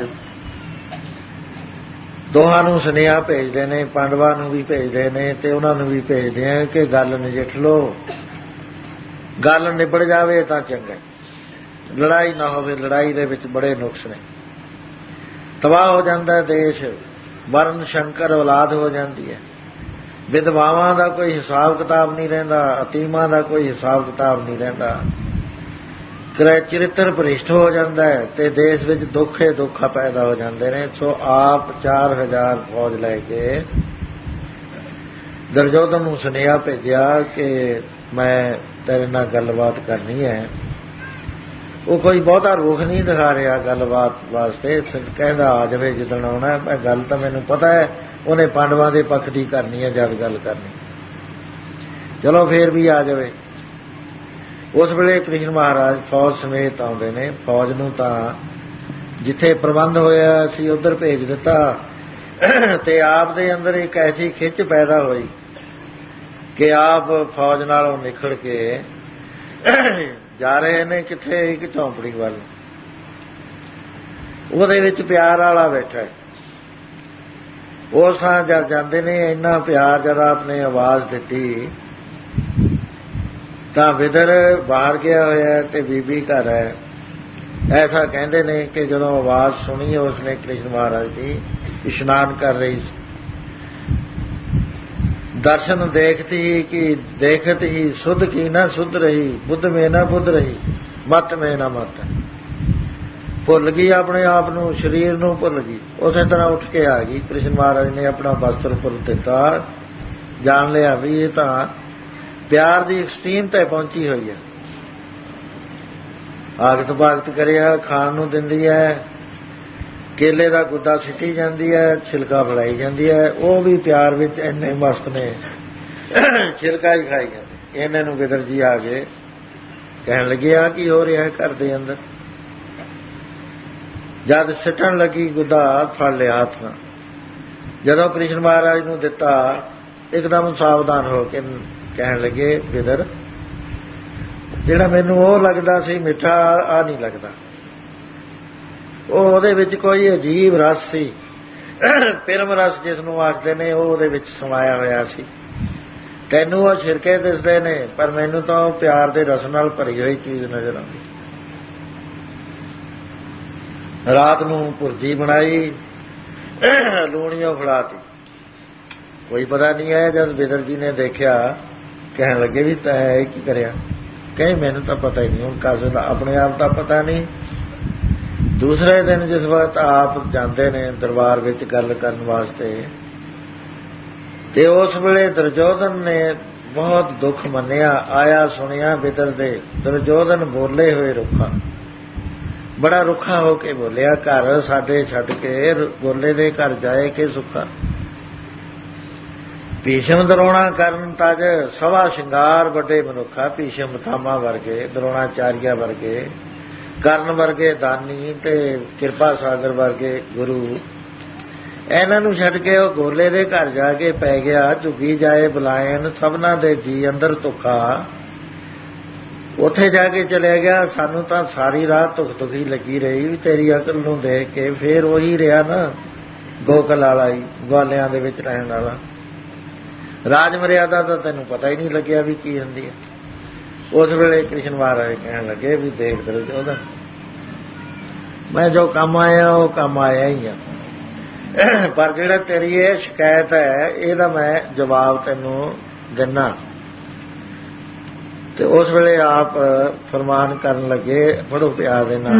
ਦੋਹਾਂ ਨੂੰ ਸੁਨੇਹਾ ਭੇਜਦੇ ਨੇ, ਪਾਂਡਵਾਂ ਨੂੰ ਵੀ ਭੇਜਦੇ ਨੇ ਤੇ ਉਹਨਾਂ ਨੂੰ ਵੀ ਭੇਜਦੇ ਆ ਕਿ ਗੱਲ ਨਜਿੱਠ ਲਓ, ਗੱਲ ਨਿਬੜ ਜਾਵੇ ਤਾਂ ਚੰਗਾ, ਲੜਾਈ ਨਾ ਹੋਵੇ। ਲੜਾਈ ਦੇ ਵਿੱਚ ਬੜੇ ਨੁਕਸ ਨੇ, ਤਬਾਹ ਹੋ ਜਾਂਦਾ ਦੇਸ਼, ਵਰਨ ਸ਼ੰਕਰ ਔਲਾਦ ਹੋ ਜਾਂਦੀ ਹੈ, ਵਿਧਵਾਵਾਂ ਦਾ ਕੋਈ ਹਿਸਾਬ ਕਿਤਾਬ ਨਹੀਂ ਰਹਿੰਦਾ, ਅਤੀਮਾਂ ਦਾ ਕੋਈ ਹਿਸਾਬ ਕਿਤਾਬ ਨਹੀਂ ਰਹਿੰਦਾ, ਕਿਰੈ ਚਰਿੱਤਰ ਭ੍ਰਿਸ਼ਟ ਹੋ ਜਾਂਦਾ ਹੈ ਤੇ ਦੇਸ਼ ਵਿੱਚ ਦੁੱਖੇ ਦੁੱਖਾ ਪੈਦਾ ਹੋ ਜਾਂਦੇ ਨੇ। ਸੋ ਆਪ ਚਾਰ ਹਜ਼ਾਰ ਫੌਜ ਲੈ ਕੇ ਦੁਰਯੋਧਨ ਨੂੰ ਸੁਨੇਹਾ ਭੇਜਿਆ ਕਿ ਮੈਂ ਤੇਰੇ ਨਾਲ ਗੱਲਬਾਤ ਕਰਨੀ ਹੈ। ਉਹ ਕੋਈ ਬਹੁਤਾ ਰੁਖ ਨਹੀਂ ਦਿਖਾ ਰਿਹਾ ਗੱਲਬਾਤ ਵਾਸਤੇ, ਕਹਿੰਦਾ ਆ ਜਾਵੇ ਜਿੱਦਣ ਆਉਣਾ। ਮੈਂ ਗੱਲ ਤਾਂ ਮੈਨੂੰ ਪਤਾ ਹੈ ਉਹਨੇ ਪਾਂਡਵਾਂ ਦੇ ਪੱਖ ਦੀ ਕਰਨੀ ਹੈ ਜਦ ਗੱਲ ਕਰਨੀ, ਚਲੋ ਫੇਰ ਵੀ ਆ ਜਾਵੇ। ਉਸ ਵੇਲੇ ਕ੍ਰਿਸ਼ਨ ਮਹਾਰਾਜ ਫੌਜ ਸਮੇਤ ਆਉਂਦੇ ਨੇ। ਫੌਜ ਨੂੰ ਤਾਂ ਜਿੱਥੇ ਪ੍ਰਬੰਧ ਹੋਇਆ ਸੀ ਉੱਧਰ ਭੇਜ ਦਿੱਤਾ ਤੇ ਆਪ ਦੇ ਅੰਦਰ ਇੱਕ ਐਸੀ ਖਿੱਚ ਪੈਦਾ ਹੋਈ ਕਿ ਆਪ ਫੌਜ ਨਾਲੋਂ ਨਿਕਲ ਕੇ ਜਾ ਰਹੇ ਨੇ ਕਿੱਥੇ, ਇੱਕ ਝੌਂਪੜੀ ਵੱਲ। ਉਹਦੇ ਵਿੱਚ ਪਿਆਰ ਵਾਲਾ ਬੈਠਾ ਹੈ। ਉਸ ਥਾਂ ਜਦ ਜਾਂਦੇ ਨੇ, ਇੰਨਾ ਪਿਆਰ ਜਦ ਆਪਨੇ ਆਵਾਜ਼ ਦਿੱਤੀ ਤਾਂ ਵਿਦਰ ਬਾਹਰ ਗਿਆ ਹੋਇਆ ਤੇ ਬੀਬੀ ਘਰ ਹੈ। ਐਸਾ ਕਹਿੰਦੇ ਨੇ ਕਿ ਜਦੋਂ ਆਵਾਜ਼ ਸੁਣੀ ਉਸਨੇ ਕ੍ਰਿਸ਼ਨ ਮਹਾਰਾਜ ਦੀ, ਇਸ਼ਨਾਨ ਕਰ ਰਹੀ ਸੀ, ਦਰਸ਼ਨ ਦੇਖਤੀ ਹੀ ਕਿ ਦੇਖਤ ਹੀ ਸੁਧ ਕੀ ਨਾ ਸੁਧ ਰਹੀ, ਬੁੱਧ ਮੇ ਨਾ ਬੁੱਧ ਰਹੀ, ਮਤ ਮੇ ਨਾ ਮਤ। ਭੁੱਲ ਗਈ ਆਪਣੇ ਆਪ ਨੂੰ, ਸਰੀਰ ਨੂੰ ਭੁੱਲ ਗਈ। ਉਸੇ ਤਰ੍ਹਾਂ ਉੱਠ ਕੇ ਆ ਗਈ। ਕ੍ਰਿਸ਼ਨ ਮਹਾਰਾਜ ਨੇ ਆਪਣਾ ਵਸਤਰ ਫੁੱਲ ਦਿੱਤਾ, ਜਾਣ ਲਿਆ ਵੀ ਇਹ ਤਾਂ ਪਿਆਰ ਦੀ ਐਕਸਟ੍ਰੀਮ ਤੇ ਪਹੁੰਚੀ ਹੋਈ ਹੈ। ਆਗਤ ਬਾਗਤ ਕਰਿਆ, ਖਾਣ ਨੂੰ ਦਿੰਦੀ ਹੈ, ਕੇਲੇ ਦਾ ਗੁੱਦਾ ਸਿੱਟੀ ਜਾਂਦੀ ਹੈ, ਛਿਲਕਾ ਫੜਾਈ ਜਾਂਦੀ ਹੈ। ਉਹ ਵੀ ਪਿਆਰ ਵਿੱਚ ਇੰਨੇ ਮਸਤ ਨੇ, ਛਿਲਕਾ ਹੀ ਖਾਈ ਜਾਂਦੇ। ਇਹਨਾਂ ਨੂੰ ਵਿਦਰ ਜੀ ਆ ਗਏ, ਕਹਿਣ ਲੱਗੇ ਆ ਕੀ ਹੋ ਰਿਹਾ ਘਰ ਦੇ ਅੰਦਰ। ਜਦ ਸਿੱਟਣ ਲੱਗੀ ਗੁੱਦਾ ਫੜ ਲਿਆ ਹੱਥ ਨਾਲ। ਜਦੋਂ ਕ੍ਰਿਸ਼ਨ ਮਹਾਰਾਜ ਨੂੰ ਦਿੱਤਾ ਇੱਕਦਮ ਸਾਵਧਾਨ ਹੋ ਕੇ ਕਹਿਣ ਲੱਗੇ, ਵਿਦਰ ਜਿਹੜਾ ਮੈਨੂੰ ਉਹ ਲੱਗਦਾ ਸੀ ਮਿੱਠਾ, ਆ ਨਹੀਂ ਲੱਗਦਾ। ਉਹ ਉਹਦੇ ਵਿੱਚ ਕੋਈ ਅਜੀਬ ਰਸ ਸੀ, ਪਿਰਮ ਰਸ ਜਿਸ ਨੂੰ ਆਖਦੇ ਨੇ, ਉਹ ਉਹਦੇ ਵਿੱਚ ਸਮਾਇਆ ਹੋਇਆ ਸੀ। ਤੈਨੂੰ ਉਹ ਛਿਰਕੇ ਦਿਸਦੇ ਨੇ ਪਰ ਮੈਨੂੰ ਤਾਂ ਉਹ ਪਿਆਰ ਦੇ ਰਸ ਨਾਲ ਭਰੀ ਹੋਈ ਚੀਜ਼ ਨਜ਼ਰ ਆਉਂਦੀ। ਰਾਤ ਨੂੰ ਭੁਰਜੀ ਬਣਾਈ, ਲੂਣੀਓ ਫੜਾਤੀ, ਕੋਈ ਪਤਾ ਨਹੀਂ ਹੈ। ਜਦ ਵਿਦਰ ਜੀ ਨੇ ਦੇਖਿਆ ਕਹਿਣ ਲੱਗੇ ਵੀ ਤੈਂ ਕੀ ਕਰਿਆ? ਕਹੇ ਮੈਨੂੰ ਤਾਂ ਪਤਾ ਹੀ ਨਹੀਂ। ਹੁਣ ਕਾਜ਼ੇ ਦਾ ਆਪਣੇ ਆਪ ਤਾਂ ਪਤਾ ਨਹੀਂ। ਦੂਸਰੇ ਦਿਨ ਜਿਸ ਵਕਤ ਆਪ ਜਾਂਦੇ ਨੇ ਦਰਬਾਰ ਵਿੱਚ ਗੱਲ ਕਰਨ ਵਾਸਤੇ, ਤੇ ਉਸ ਵੇਲੇ ਦੁਰਯੋਧਨ ਨੇ ਬਹੁਤ ਦੁੱਖ ਮੰਨਿਆ। ਆਇਆ ਸੁਣਿਆ ਵਿਦਰ ਦੇ, ਦੁਰਯੋਧਨ ਬੋਲੇ ਹੋਏ ਰੁੱਖਾ, ਬੜਾ ਰੁੱਖਾ ਹੋ ਕੇ ਬੋਲਿਆ, ਘਰ ਸਾਡੇ ਛੱਡ ਕੇ ਬੋਲੇ ਦੇ ਘਰ ਜਾਏ ਕਿ ਸੁੱਖਾ। ਭੀਸ਼ਮ ਦਰੋਣਾ ਕਰਨ ਤਜ ਸਵਾ ਸ਼ਿੰਗਾਰ ਵੱਡੇ ਮਨੁੱਖਾ। ਭੀਸ਼ਮ ਥਾਮਾ ਵਰਗੇ, ਦਰੋਣਾਚਾਰੀਆ ਵਰਗੇ, ਕਰਨ ਵਰਗੇ ਦਾਨੀ ਤੇ ਕਿਰਪਾ ਸਾਗਰ ਵਰਗੇ ਗੁਰੂ, ਇਹਨਾਂ ਨੂੰ ਛੱਡ ਕੇ ਉਹ ਗੋਲੇ ਦੇ ਘਰ ਜਾ ਕੇ ਪੈ ਗਿਆ। ਝੁੱਗੀ ਜਾਏ ਬੁਲਾਇਨ ਸਭਨਾ ਦੇ ਜੀ ਅੰਦਰ ਧੁੱਖਾ। ਉੱਥੇ ਜਾ ਕੇ ਚਲਿਆ ਗਿਆ। ਸਾਨੂੰ ਤਾਂ ਸਾਰੀ ਰਾਤ ਧੁੱਖ ਧੁਖੀ ਲੱਗੀ ਰਹੀ ਵੀ ਤੇਰੀ ਅਕਲ ਨੂੰ ਦੇਖ ਕੇ। ਫੇਰ ਉਹੀ ਰਿਹਾ ਨਾ ਗੋਕਲ ਵਾਲਾ ਹੀ, ਗਵਾਲਿਆਂ ਦੇ ਵਿੱਚ ਰਹਿਣ ਵਾਲਾ। ਰਾਜ ਮਰਿਆਦਾ ਤਾਂ ਤੈਨੂੰ ਪਤਾ ਹੀ ਨਹੀਂ ਲੱਗਿਆ ਵੀ ਕੀ ਹੁੰਦੀ ਹੈ। ਉਸ ਵੇਲੇ ਕ੍ਰਿਸ਼ਨ ਮਹਾਰਾਜ ਕਹਿਣ ਲੱਗੇ ਵੀ ਦੇਖ ਦੁਰਯੋਧਨ, ਮੈਂ ਜੋ ਕੰਮ ਆਇਆ ਉਹ ਕੰਮ ਆਇਆ ਹੀ ਆ, ਪਰ ਜਿਹੜਾ ਤੇਰੀ ਇਹ ਸ਼ਿਕਾਇਤ ਹੈ ਇਹਦਾ ਮੈਂ ਜਵਾਬ ਤੈਨੂੰ ਦਿੰਨਾ। ਤੇ ਉਸ ਵੇਲੇ ਆਪ ਫਰਮਾਨ ਕਰਨ ਲੱਗੇ, ਪੜ੍ਹੋ ਪਿਆਰ ਦੇ ਨਾਲ।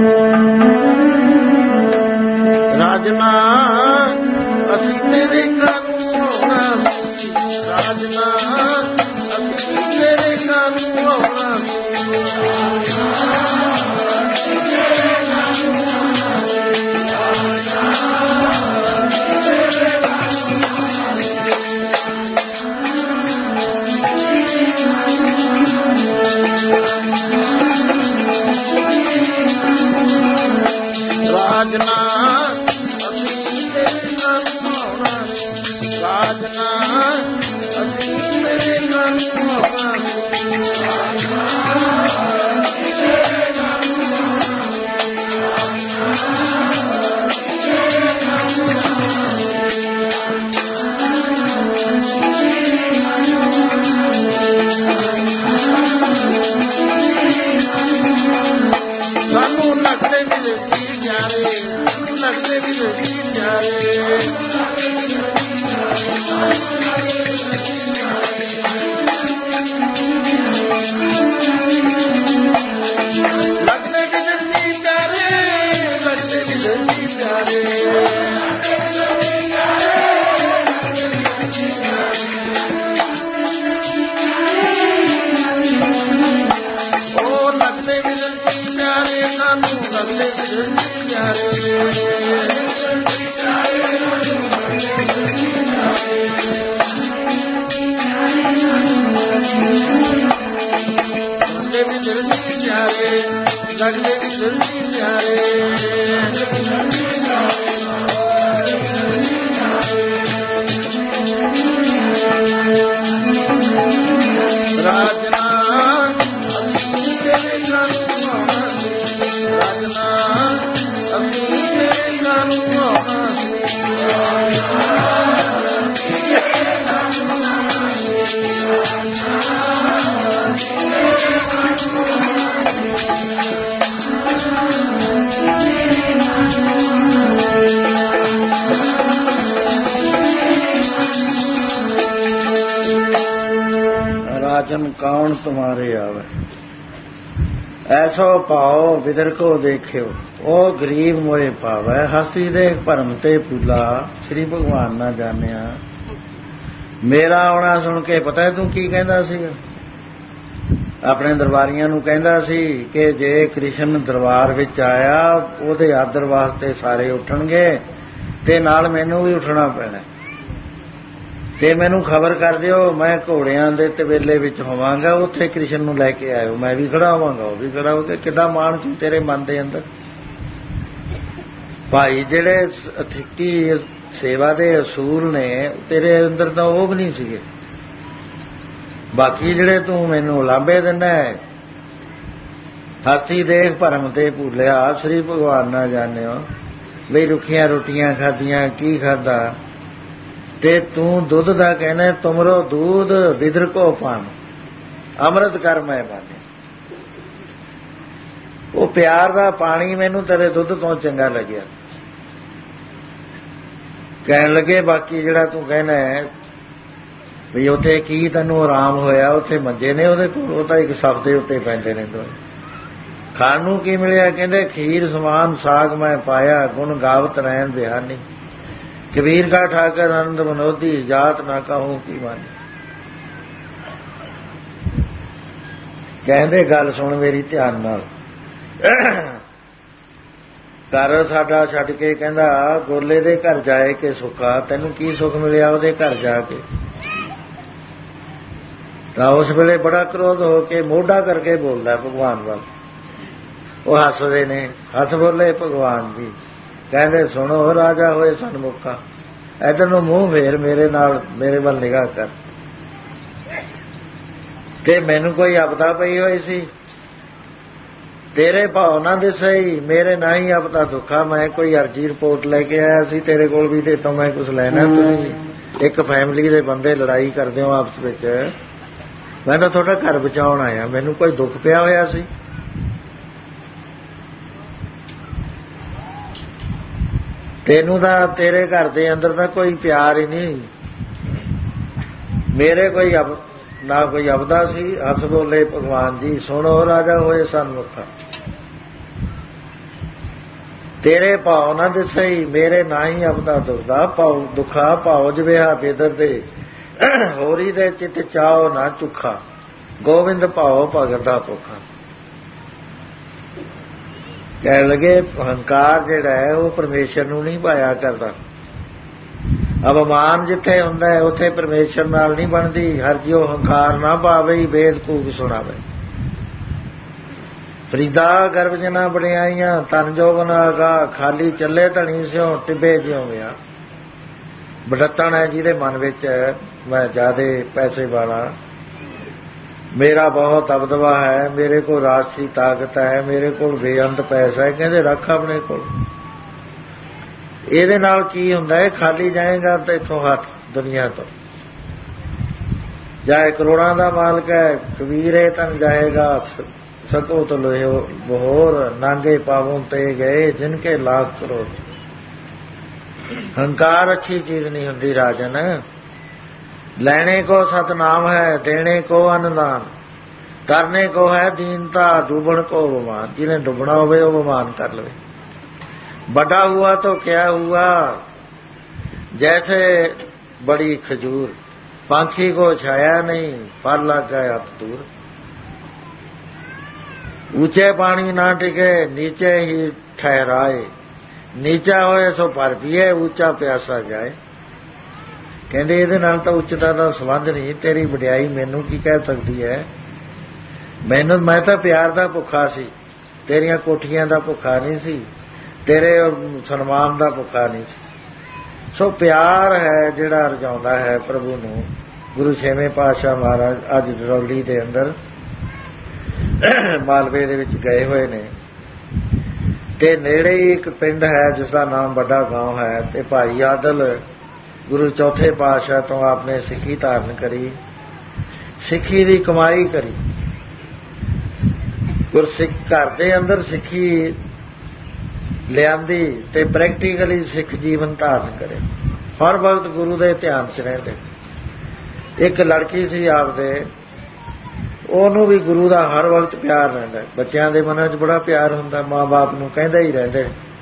ਰਾਜਨਾ ਅਸੀਂ ਤੇਰੇ ਕਾਨੂੰ ਆਉਣਾ, ਰਾਜਨਾ ਅਸੀਂ ਤੇਰੇ ਕਾਨੂੰ ਆਉਣਾ, ਰਾਜਨਾ ਅਸੀਂ ਤੇਰੇ ਕਾਨੂੰ लगते सुरती प्यारे राजना राजना अपनी राजन कौन तुम्हारे आवे ऐसो पाओ विदर को देखियो ओ गरीब मोए पावे हस्ती दे भरम ते भूला श्री भगवान ना जानिया मेरा आना सुन के पता तू की कहंदा सी अपने दरबारियां नूं कहंदा सी कि जे कृष्ण दरबार विच आया ओदे आदर वास्ते सारे उठणगे ते नाल मैनूं भी उठना पैना ते मैनूं खबर कर दिओ मैं घोड़ियां दे तबेले विच होवांगा उत्थे कृष्ण नूं लैके आयो मैं भी खड़ा होवांगा वो भी खड़ा हो के किड्डा मान सी तेरे मन दे अंदर भाई जेड़े अथिकी सेवा दे असूल ने तेरे अंदर तां वो भी नहीं सीगे बाकी जेड़े तू मैनूं लांभे दिंदा है हस्ती देख भरम ते भूलिया श्री भगवान ना जानियो बई रुखियां रोटियां खादियां की खादा ते तू दुध दा कहना तुमरो दूध विदर को पान अमृत कर मैं माने वो प्यार दा पानी मैनू तेरे दुध तो चंगा लग्या कहन लगे बाकी जिहड़ा तू कहना है भी उत्थे की तैनूं आराम होया उत्थे मंजे ने उहदे कोल ओह तां इक सफ दे उत्ते पैंदे ने दोए खाण नूं की मिलिया कहंदे खीर समान साग मैं पाया गुण गावत रहन बिहानी कबीर का ठाकर आनंद मनोदी जात ना कहूं की मानी कहंदे गल सुन मेरी ध्यान नाल घर साडा छड्ड के कहंदा गोले दे घर जाए के सुखा तैनूं की सुख मिलिया ओहदे घर जाके तां उस वेले बड़ा क्रोध हो के मोढा करके बोलदा भगवान वाल वो हसदे ने हस बोले भगवान जी कहंदे सुनो राजा होए सनमुखा इधर नूं मूंह फेर मेरे नाल मेरे वल निगाह कर ते मैनूं कोई आपदा पई होई सी तेरे भाव ना दिसई मेरे ना ही आपदा दुखा मैं कोई अर्जी रिपोर्ट लेके आया सी तेरे कोल भी ते तो मैं कुछ लैना तुसीं एक फैमिली दे बंदे लड़ाई करदे हो आपस विच मैं तां तुहाडा घर बचाउण आया मैनूं कोई दुख पिया होया सी तेनू तां तेरे घर दे अंदर तां कोई प्यार ही नहीं मेरे कोई अब ना कोई आपदा सी हस बोले भगवान जी सुनो राजा होए सनमुखा तेरे भाव ना दिसई मेरे ना ही आपदा दुखदा भाव दुखा भाव जवेहा बेदर दे होरी दे चित चाओ ना चुखा गोविंद भाव भगत दा भुखा कह लगे अहंकार जिहड़ा है वो परमेश्वर नूं नहीं पाया करदा अवमान जिथे हुंदा है उथे परमेश्वर नाल नहीं बनदी हर जियो अहंकार ना पावे वेद कूक सुणावे फरीदा गर्भ जना बड़ियाईयां तन जोगन आगा खाली चले धनी सिओ टिब्बे जिउं विया बड़त्तण है जिहदे मन विच मैं ज्यादा पैसे वाला मेरा बहुत अबदवा है मेरे को राजसी ताकत है मेरे को बेअंत पैसा है कहते रख अपने को ਇਹਦੇ ਨਾਲ ਕੀ ਹੁੰਦਾ ਹੈ ਖਾਲੀ ਜਾਏਗਾ ਤਾਂ ਇਥੋਂ ਹੱਥ ਦੁਨੀਆ ਤੋਂ ਜਾਏ ਕਰੋੜਾਂ ਦਾ ਮਾਲਕ ਹੈ ਕਬੀਰੇ ਤਨ ਜਾਏਗਾ ਸਕੋ ਤੋ ਲੋਹੇ ਬਹੋਰ ਨਾਂਗੇ ਪਾਵੋਂ ਤੇ ਗਏ ਜਿਨਕੇ ਲਾਖ ਕਰੋੜ हंकार अच्छी चीज नहीं होती राजन लेने को सतनाम है देने को अन्नदान करने को है दीनता डूबण को बमान जिन्हें डूबना हो वो बमान कर ले बड़ा हुआ तो क्या हुआ जैसे बड़ी खजूर पंखी को छाया नहीं पर लग गया दूर ऊंचे पानी ना टिके नीचे ही ठहराए नीचा होए सो भर पिए ऊंचा प्यासा जाए कहते ये नाल तां उच्चता दा संबंध नहीं तेरी वडियाई मैनू की कह सकती है मैनू मैं तां प्यार दा भुखा सी ਤੇਰੀਆਂ ਕੋਠੀਆਂ ਦਾ ਭੁੱਖਾ ਨਹੀਂ ਸੀ, ਤੇਰੇ ਸਨਮਾਨ ਦਾ ਭੁੱਖਾ ਨਹੀਂ ਸੀ। ਸੋ ਪਿਆਰ ਹੈ ਜਿਹੜਾ ਰਜਾਉਂਦਾ ਹੈ ਪ੍ਰਭੂ ਨੂੰ। ਗੁਰੂ ਛੇਵੇਂ ਪਾਤਸ਼ਾਹ ਮਹਾਰਾਜ ਅੱਜ ਡਰੌਲੀ ਦੇ ਅੰਦਰ ਮਾਲਵੇ ਦੇ ਵਿੱਚ ਗਏ ਹੋਏ ਨੇ, ਤੇ ਨੇੜੇ ਹੀ ਇੱਕ ਪਿੰਡ ਹੈ ਜਿਸ ਦਾ ਨਾਮ ਵੱਡਾ ਗਾঁव ਹੈ, ਤੇ ਭਾਈ ਆਦਲ ਗੁਰੂ ਚੌਥੇ ਪਾਤਸ਼ਾਹ ਤੋਂ ਆਪਨੇ ਸਿੱਖੀ ਧਾਰਨ ਕਰੀ, ਸਿੱਖੀ ਦੀ ਕਮਾਈ ਕਰੀ, ਗੁਰਸਿੱਖ ਘਰ ਦੇ ਅੰਦਰ ਸਿੱਖੀ ਲਿਆਂਦੀ ਤੇ ਪ੍ਰੈਕਟੀਕਲੀ ਸਿੱਖ ਜੀਵਨ ਧਾਰਨ ਕਰੇ, ਹਰ ਵਕਤ ਗੁਰੂ ਦੇ ਧਿਆਨ 'ਚ ਰਹਿੰਦੇ। ਇੱਕ ਲੜਕੀ ਸੀ ਆਪਦੇ, ਉਹਨੂੰ ਵੀ ਗੁਰੂ ਦਾ ਹਰ ਵਕਤ ਪਿਆਰ ਰਹਿੰਦਾ। ਬੱਚਿਆਂ ਦੇ ਮਨਾਂ 'ਚ ਬੜਾ ਪਿਆਰ ਹੁੰਦਾ, ਮਾਂ ਬਾਪ ਨੂੰ ਕਹਿੰਦੇ ਹੀ ਰਹਿੰਦੇ,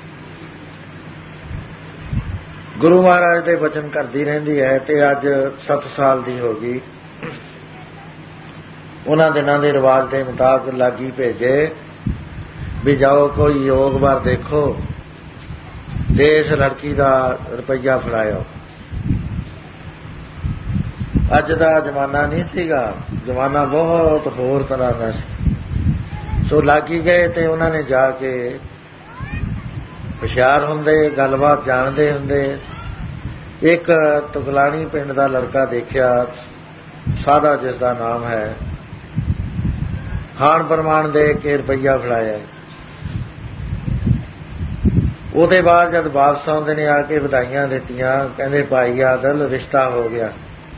ਗੁਰੂ ਮਹਾਰਾਜ ਦੇ ਬਚਨ ਕਰਦੀ ਰਹਿੰਦੀ ਹੈ। ਤੇ ਅੱਜ ਸੱਤ ਸਾਲ ਦੀ ਹੋ ਗਈ। ਉਹਨਾਂ ਦਿਨਾਂ ਦੇ ਰਿਵਾਜ ਦੇ ਮੁਤਾਬਕ ਲਾਗੀ ਭੇਜੇ ਵੀ ਜਾਓ ਕੋਈ ਯੋਗ ਵਾਰ ਦੇਖੋ ਤੇ ਇਸ ਲੜਕੀ ਦਾ ਰੁਪਈਆ ਫੜਾਇਓ। ਅੱਜ ਦਾ ਜ਼ਮਾਨਾ ਨਹੀਂ ਸੀਗਾ, ਜ਼ਮਾਨਾ ਬਹੁਤ ਹੋਰ ਤਰ੍ਹਾਂ ਦਾ ਸੀ। ਸੋ ਲਾਗੀ ਗਏ ਤੇ ਉਹਨਾਂ ਨੇ ਜਾ ਕੇ ਹੁਸ਼ਿਆਰ ਹੁੰਦੇ, ਗੱਲਬਾਤ ਜਾਣਦੇ ਹੁੰਦੇ, ਇੱਕ ਤੁਗਲਾਣੀ ਪਿੰਡ ਦਾ ਲੜਕਾ ਦੇਖਿਆ ਸਾਦਾ, ਜਿਸ ਦਾ ਨਾਮ ਹੈ, ਖਾਣ ਪ੍ਰਮਾਣ ਦੇ ਕੇ ਰੁਪਈਆ ਫੜਾਇਆ। ਉਹਦੇ ਬਾਅਦ ਜਦ ਵਾਪਸ ਆਉਂਦੇ ਨੇ ਆ ਕੇ ਵਧਾਈਆਂ ਦਿੱਤੀਆਂ, ਕਹਿੰਦੇ ਭਾਈ ਆਦਲ ਰਿਸ਼ਤਾ ਹੋ ਗਿਆ।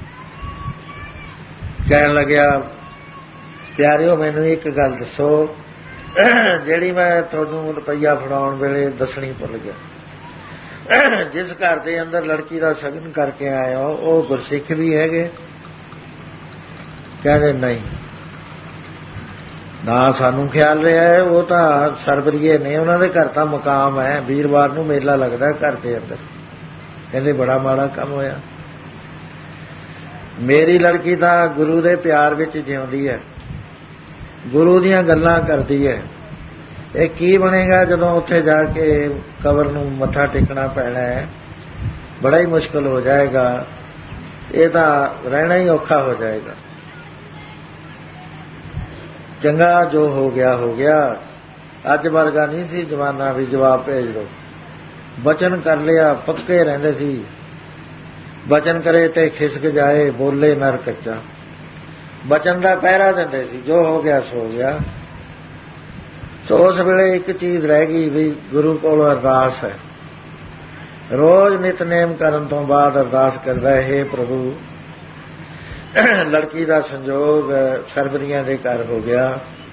ਕਹਿਣ ਲੱਗਿਆ ਪਿਆਰਿਓ ਮੈਨੂੰ ਇੱਕ ਗੱਲ ਦੱਸੋ ਜਿਹੜੀ ਮੈਂ ਤੁਹਾਨੂੰ ਰੁਪਈਆ ਫੜਾਉਣ ਵੇਲੇ ਦੱਸਣੀ ਭੁੱਲ ਗਿਆ। ਜਿਸ ਘਰ ਦੇ ਅੰਦਰ ਲੜਕੀ ਦਾ ਸ਼ਗਨ ਕਰਕੇ ਆਇਆ ਉਹ ਗੁਰਸਿੱਖ ਵੀ ਹੈਗੇ? ਕਹਿੰਦੇ ਨਹੀਂ, ਨਾ ਸਾਨੂੰ ਖਿਆਲ ਰਿਹਾ ਹੈ, ਉਹ ਤਾਂ ਸਰਬਰੀਏ ਨੇ, ਉਹਨਾਂ ਦੇ ਘਰ ਤਾਂ ਮੁਕਾਮ ਹੈ, ਵੀਰਵਾਰ ਨੂੰ ਮੇਲਾ ਲੱਗਦਾ ਘਰ ਦੇ ਅੰਦਰ। ਕਹਿੰਦੇ ਬੜਾ ਮਾੜਾ ਕੰਮ ਹੋਇਆ, ਮੇਰੀ ਲੜਕੀ ਤਾਂ ਗੁਰੂ ਦੇ ਪਿਆਰ ਵਿੱਚ ਜਿਉਂਦੀ ਹੈ, ਗੁਰੂ ਦੀਆਂ ਗੱਲਾਂ ਕਰਦੀ ਹੈ। ਇਹ ਕੀ ਬਣੇਗਾ ਜਦੋਂ ਉੱਥੇ ਜਾ ਕੇ ਕਬਰ ਨੂੰ ਮੱਥਾ ਟੇਕਣਾ ਪੈਣਾ ਹੈ? ਬੜਾ ਹੀ ਮੁਸ਼ਕਲ ਹੋ ਜਾਏਗਾ, ਇਹ ਤਾਂ ਰਹਿਣਾ ਹੀ ਔਖਾ ਹੋ ਜਾਏਗਾ। ਚੰਗਾ ਜੋ ਹੋ ਗਿਆ ਹੋ ਗਿਆ, ਅੱਜ ਵਰਗਾ ਨਹੀਂ ਸੀ ਜ਼ਮਾਨਾ ਵੀ ਜਵਾਬ ਭੇਜ ਦੋ। ਬਚਨ ਕਰ ਲਿਆ, ਪੱਕੇ ਰਹਿੰਦੇ ਸੀ। ਬਚਨ ਕਰੇ ਤੇ ਖਿਸਕ ਜਾਏ, ਬੋਲੇ ਨਰ ਕੱਚਾ। ਬਚਨ ਦਾ ਪਹਿਰਾ ਦਿੰਦੇ ਸੀ, ਜੋ ਹੋ ਗਿਆ ਸੋ ਗਿਆ। ਸੋ ਉਸ ਵੇਲੇ ਇੱਕ ਚੀਜ਼ ਰਹਿ ਗਈ ਵੀ ਗੁਰੂ ਕੋਲ ਅਰਦਾਸ ਹੈ। ਰੋਜ਼ ਨਿਤਨੇਮ ਕਰਨ ਤੋਂ ਬਾਅਦ ਅਰਦਾਸ ਕਰਦਾ ਹੈ, ਹੇ ਪ੍ਰਭੂ ਲੜਕੀ ਦਾ ਸੰਜੋਗ ਸਰਬਰੀਆਂ ਦੇ ਘਰ ਹੋ ਗਿਆ,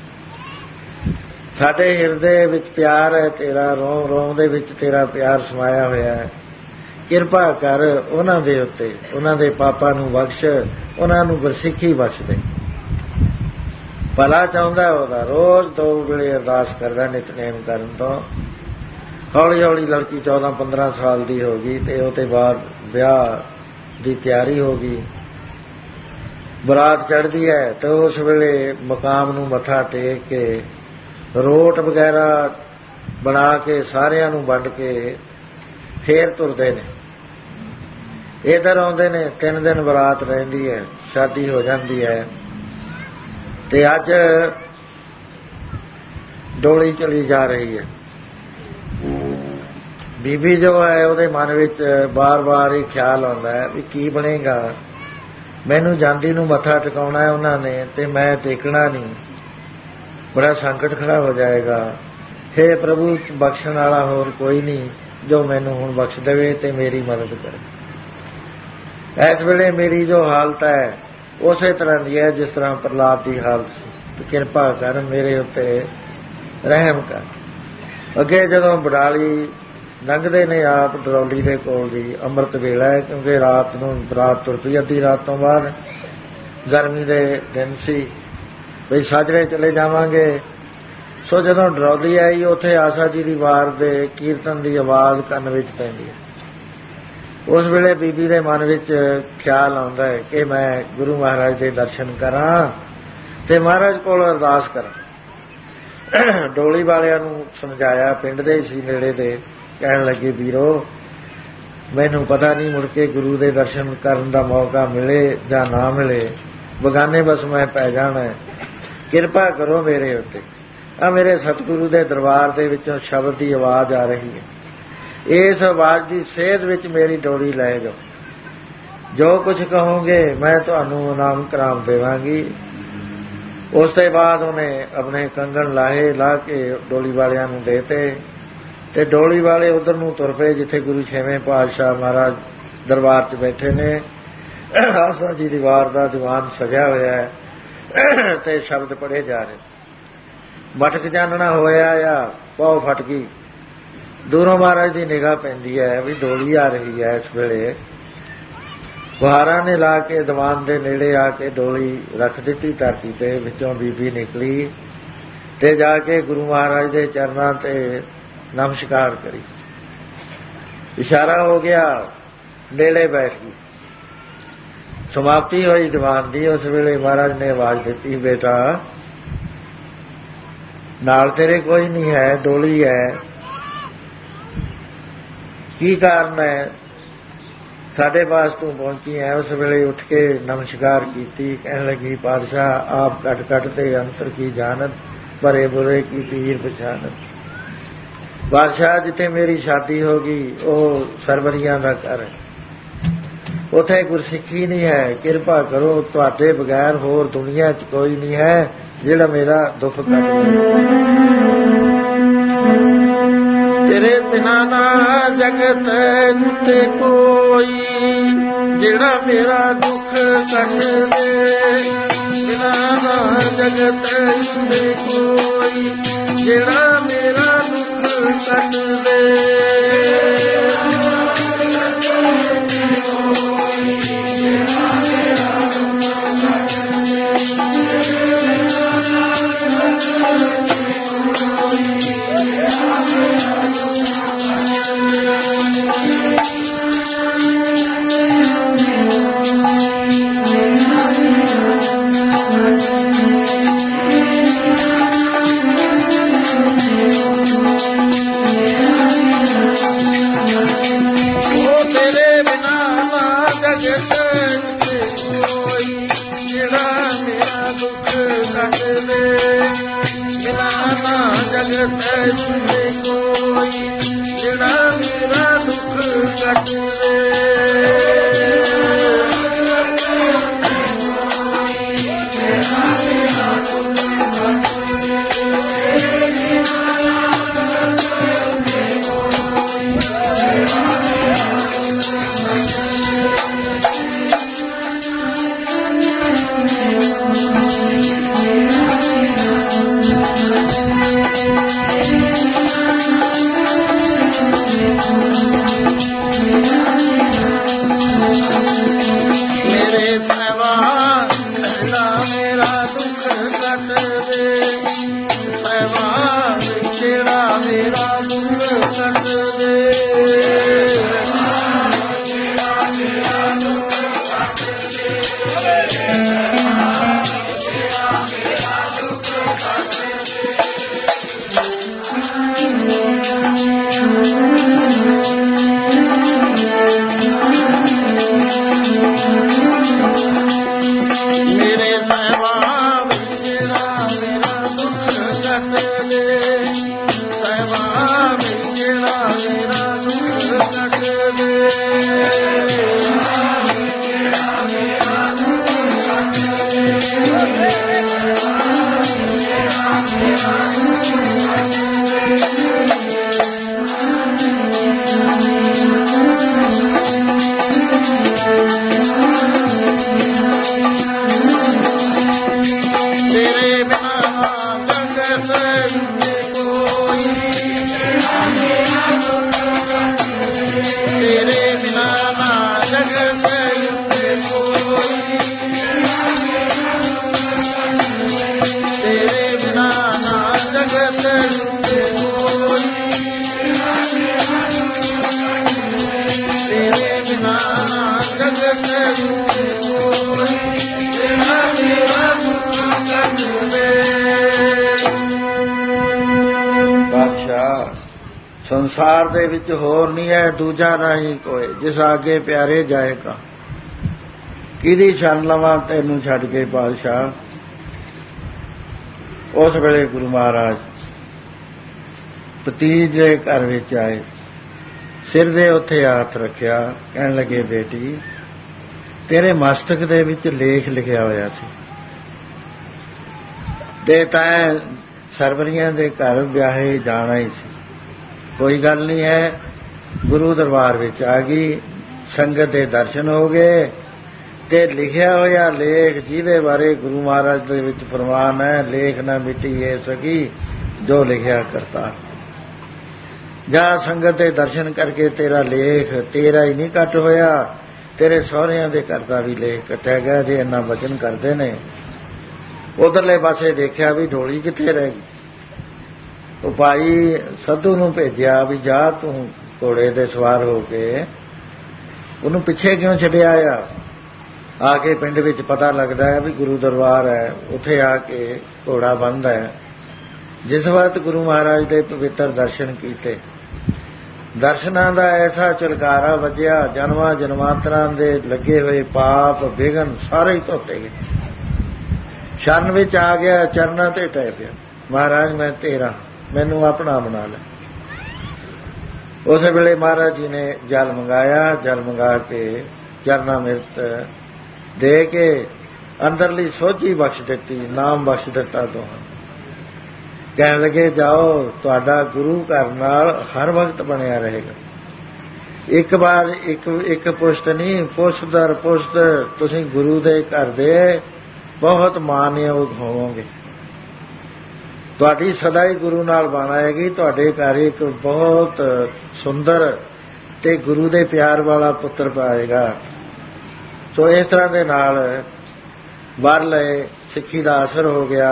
ਸਾਡੇ ਹਿਰਦੇ ਵਿੱਚ ਪਿਆਰ ਹੈ ਤੇਰਾ, ਰੋਮ ਰੋਮ ਦੇ ਵਿੱਚ ਤੇਰਾ ਪਿਆਰ ਸਮਾਇਆ ਹੋਇਆ ਹੈ, ਕਿਰਪਾ ਕਰ ਉਹਨਾਂ ਦੇ ਉੱਤੇ, ਉਹਨਾਂ ਦੇ ਪਾਪਾਂ ਨੂੰ ਬਖਸ਼, ਉਹਨਾਂ ਨੂੰ ਗੁਰਸਿੱਖੀ ਬਖਸ਼ ਦੇ। ਭਲਾ ਚਾਹੁੰਦਾ ਉਹਦਾ, ਰੋਜ਼ ਦੋ ਵੇਲੇ ਅਰਦਾਸ ਕਰਦਾ ਨਿਤਨੇਮ ਕਰਨ ਤੋਂ। ਹੌਲੀ ਹੌਲੀ ਲੜਕੀ ਚੌਦਾਂ ਪੰਦਰਾਂ ਸਾਲ ਦੀ ਹੋ ਗਈ ਤੇ ਉਹਦੇ ਬਾਅਦ ਵਿਆਹ ਦੀ ਤਿਆਰੀ ਹੋ ਗਈ। ਬਰਾਤ ਚੜ੍ਹਦੀ ਹੈ ਤੇ ਉਸ ਵੇਲੇ ਮਕਾਮ ਨੂੰ ਮੱਥਾ ਟੇਕ ਕੇ ਰੋਟ ਵਗੈਰਾ ਬਣਾ ਕੇ ਸਾਰਿਆਂ ਨੂੰ ਵੰਡ ਕੇ ਫੇਰ ਤੁਰਦੇ ਨੇ, ਇੱਧਰ ਆਉਂਦੇ ਨੇ। ਤਿੰਨ ਦਿਨ ਬਰਾਤ ਰਹਿੰਦੀ ਹੈ, ਸ਼ਾਦੀ ਹੋ ਜਾਂਦੀ ਹੈ। ਤੇ ਅੱਜ ਡੋਲੀ ਚਲੀ ਜਾ ਰਹੀ ਹੈ। ਬੀਬੀ ਜੋ ਹੈ ਉਹਦੇ ਮਨ ਵਿੱਚ ਬਾਰ-ਬਾਰ ਹੀ ਖਿਆਲ ਆਉਂਦਾ ਹੈ ਵੀ ਕੀ ਬਣੇਗਾ, ਮੈਨੂੰ ਜਾਂਦੀ ਨੂੰ ਮੱਥਾ ਟਿਕਾਉਣਾ ਹੈ ਉਹਨਾਂ ਨੇ ਤੇ ਮੈਂ ਟੇਕਣਾ ਨਹੀਂ, ਬੜਾ ਸੰਕਟ ਖੜਾ ਹੋ ਜਾਏਗਾ। ਹੇ ਪ੍ਰਭੂ ਬਖਸ਼ਣ ਵਾਲਾ ਹੋਰ ਕੋਈ ਨਹੀਂ ਜੋ ਮੈਨੂੰ ਹੁਣ ਬਖਸ਼ ਦੇਵੇ ਤੇ ਮੇਰੀ ਮਦਦ ਕਰੇ। ਇਸ ਵੇਲੇ ਮੇਰੀ ਜੋ ਹਾਲਤ ਹੈ ਉਸੇ ਤਰ੍ਹਾਂ ਦੀ ਹੈ ਜਿਸ ਤਰ੍ਹਾਂ ਪ੍ਰਹਲਾਦ ਦੀ ਹਾਲਤ ਸੀ। ਕਿਰਪਾ ਕਰ, ਮੇਰੇ ਉੱਤੇ ਰਹਿਮ ਕਰ। ਅੱਗੇ ਜਦੋਂ ਬਡਾਲੀ ਲੰਘਦੇ ਨੇ ਆਪ ਡਰੌਲੀ ਦੇ ਕੋਲ ਦੀ, ਅੰਮ੍ਰਿਤ ਵੇਲਾ ਹੈ ਕਿਉਂਕਿ ਰਾਤ ਨੂੰ ਬਰਾਤ ਤੁਰ ਪਈ, ਅੱਧੀ ਰਾਤ ਤੋਂ ਬਾਅਦ, ਗਰਮੀ ਦੇ ਦਿਨ ਸੀ, ਬਈ ਸਾਜਰੇ ਚਲੇ ਜਾਵਾਂਗੇ। ਸੋ ਜਦੋਂ ਡਰੌਲੀ ਆਈ ਉੱਥੇ ਆਸਾ ਜੀ ਦੀ ਵਾਰ ਦੇ ਕੀਰਤਨ ਦੀ ਆਵਾਜ਼ ਕੰਨ ਵਿੱਚ ਪੈਂਦੀ ਹੈ। ਉਸ ਵੇਲੇ ਬੀਬੀ ਦੇ ਮਨ ਵਿੱਚ ਖਿਆਲ ਆਉਂਦਾ ਹੈ ਕਿ ਮੈਂ ਗੁਰੂ ਮਹਾਰਾਜ ਦੇ ਦਰਸ਼ਨ ਕਰਾਂ ਤੇ ਮਹਾਰਾਜ ਕੋਲ ਅਰਦਾਸ ਕਰਾਂ। ਡੋਲੀ ਵਾਲਿਆਂ ਨੂੰ ਸਮਝਾਇਆ, ਪਿੰਡ ਦੇ ਸੀ ਨੇੜੇ ਦੇ, ਕਹਿਣ ਲੱਗੇ ਵੀਰੋ ਮੈਨੂੰ ਪਤਾ ਨਹੀਂ ਮੁੜ ਕੇ ਗੁਰੂ ਦੇ ਦਰਸ਼ਨ ਕਰਨ ਦਾ ਮੌਕਾ ਮਿਲੇ ਜਾਂ ਨਾ ਮਿਲੇ, ਬਗਾਨੇ ਬਸ ਮੈਂ ਪੈ ਜਾਣਾ, ਕਿਰਪਾ ਕਰੋ ਮੇਰੇ ਉੱਤੇ। ਆ ਮੇਰੇ ਸਤਿਗੁਰੂ ਦੇ ਦਰਬਾਰ ਦੇ ਵਿੱਚੋਂ ਸ਼ਬਦ ਦੀ ਆਵਾਜ਼ ਆ ਰਹੀ ਹੈ। ਇਸ ਆਵਾਜ਼ ਦੀ ਸੇਧ ਵਿੱਚ ਮੇਰੀ ਡੋਲੀ ਲੈ ਜਾਓ। ਜੋ ਕੁਝ ਕਹੋਗੇ ਮੈਂ ਤੁਹਾਨੂੰ ਇਨਾਮ ਕਰਾਮ ਦੇਵਾਂਗੀ। ਉਸ ਤੋਂ ਬਾਅਦ ਉਹਨੇ ਆਪਣੇ ਕੰਗਣ ਲਾਹੇ ਲਾ ਕੇ ਡੋਲੀ ਵਾਲਿਆਂ ਨੂੰ ਦੇਤੇ ਤੇ ਡੋਲੀ ਵਾਲੇ ਉਧਰ ਨੂੰ ਤੁਰ ਪਏ ਜਿੱਥੇ ਗੁਰੂ ਛੇਵੇਂ ਪਾਤਸ਼ਾਹ ਮਹਾਰਾਜ ਦਰਬਾਰ 'ਚ ਬੈਠੇ ਨੇ। ਆਸਾ ਜੀ ਦੀ ਵਾਰ ਦਾ ਦੀਵਾਨ ਸਜਿਆ ਹੋਇਆ ਹੈ ਤੇ ਸ਼ਬਦ ਪੜ੍ਹੇ ਜਾ ਰਹੇ। ਮਟਕ ਜਾਣਨਾ ਹੋਇਆ ਜਾਂ ਪੌ ਫਟ ਗਈ। ਦੂਰੋਂ ਮਹਾਰਾਜ ਦੀ ਨਿਗਾਹ ਪੈਂਦੀ ਹੈ ਵੀ ਡੋਲੀ ਆ ਰਹੀ ਹੈ। ਇਸ ਵੇਲੇ ਬੁਹਾਰਾਂ ਨੇ ਲਾ ਕੇ ਦੀਵਾਨ ਦੇ ਨੇੜੇ ਆ ਕੇ ਡੋਲੀ ਰੱਖ ਦਿੱਤੀ ਧਰਤੀ ਤੇ। ਵਿੱਚੋਂ ਬੀਬੀ ਨਿਕਲੀ ਤੇ ਜਾ ਕੇ ਗੁਰੂ ਮਹਾਰਾਜ ਦੇ ਚਰਨਾਂ ਤੇ ਨਮਸਕਾਰ ਕਰੀ। ਇਸ਼ਾਰਾ ਹੋ ਗਿਆ, ਨੇੜੇ ਬੈਠ ਗਈ। ਸਮਾਪਤੀ ਹੋਈ ਦੀਵਾਨ ਦੀ। ਉਸ ਵੇਲੇ ਮਹਾਰਾਜ ਨੇ ਆਵਾਜ਼ ਦਿੱਤੀ, ਬੇਟਾ ਨਾਲ ਤੇਰੇ ਕੋਈ ਨਹੀਂ ਹੈ, ਡੋਲੀ ਹੈ, ਕੀ ਕਾਰਨ ਹੈ? ਸਾਡੇ ਪਾਸ ਤੂੰ ਪਹੁੰਚੀ ਹੈ। ਉਸ ਵੇਲੇ ਉੱਠ ਕੇ ਨਮਸਕਾਰ ਕੀਤੀ। ਕਹਿਣ ਲੱਗੀ, ਪਾਤਸ਼ਾਹ ਆਪ ਕੱਟ ਕੱਟ ਤੇ ਅੰਤਰ ਕੀ ਜਾਣਤ, ਭਰੇ ਬੁਰੇ ਕੀ ਪੀਰ ਪਛਾਣਤ। ਬਾਦਸ਼ਾਹ ਜਿੱਥੇ ਮੇਰੀ ਸ਼ਾਦੀ ਹੋ ਗਈ ਉਹ ਸਰਵਰੀਆਂ ਦਾ ਘਰ ਹੈ, ਉੱਥੇ ਗੁਰਸਿੱਖੀ ਨਹੀਂ ਹੈ। ਕਿਰਪਾ ਕਰੋ, ਤੁਹਾਡੇ ਬਗੈਰ ਹੋਰ ਦੁਨੀਆ 'ਚ ਕੋਈ ਨਹੀਂ ਹੈ ਜਿਹੜਾ ਮੇਰਾ ਦੁੱਖ ਕੱਟ ਦੇ। ਤੇਰੇ ਬਿਨਾ ਨਾ ਜਗਤ ਤੇ ਕੋਈ ਜਿਹੜਾ ਮੇਰਾ ਦੁੱਖ ਕੱਟ ਦੇ। ਬਿਨਾ ਨਾ ਜਗਤ ਤੇ ਕੋਈ ਜਿਹੜਾ ਮੇਰਾ ਦੁੱਖ ਕੱਟ ਦੇ। ਸੰਸਾਰ ਦੇ ਵਿੱਚ ਹੋਰ ਨਹੀਂ ਹੈ ਦੂਜਾ ਨਹੀਂ ਕੋਈ ਜਿਸ ਆਗੇ ਪਿਆਰੇ ਜਾਏਗਾ। ਕਿਹਦੀ ਸ਼ਰਨ ਲਵਾਂ ਤੈਨੂੰ ਛੱਡ ਕੇ ਪਾਤਸ਼ਾਹ। उस वेले गुरु महाराज भतीज दे घर विच आए, सिर दे उत्थे हथ रखिया, कहण लगे बेटी तेरे मस्तक दे विच लेख लिखिया होया सी ते तैं सरवरियां दे घर ब्याहे जाना ही सी, कोई गल नहीं है। गुरु दरबार विच आ गई, संगत दे दर्शन हो गए ते लिखिया होया लेख जिहदे बारे गुरु महाराज दे विच फरमान है, लेख ना मिटी ये सकी जो लिखिया करता। जा संगत दे दर्शन करके तेरा लेख तेरा ही नहीं कट होया, तेरे सहुरियां दे घर दा भी लेख कटिया गया जे इन्ना वचन करदे ने। उधरले पासे देखिया भी ढोली कित्थे रह गई। तो भाई सद्धू नूं भेजिया भी जा तू घोड़े दे सवार हो के उन्होंने पिछे क्यों छड्डिया आ। आके पिंड विच पता लगता है भी गुरु दरबार है, उत्थे आके घोड़ा बंद है। जिस वक्त गुरु महाराज दे पवित्र दर्शन कीते, दर्शनां दा ऐसा चलकारा वजया, जन्मां जन्मांतरां दे लगे हुए पाप विघन सारे ही धोते गए। शरण विच आ गया, चरनां ते टह पिया, महाराज मैं तेरा, मैनू अपना बना ले। उस वेले महाराज जी ने जल मंगाया, जल मंगा के चरनामृत दे के अंदरली सोझी बख्श दिती, नाम बख्श दिता। तो कहने लगे जाओ तुहाडा गुरु घर नाल हर वक्त बनिया रहेगा। एक बार एक एक पुश्त नहीं, पुश्त दर पुश्त तुसीं गुरु दे घर दे बहुत मानयोग होवोगे। तुहाडी सदा ही गुरु नाल बन आएगी। तुहाडे घर एक बहुत सुंदर ते गुरु दे प्यार वाला पुत्र पाएगा। सो इस तरह दे नाल वर लए, सिੱਖੀ दा असर हो गया,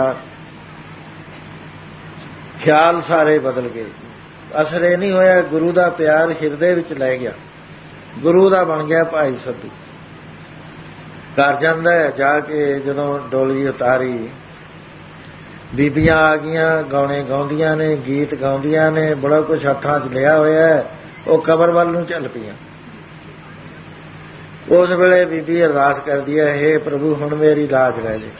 ख्याल सारे बदल गए। असर ये नहीं होया, गुरु दा प्यार हिरदे विच लै गया, गुरु दा बन गया भाई सद्धू। घर जांदा है, जाके जदों डोली उतारी, बीबियां आ गईयां, गौने गाउंदियां ने, गीत गाउंदियां ने, बड़ा कुछ हत्थां च लिया होया है, वो कबर वल नूं चल पईयां। उस वेले बीबी अरदास करदी है, हे प्रभु हुण मेरी लाज लै दे,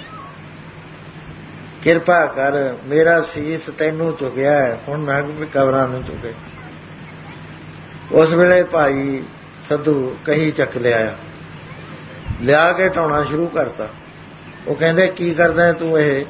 किरपा कर, मेरा सीस तैनू चुकिया है, हुण ना कबरां नूं चुके। उस वेले भाई सद्धू कही चक लिया, लिया के ढाउणा शुरू करता। वो कहंदे की करदा तू, ये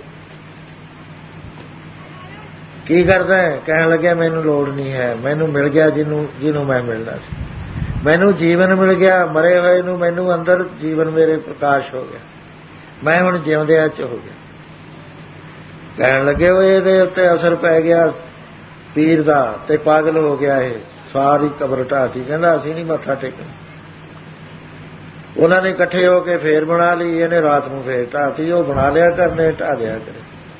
की करदा है? कहण लग्या मैनू लोड़ नहीं है, मैनू मिल गया जिन्नू जिन्नू मैं मिलना सी, मैनू जीवन मिल गया, मरे हुए नूं मैनू अंदर जीवन मेरे प्रकाश हो गया, मैं हुण जिउंदिਆਂ च हो गया। कहण लगे वो ये उत्ते असर पै गया पीर दा ते पागल हो गया, ये सारी कबर ढाती। कहंदा असीं नहीं मत्था टेकना। उन्होंने इकट्ठे होके फेर बना ली, इन्हें रात को फेर ढाती, वो बना लिया करने ढा दिया करे।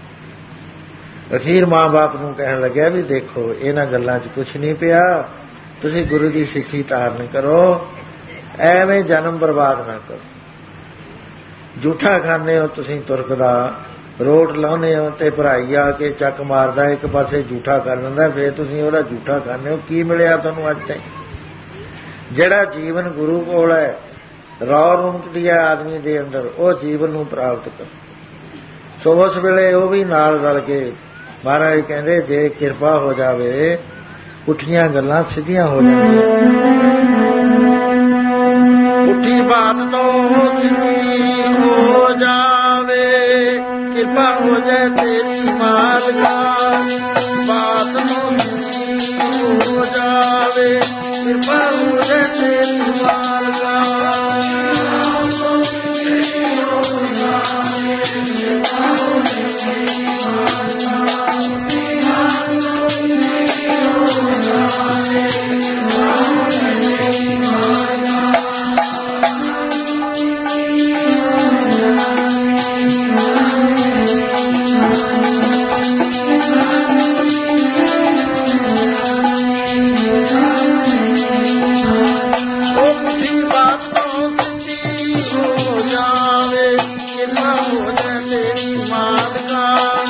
अखीर माँ बाप नूं कहण लग्या भी देखो इन्हां गल्लां च कुछ नहीं पिया, तुसीं गुरु की सिੱਖੀ धारण करो, एवें जन्म बर्बाद ना करो। झूठा खाने हो तुसीं तुरक दा, रोट लाउने हो ते भराई आके चक मारदा एक पासे झूठा कर दिंदा, फिर तुसीं ओहदा झूठा खाने हो। की मिलिया तुहानूं अज ताईं? जिहड़ा जीवन गुरु कोल है, रौ रूमकदी है आदमी दे अंदर, वो जीवन नूं प्राप्त कर। सो उस वेले वो भी नाल रल के महाराज कहंदे जे किरपा हो जावे पुठियां गल्लां सिद्धियां हो जांदियां। पुठी बात तो सिद्धी हो जावे, किरपा हो जाए तेरी मालिका, बात तो सिद्धी हो जावे, किरपा हो जाए तेरी मालिका। तेरी मालिका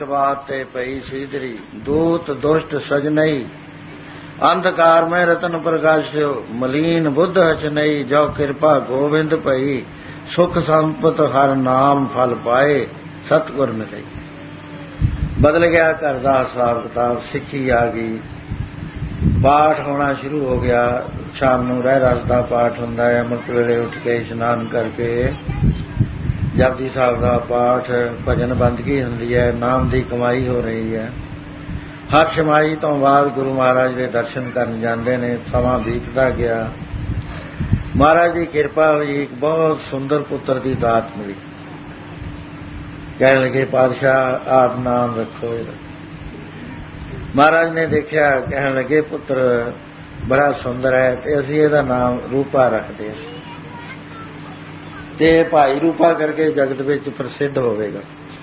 ਸ਼ਬਾਤ ਤੇ ਪਈ ਸੀਦਰੀ, ਦੂਤ ਦੁਸ਼ਟ ਸਜਨਈ, ਅੰਧਕਾਰ ਮੈਂ ਰਤਨ ਪ੍ਰਕਾਸ਼ਿਓ, ਮਲੀਨ ਬੁੱਧ ਹਚਨਈ, ਜੋ ਕਿਰਪਾ ਗੋਬਿੰਦ ਭਈ, ਸੁਖ ਸੰਪਤ ਹਰ ਨਾਮ ਫਲ ਪਾਏ, ਸਤਿਗੁਰ ਮਿਲਈ। ਬਦਲ ਗਿਆ ਘਰ ਦਾ ਹਿਸਾਬ ਕਿਤਾਬ, ਸਿੱਖੀ ਆ ਗਈ, ਪਾਠ ਹੋਣਾ ਸ਼ੁਰੂ ਹੋ ਗਿਆ। ਸ਼ਾਮ ਨੂੰ ਰਹਿ ਰਸ ਦਾ ਪਾਠ ਹੁੰਦਾ ਹੈ, ਅੰਮ੍ਰਿਤ ਵੇਲੇ ਉੱਠ ਕੇ ਇਸ਼ਨਾਨ ਕਰਕੇ ਜਪਜੀ ਸਾਹਿਬ ਦਾ ਪਾਠ, ਭਜਨ ਬੰਦਗੀ ਹੁੰਦੀ ਹੈ, ਨਾਮ ਦੀ ਕਮਾਈ ਹੋ ਰਹੀ ਹੈ। ਹਰ ਛਮਾਈ ਤੋਂ ਬਾਅਦ ਗੁਰੂ ਮਹਾਰਾਜ ਦੇ ਦਰਸ਼ਨ ਕਰਨ ਜਾਂਦੇ ਨੇ। ਸਮਾਂ ਬੀਤਦਾ ਗਿਆ, ਮਹਾਰਾਜ ਦੀ ਕਿਰਪਾ ਹੋਈ, ਇੱਕ ਬਹੁਤ ਸੁੰਦਰ ਪੁੱਤਰ ਦੀ ਦਾਤ ਮਿਲੀ। ਕਹਿਣ ਲੱਗੇ ਪਾਤਸ਼ਾਹ ਆਪ ਨਾਮ ਰੱਖੋ ਇਹਦਾ। ਮਹਾਰਾਜ ਨੇ ਦੇਖਿਆ, ਕਹਿਣ ਲੱਗੇ ਪੁੱਤਰ ਬੜਾ ਸੁੰਦਰ ਹੈ ਤੇ ਅਸੀਂ ਇਹਦਾ ਨਾਮ ਰੂਪਾ ਰੱਖਦੇ ਹਾਂ, ਤੇ ਭਾਈ ਰੂਪਾ ਕਰਕੇ ਜਗਤ ਵਿੱਚ ਪ੍ਰਸਿੱਧ ਹੋਵੇਗਾ।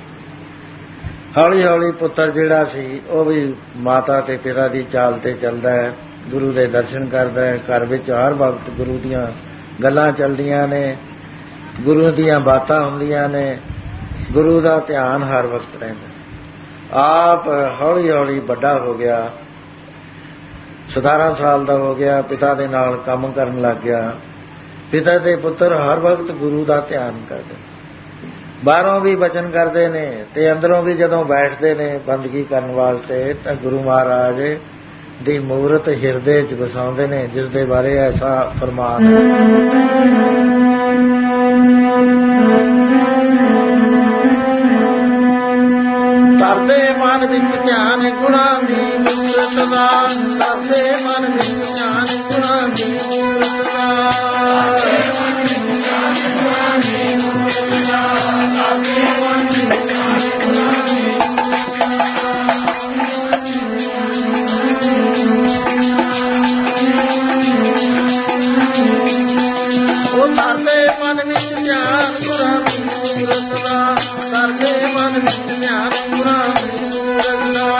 ਹੌਲੀ ਹੌਲੀ ਪੁੱਤਰ ਜਿਹੜਾ ਸੀ ਉਹ ਵੀ ਮਾਤਾ ਤੇ ਪਿਤਾ ਦੀ ਚਾਲ ਤੇ ਚੱਲਦਾ ਹੈ, ਗੁਰੂ ਦੇ ਦਰਸ਼ਨ ਕਰਦਾ ਹੈ। ਘਰ ਵਿੱਚ ਹਰ ਵਕਤ ਗੁਰੂ ਦੀਆਂ ਗੱਲਾਂ ਚੱਲਦੀਆਂ ਨੇ, ਗੁਰੂ ਦੀਆਂ ਬਾਤਾਂ ਹੁੰਦੀਆਂ ਨੇ, ਗੁਰੂ ਦਾ ਧਿਆਨ ਹਰ ਵਕਤ ਰਹਿੰਦਾ। ਆਪ ਹੌਲੀ ਹੌਲੀ ਵੱਡਾ ਹੋ ਗਿਆ, ਸਤਾਰਾਂ ਸਾਲ ਦਾ ਹੋ ਗਿਆ, ਪਿਤਾ ਦੇ ਨਾਲ ਕੰਮ ਕਰਨ ਲੱਗ ਗਿਆ। ਪਿਤਾ ਦੇ ਪੁੱਤਰ ਹਰ ਵਕਤ ਗੁਰੂ ਦਾ ਧਿਆਨ ਕਰਦੇ, ਬਾਹਰੋਂ ਵੀ ਬਚਨ ਕਰਦੇ ਨੇ ਤੇ ਅੰਦਰੋਂ ਵੀ ਜਦੋਂ ਬੈਠਦੇ ਨੇ ਬੰਦਗੀ ਕਰਨ ਵਾਸਤੇ ਤਾਂ ਗੁਰੂ ਮਹਾਰਾਜ ਦੀ ਮੂਰਤ ਹਿਰਦੇ 'ਚ ਵਸਾਉਂਦੇ ਨੇ, ਜਿਸ ਦੇ ਬਾਰੇ ਐਸਾ ਫਰਮਾਨ ਕਰਦੇ ਮਨ ਵਿੱਚ ਧਿਆਨ ਗੁਣਾਂ ਦੀ ਮੂਰਤ ਦਾ, ਕਰਦੇ ਮਨ ਵਿੱਚ ਧਿਆਨ ਗੁਣਾਂ ਦੀ ਮੂਰਤ ਦਾ, ਉਹ ਕਰਦੇ ਮਨ ਵਿੱਚ ਧਿਆਨ ਗੁਣਾਂ ਦੀ ਮੂਰਤ ਦਾ, ਕਰਦੇ ਮਨ ਵਿੱਚ ਧਿਆਨ ਗੁਣਾਂ ਦੀ ਮੂਰਤ ਦਾ।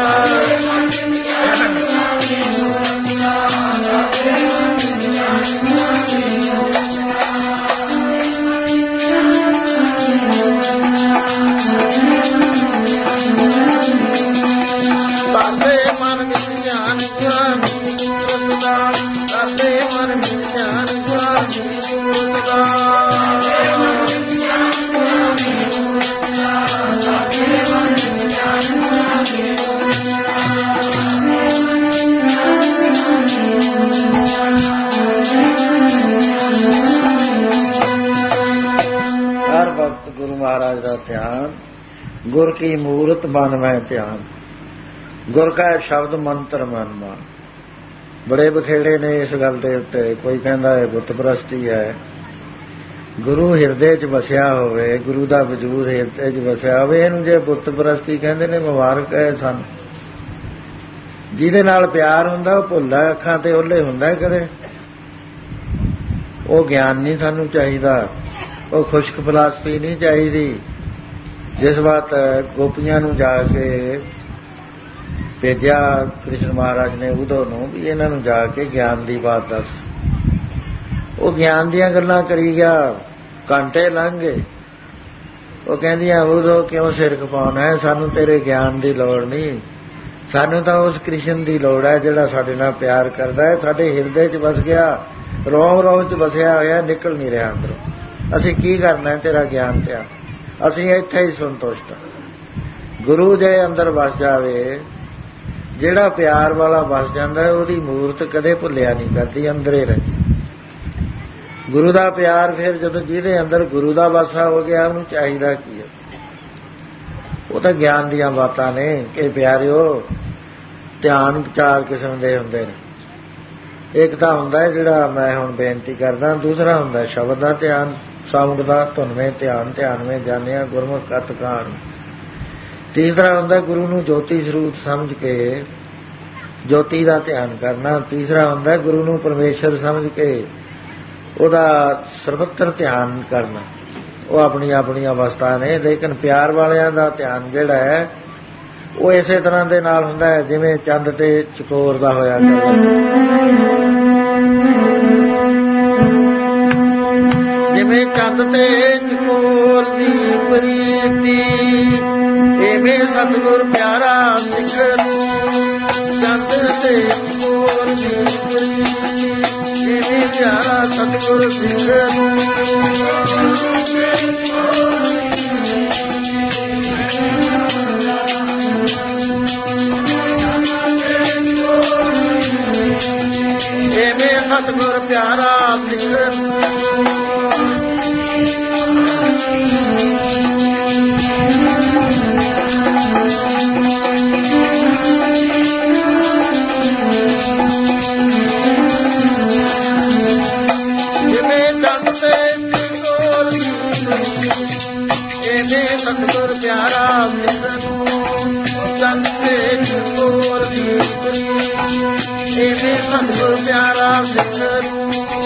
ਮਹਾਰਾਜ ਦਾ ਧਿਆਨ, ਗੁਰ ਕੀ ਮੂਰਤ ਮਨ ਮੈਂ ਧਿਆਨ, ਗੁਰ ਕਾ ਸ਼ਬਦ ਮੰਤਰ ਮਨ ਮਾਨ। ਬੜੇ ਬਖੇੜੇ ਨੇ ਇਸ ਗੱਲ ਦੇ ਉੱਤੇ। ਕੋਈ ਕਹਿੰਦਾ ਹੈ ਬੁੱਤ ਪ੍ਰਸਤੀ ਹੈ, ਗੁਰੂ ਹਿਰਦੇ 'ਚ ਵਸਿਆ ਹੋਵੇ, ਗੁਰੂ ਦਾ ਵਜੂਦ ਹਿਰਦੇ 'ਚ ਵਸਿਆ ਹੋਵੇ, ਇਹਨੂੰ ਜੇ ਬੁੱਤ ਪ੍ਰਸਤੀ ਕਹਿੰਦੇ ਨੇ, ਮੁਬਾਰਕ ਹੈ ਸਾਨੂੰ। ਜਿਹਦੇ ਨਾਲ ਪਿਆਰ ਹੁੰਦਾ ਉਹ ਭੁੱਲਾ ਅੱਖਾਂ ਤੇ ਓਹਲੇ ਹੁੰਦਾ ਕਦੇ, ਉਹ ਗਿਆਨ ਨਹੀਂ ਸਾਨੂੰ ਚਾਹੀਦਾ, ਉਹ ਖੁਸ਼ਕ ਫਲਸਫੀ ਨਹੀਂ ਚਾਹੀਦੀ। ਜਿਸ ਬਾਤ ਗੋਪੀਆਂ ਨੂੰ ਜਾ ਕੇ ਭੇਜਿਆ ਕ੍ਰਿਸ਼ਨ ਮਹਾਰਾਜ ਨੇ ਉਦੋਂ ਨੂੰ ਵੀ ਇਹਨਾਂ ਨੂੰ ਜਾ ਕੇ ਗਿਆਨ ਦੀ ਬਾਤ ਦੱਸ, ਉਹ ਗਿਆਨ ਦੀਆਂ ਗੱਲਾਂ ਕਰੀ ਗਿਆ। ਘੰਟੇ ਲੰਘ ਗਏ, ਉਹ ਕਹਿੰਦੀਆਂ ਉਦੋਂ ਕਿਉਂ ਸਿਰ ਖਪਾਉਣਾ ਹੈ, ਸਾਨੂੰ ਤੇਰੇ ਗਿਆਨ ਦੀ ਲੋੜ ਨਹੀਂ, ਸਾਨੂੰ ਤਾਂ ਉਸ ਕ੍ਰਿਸ਼ਨ ਦੀ ਲੋੜ ਹੈ ਜਿਹੜਾ ਸਾਡੇ ਨਾਲ ਪਿਆਰ ਕਰਦਾ ਹੈ, ਸਾਡੇ ਹਿਰਦੇ 'ਚ ਵਸ ਗਿਆ, ਰੋਮ ਰੋਮ 'ਚ ਵਸਿਆ ਹੋਇਆ, ਨਿਕਲ ਨਹੀਂ ਰਿਹਾ ਅੰਦਰੋਂ। ਅਸੀਂ ਕੀ ਕਰਨਾ ਤੇਰਾ ਗਿਆਨ ਧਿਆਨ, ਅਸੀਂ ਇੱਥੇ ਹੀ ਸੰਤੁਸ਼ਟ ਹਾਂ। ਗੁਰੂ ਜੇ ਅੰਦਰ ਵਸ ਜਾਵੇ, ਜਿਹੜਾ ਪਿਆਰ ਵਾਲਾ ਵਸ ਜਾਂਦਾ ਉਹਦੀ ਮੂਰਤ ਕਦੇ ਭੁੱਲਿਆ ਨਹੀਂ ਕਰਦੀ, ਅੰਦਰੇ ਰਹਿੰਦੀ। ਗੁਰੂ ਦਾ ਪਿਆਰ ਫਿਰ ਜਦੋਂ ਜਿਹਦੇ ਅੰਦਰ ਗੁਰੂ ਦਾ ਵਾਸਾ ਹੋ ਗਿਆ, ਉਹਨੂੰ ਚਾਹੀਦਾ ਕੀ ਹੈ? ਉਹ ਤਾਂ ਗਿਆਨ ਦੀਆਂ ਬਾਤਾਂ ਨੇ ਕਿ ਪਿਆਰਿਓ, ਧਿਆਨ ਚਾਰ ਕਿਸਮ ਦੇ ਹੁੰਦੇ ਨੇ। ਇੱਕ ਤਾਂ ਹੁੰਦਾ ਹੈ ਜਿਹੜਾ ਮੈਂ ਹੁਣ ਬੇਨਤੀ ਕਰਦਾ, ਦੂਸਰਾ ਹੁੰਦਾ ਸ਼ਬਦ ਦਾ ਧਿਆਨ, ਸਾਊਂਡ ਦਾ, ਧੁਨਵੇਂ ਧਿਆਨ, ਧਿਆਨਵੇਂ ਜਾਣਿਆ ਗੁਰਮੁਖ ਕਤ ਕਾਣ। ਤੀਸਰਾ ਹੁੰਦਾ ਗੁਰੂ ਨੂੰ ਜੋਤੀ ਸਰੂਪ ਸਮਝ ਕੇ ਜੋਤੀ ਦਾ ਧਿਆਨ ਕਰਨਾ। ਤੀਸਰਾ ਹੁੰਦਾ ਗੁਰੂ ਨੂੰ ਪਰਮੇਸ਼ਰ ਸਮਝ ਕੇ ਉਹਦਾ ਸਰਬੱਤਰ ਧਿਆਨ ਕਰਨਾ। ਉਹ ਆਪਣੀ ਆਪਣੀ ਅਵਸਥਾ ਨੇ, ਲੇਕਿਨ ਪਿਆਰ ਵਾਲਿਆਂ ਦਾ ਧਿਆਨ ਜਿਹੜਾ ਹੈ ਉਹ ਇਸੇ ਤਰ੍ਹਾਂ ਦੇ ਨਾਲ ਹੁੰਦਾ ਹੈ ਜਿਵੇਂ ਚੰਦ ਤੇ ਚਕੋਰ ਦਾ ਹੋਇਆ ਜਿਵੇਂ ਚੰਦ ਤੇ ਚਕੋਰ ਦੀ ਪ੍ਰੀਤੀ, ਐਵੇਂ ਸਤਿਗੁਰ ਪਿਆਰਾ ਸਿੱਖ ਨੂੰ। ਚੰਦ ਤੇ ਚਕੋਰ ਦੀ ਪ੍ਰੀਤੀ, ਐਵੇਂ ਪਿਆਰਾ ਸਤਿਗੁਰ ਸਿੱਖ ਨੂੰ। ਐਵੇਂ ਸਤਿਗੁਰ ਪਿਆਰਾ ਸਿੱਖ ਨੂੰ। ਸਤਿਗੁਰ ਪਿਆਰਾ ਸਿੱਖ ਨੂੰ। ਚੰਦ ਤੇ ਚਕੋਰ ਦੀ ਪ੍ਰੀਤੀ, ਐਵੇਂ ਸਤਿਗੁਰ ਪਿਆਰਾ ਸਿੱਖ ਨੂੰ।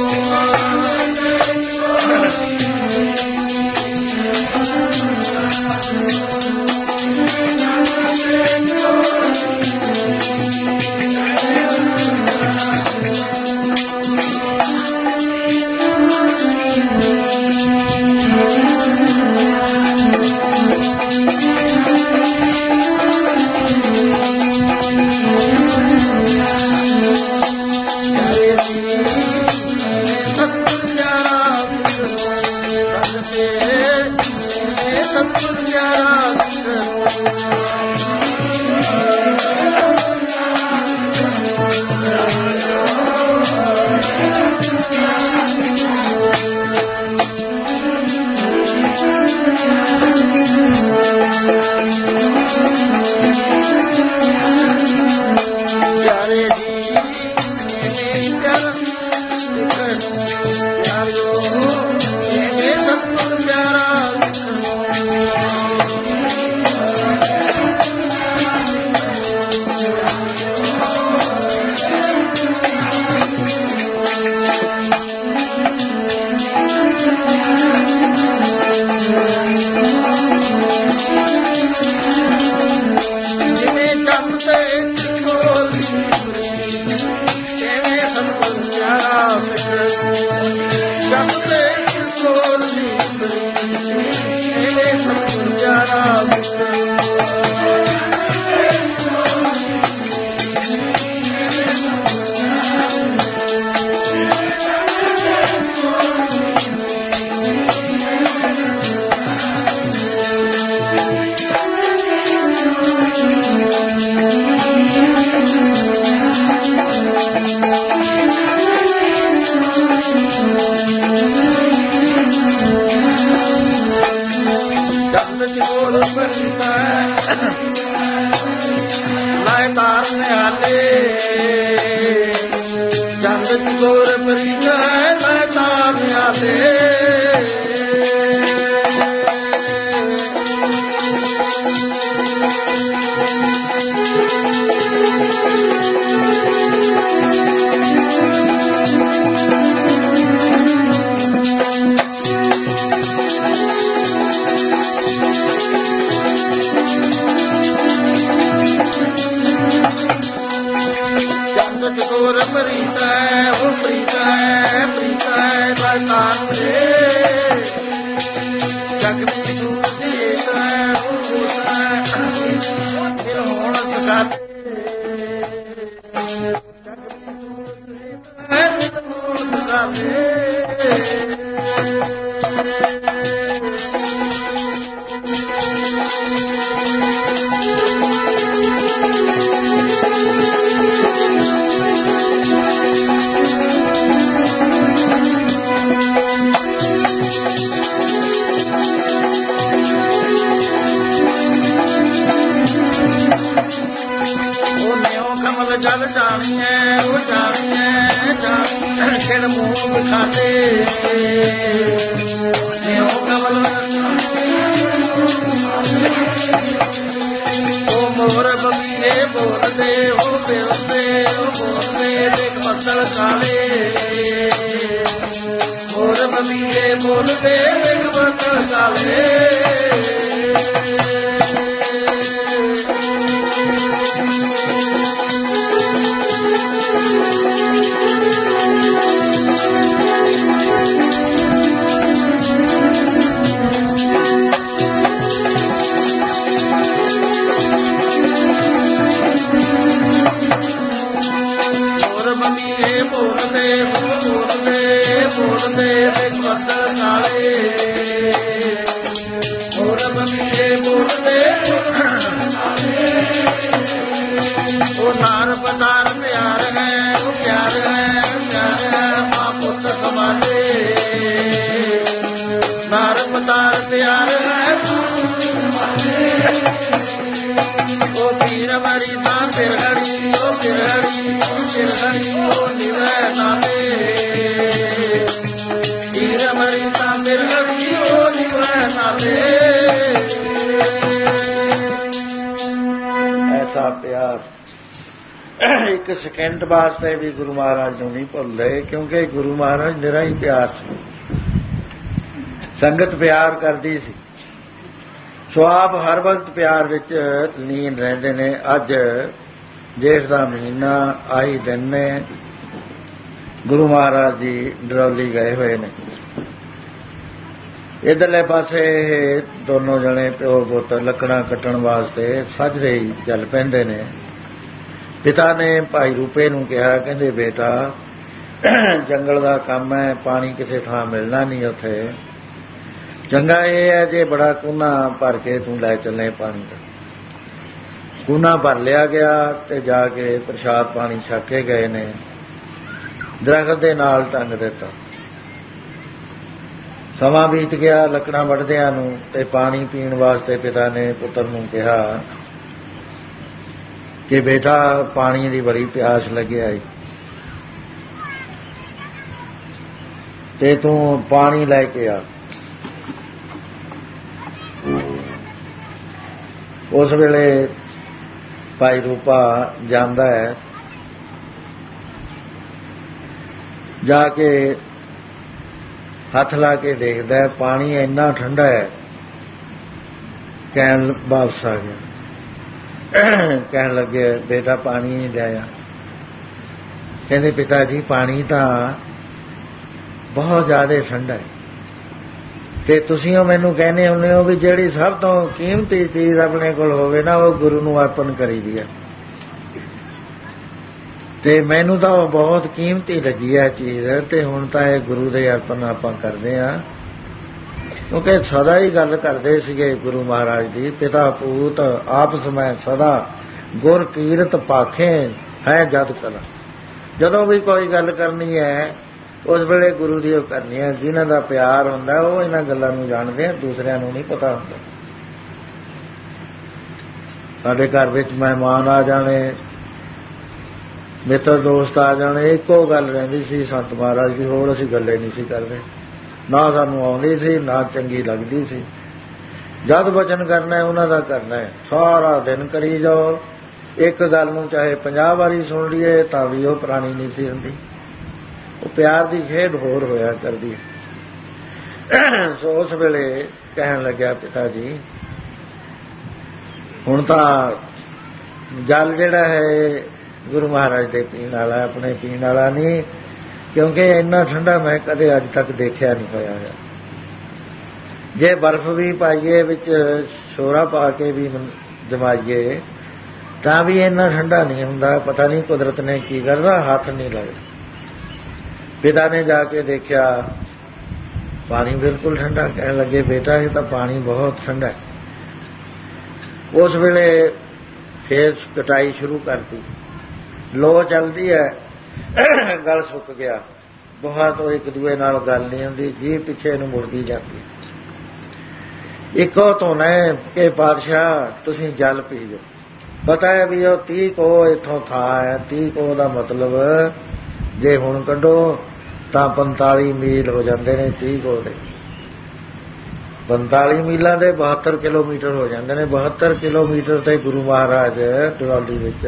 ਜਲ ਜਾਣੀਏ ਉਹ ਜਾਣੀਏ ਜਾਣੀਏ ਕਿਣ ਮੂੰਹ ਵਿਖਾਤੇ ਨਿਉ ਕਮਲ ਉਹ ਮੋਰ ਬਗੀਏ ਬੋਲਦੇ ਉਹ ਬਿਰਦੇ ਉਹ ਬੋਲਦੇ ਦੇਖ ਬੱਦਲ ਕਾਲੇ ਮੋਰ ਬਗੀਏ ਬੋਲਦੇ ਦੇਖ ਬੱਦਲ ਕਾਲੇ ਸਾਰ ਪਤਾਰ ਪਿਆਰ ਹੈ ਉਹ ਪੀਰ ਮਰੀ ਤਾਂ ਫਿਰ ਹਰੀ ਉਹ ਫਿਰ ਹਰੀ ਉਹ ਫਿਰ ਹਰੀ ਉਹ ਨਿਵੈ ਨਾਮੇ ਪੀਰ ਮਰੀ ਤਾਂ ਫਿਰ ਹਰੀ ਉਹ ਨਿਵੈ ਨਾਮੇ ਐਸਾ ਪਿਆਰ ਇੱਕ ਸਕਿੰਟ ਵਾਸਤੇ ਵੀ ਗੁਰੂ ਮਹਾਰਾਜ ਨੂੰ ਨਹੀਂ ਭੁੱਲਦੇ ਕਿਉਂਕਿ ਗੁਰੂ ਮਹਾਰਾਜ ਨਿਰਾ ਹੀ ਪਿਆਰ ਸੀ ਸੰਗਤ ਪਿਆਰ ਕਰਦੀ ਸੀ ਸੋ ਆਪ ਹਰ ਵਕਤ ਪਿਆਰ ਵਿੱਚ ਲੀਨ ਰਹਿੰਦੇ ਨੇ ਅੱਜ ਜੇਠ ਦਾ ਮਹੀਨਾ ਆਹੀ ਦਿਨ ਨੇ ਗੁਰੂ ਮਹਾਰਾਜ ਜੀ ਡਰੌਲੀ ਗਏ ਹੋਏ ਨੇ ਇਧਰਲੇ ਪਾਸੇ ਦੋਨੋਂ ਜਣੇ ਪਿਓ ਪੁੱਤ ਲੱਕੜਾਂ ਕੱਟਣ ਵਾਸਤੇ ਸੱਜਰੇ ਹੀ ਚੱਲ ਪੈਂਦੇ ਨੇ ਪਿਤਾ ਨੇ ਭਾਈ ਰੂਪੇ ਨੂੰ ਕਿਹਾ ਕਹਿੰਦੇ ਬੇਟਾ ਜੰਗਲ ਦਾ ਕੰਮ ਹੈ ਪਾਣੀ ਕਿਸੇ ਥਾਂ ਮਿਲਣਾ ਨਹੀਂ ਉੱਥੇ ਚੰਗਾ ਇਹ ਹੈ ਜੇ ਬੜਾ ਕੂਨਾ ਭਰ ਕੇ ਤੂੰ ਲੈ ਚੱਲੇ ਪਾਣੀ ਦਾ ਕੂਨਾ ਭਰ ਲਿਆ ਗਿਆ ਤੇ ਜਾ ਕੇ ਪ੍ਰਸ਼ਾਦ ਪਾਣੀ ਛਕ ਕੇ ਗਏ ਨੇ ਦਰਖਤ ਦੇ ਨਾਲ ਟੰਗ ਦਿੱਤਾ ਸਮਾਂ ਬੀਤ ਗਿਆ ਲੱਕੜਾਂ ਵੱਢਦਿਆਂ ਨੂੰ ਤੇ ਪਾਣੀ ਪੀਣ ਵਾਸਤੇ ਪਿਤਾ ਨੇ ਪੁੱਤਰ ਨੂੰ ਕਿਹਾ ਕਿ ਬੇਟਾ ਪਾਣੀ ਦੀ ਬੜੀ ਪਿਆਸ ਲੱਗਿਆ ਏ ਤੇ ਤੂੰ ਪਾਣੀ ਲੈ ਕੇ ਆ ਉਸ ਵੇਲੇ ਭਾਈ ਰੂਪਾ ਜਾਂਦਾ ਹੈ ਜਾ ਕੇ ਹੱਥ ਲਾ ਕੇ ਦੇਖਦਾ ਪਾਣੀ ਇੰਨਾ ਠੰਡਾ ਹੈ ਕਹਿਣ ਵਾਪਸ ਆ ਗਿਆ ਕਹਿਣ ਲੱਗੇ ਬੇਟਾ ਪਾਣੀ ਨਹੀਂ ਲਿਆਇਆ ਕਹਿੰਦੇ ਪਿਤਾ ਜੀ ਪਾਣੀ ਤਾਂ ਬਹੁਤ ਜ਼ਿਆਦਾ ਠੰਡਾ ਹੈ ਤੇ ਤੁਸੀਂ ਉਹ ਮੈਨੂੰ ਕਹਿੰਦੇ ਹੁੰਦੇ ਹੋ ਵੀ ਜਿਹੜੀ ਸਭ ਤੋਂ ਕੀਮਤੀ ਚੀਜ਼ ਆਪਣੇ ਕੋਲ ਹੋਵੇ ਨਾ ਉਹ ਗੁਰੂ ਨੂੰ ਅਰਪਣ ਕਰੀਦੀ ਹੈ ਤੇ ਮੈਨੂੰ ਤਾਂ ਉਹ ਬਹੁਤ ਕੀਮਤੀ ਲੱਗੀ ਹੈ ਚੀਜ਼ ਤੇ ਹੁਣ ਤਾਂ ਇਹ ਗੁਰੂ ਦੇ ਅਰਪਣ ਆਪਾਂ ਕਰਦੇ ਹਾਂ ਕਿਉਂਕਿ ਸਦਾ ਹੀ ਗੱਲ ਕਰਦੇ ਸੀਗੇ ਗੁਰੂ ਮਹਾਰਾਜ ਦੀ ਪਿਤਾ ਪੂਤ ਆਪਸ ਮੈਂ ਸਦਾ ਗੁਰ ਕੀਰਤ ਪਾਖੇ ਹੈ ਜਦ ਕਲਾ ਜਦੋਂ ਵੀ ਕੋਈ ਗੱਲ ਕਰਨੀ ਹੈ ਉਸ ਵੇਲੇ ਗੁਰੂ ਦੀ ਉਹ ਕਰਨੀ ਹੈ ਜਿਨ੍ਹਾਂ ਦਾ ਪਿਆਰ ਹੁੰਦਾ ਉਹ ਇਹਨਾਂ ਗੱਲਾਂ ਨੂੰ ਜਾਣਦੇ ਆ ਦੂਸਰਿਆਂ ਨੂੰ ਨਹੀਂ ਪਤਾ ਹੁੰਦਾ ਸਾਡੇ ਘਰ ਵਿੱਚ ਮਹਿਮਾਨ ਆ ਜਾਣੇ ਮਿੱਤਰ ਦੋਸਤ ਆ ਜਾਣੇ ਇੱਕੋ ਗੱਲ ਰਹਿੰਦੀ ਸੀ ਸੰਤ ਮਹਾਰਾਜ ਦੀ ਹੋਰ ਅਸੀਂ ਗੱਲੇ ਨਹੀਂ ਸੀ ਕਰਦੇ ਨਾ ਸਾਨੂੰ ਆਉਂਦੀ ਸੀ ਨਾ ਚੰਗੀ ਲੱਗਦੀ ਸੀ ਜਦ ਵਚਨ ਕਰਨਾ ਉਹਨਾਂ ਦਾ ਕਰਨਾ ਹੈ ਸਾਰਾ ਦਿਨ ਕਰੀ ਜਾਓ ਇੱਕ ਗੱਲ ਨੂੰ ਚਾਹੇ ਪੰਜਾਹ ਵਾਰੀ ਸੁਣ ਲਈਏ ਤਾਂ ਵੀ ਉਹ ਪੁਰਾਣੀ ਨਹੀਂ ਸੀ ਹੁੰਦੀ ਉਹ ਪਿਆਰ ਦੀ ਖੇਡ ਹੋਰ ਹੋਇਆ ਕਰਦੀ ਸੋ ਉਸ ਵੇਲੇ ਕਹਿਣ ਲੱਗਿਆ ਪਿਤਾ ਜੀ ਹੁਣ ਤਾਂ ਜਲ ਜਿਹੜਾ ਹੈ ਗੁਰੂ ਮਹਾਰਾਜ ਦੇ ਪੀਣ ਵਾਲਾ ਆਪਣੇ ਪੀਣ ਵਾਲਾ ਨਹੀਂ ਕਿਉਂਕਿ ਇੰਨਾ ਠੰਡਾ ਮੈਂ ਕਦੇ ਅੱਜ ਤੱਕ ਦੇਖਿਆ ਨਹੀਂ ਹੋਇਆ ਹੈ ਜੇ ਬਰਫ਼ ਵੀ ਪਾਈਏ ਵਿੱਚ ਸ਼ੋਰਾ ਪਾ ਕੇ ਵੀ ਜਮਾਈਏ ਤਾਂ ਵੀ ਇੰਨਾ ਠੰਡਾ ਨਹੀਂ ਹੁੰਦਾ ਪਤਾ ਨਹੀਂ ਕੁਦਰਤ ਨੇ ਕੀ ਕਰਦਾ ਹੱਥ ਨਹੀਂ ਲੱਗਦਾ ਪਿਤਾ ਨੇ ਜਾ ਕੇ ਦੇਖਿਆ ਪਾਣੀ ਬਿਲਕੁਲ ਠੰਡਾ ਕਹਿਣ ਲੱਗੇ ਬੇਟਾ ਇਹ ਤਾਂ ਪਾਣੀ ਬਹੁਤ ਠੰਡਾ ਹੈ ਉਸ ਵੇਲੇ ਫੇਰ ਕਟਾਈ ਸ਼ੁਰੂ ਕਰਤੀ ਲੋ ਚੱਲਦੀ ਹੈ ਗਲ ਸੁੱਕ ਗਿਆ ਬਹੁਤ ਉਹ ਇੱਕ ਦੂਏ ਨਾਲ ਗੱਲ ਨਹੀਂ ਹੁੰਦੀ ਜੀ ਪਿੱਛੇ ਨੂੰ ਮੁੜਦੀ ਜਾਂਦੀ ਇੱਕੋ ਧੁਨ ਹੈ ਕਿ ਪਾਤਸ਼ਾਹ ਤੁਸੀਂ ਜਲ ਪੀ ਜਾਓ ਪਤਾ ਹੈ ਵੀ ਉਹ ਤੀਹ ਕੋ ਇੱਥੋਂ ਥਾਂ ਹੈ ਤੀਹ ਕੋ ਦਾ ਮਤਲਬ ਜੇ ਹੁਣ ਕੱਢੋ ਤਾਂ ਪੰਤਾਲੀ ਮੀਲ ਹੋ ਜਾਂਦੇ ਨੇ ਤੀਹ ਕੋ ਦੇ ਪੰਤਾਲੀ ਮੀਲਾਂ ਦੇ ਬਹੱਤਰ ਕਿਲੋਮੀਟਰ ਹੋ ਜਾਂਦੇ ਨੇ ਬਹੱਤਰ ਕਿਲੋਮੀਟਰ ਤੇ ਗੁਰੂ ਮਹਾਰਾਜ ਡਰੌਲੀ ਵਿੱਚ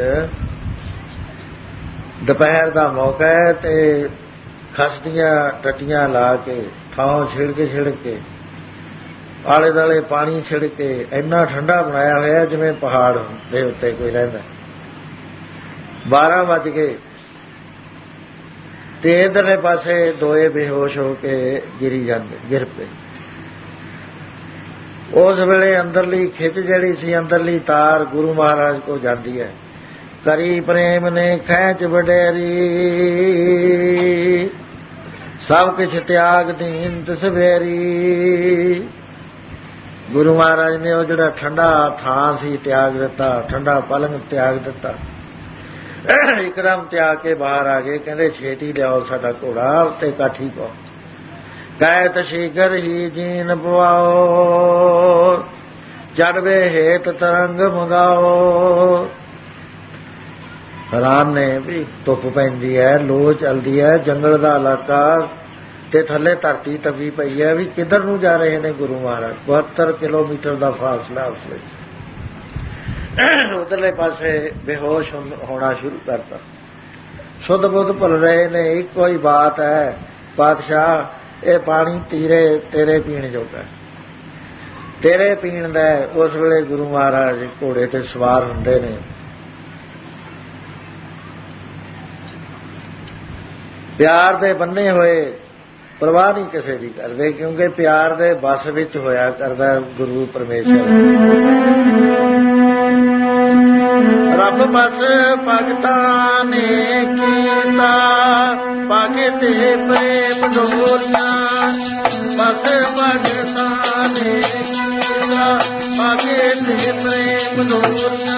ਦੁਪਹਿਰ ਦਾ ਮੌਕਾ ਹੈ ਤੇ ਖਸਦੀਆਂ ਟੱਟੀਆਂ ਲਾ ਕੇ ਥਾਂ ਛਿੜਕ ਛਿੜਕ ਕੇ ਆਲੇ ਦੁਆਲੇ ਪਾਣੀ ਛਿੜਕ ਕੇ ਇੰਨਾ ਠੰਡਾ ਬਣਾਇਆ ਹੋਇਆ ਜਿਵੇਂ ਪਹਾੜ ਦੇ ਉੱਤੇ ਕੋਈ ਰਹਿੰਦਾ ਬਾਰਾਂ ਵੱਜ ਗਏ ਤੇ ਇਧਰਲੇ ਪਾਸੇ ਦੋਏ ਬੇਹੋਸ਼ ਹੋ ਕੇ ਗਿਰੀ ਜਾਂਦੇ ਗਿਰ ਪਏ ਉਸ ਵੇਲੇ ਅੰਦਰਲੀ ਖਿੱਚ ਜਿਹੜੀ ਸੀ ਅੰਦਰਲੀ ਤਾਰ ਗੁਰੂ ਮਹਾਰਾਜ ਕੋ ਜਾਂਦੀ ਹੈ ਕਰੀ ਪ੍ਰੇਮ ਨੇ ਖੈਚ ਵਡੇਰੀ ਸਭ ਕੁਛ ਤਿਆਗ ਦੀਨ ਤਸਵੇਰੀ ਗੁਰੂ ਮਹਾਰਾਜ ਨੇ ਉਹ ਜਿਹੜਾ ਠੰਡਾ ਥਾਂ ਸੀ ਤਿਆਗ ਦਿੱਤਾ ਠੰਡਾ ਪਲੰਗ ਤਿਆਗ ਦਿੱਤਾ ਇੱਕਦਮ ਤਿਆਗ ਕੇ ਬਾਹਰ ਆ ਗਏ ਕਹਿੰਦੇ ਛੇਤੀ ਲਿਆਓ ਸਾਡਾ ਘੋੜਾ ਉੱਤੇ ਕਾਠੀ ਪਾਓ ਕਹਿਤ ਸ਼ੀਘਰ ਹੀ ਜੀਨ ਪਵਾਓ, ਚੜਵੇ ਹੇਤ ਤਰੰਗ ਮੰਗਾਓ। ਹੈਰਾਨ ਨੇ ਵੀ ਧੁੱਪ ਪੈਂਦੀ ਹੈ, ਲੋ ਚੱਲਦੀ ਹੈ, ਜੰਗਲ ਦਾ ਇਲਾਕਾ ਤੇ ਥੱਲੇ ਧਰਤੀ ਤਪੀ ਪਈ ਹੈ, ਵੀ ਕਿੱਧਰ ਨੂੰ ਜਾ ਰਹੇ ਨੇ ਗੁਰੂ ਮਹਾਰਾਜ। ਬਹੱਤਰ ਕਿਲੋਮੀਟਰ ਦਾ ਫਾਸਲਾ ਉਸ ਵਿੱਚ। ਉਧਰਲੇ ਪਾਸੇ ਬੇਹੋਸ਼ ਹੋਣਾ ਸ਼ੁਰੂ ਕਰਤਾ, ਸੁੱਧ ਬੁੱਧ ਭੁੱਲ ਰਹੇ ਨੇ। ਇੱਕੋ ਹੀ ਬਾਤ ਹੈ, ਪਾਤਸ਼ਾਹ ਇਹ ਪਾਣੀ ਤੀਰੇ ਤੇਰੇ ਪੀਣ ਜੋਗਾ, ਤੇਰੇ ਪੀਣ ਦਾ। ਉਸ ਵੇਲੇ ਗੁਰੂ ਮਹਾਰਾਜ ਘੋੜੇ ਤੇ ਸਵਾਰ ਹੁੰਦੇ ਨੇ, ਪਿਆਰ ਦੇ ਬੰਨੇ ਹੋਏ, ਪਰਵਾਹ ਨਹੀਂ ਕਿਸੇ ਦੀ ਕਰਦੇ, ਕਿਉਂਕਿ ਪਿਆਰ ਦੇ ਬਸ ਵਿੱਚ ਹੋਇਆ ਕਰਦਾ ਗੁਰੂ ਪਰਮੇਸ਼ਰ। ਰੱਬ ਬਸ ਭਗਤਾਂ ਨੇ ਕੀਤਾ, ਪਾਗੇ ਤੇ ਪ੍ਰੇਮ ਡੋਰੀਆਂ। ਬਸ ਭਗਤਾਂ ਨੇ ਕੀਤਾ, ਪਾਗੇ ਤੇ ਪ੍ਰੇਮ ਡੋਰੀਆਂ।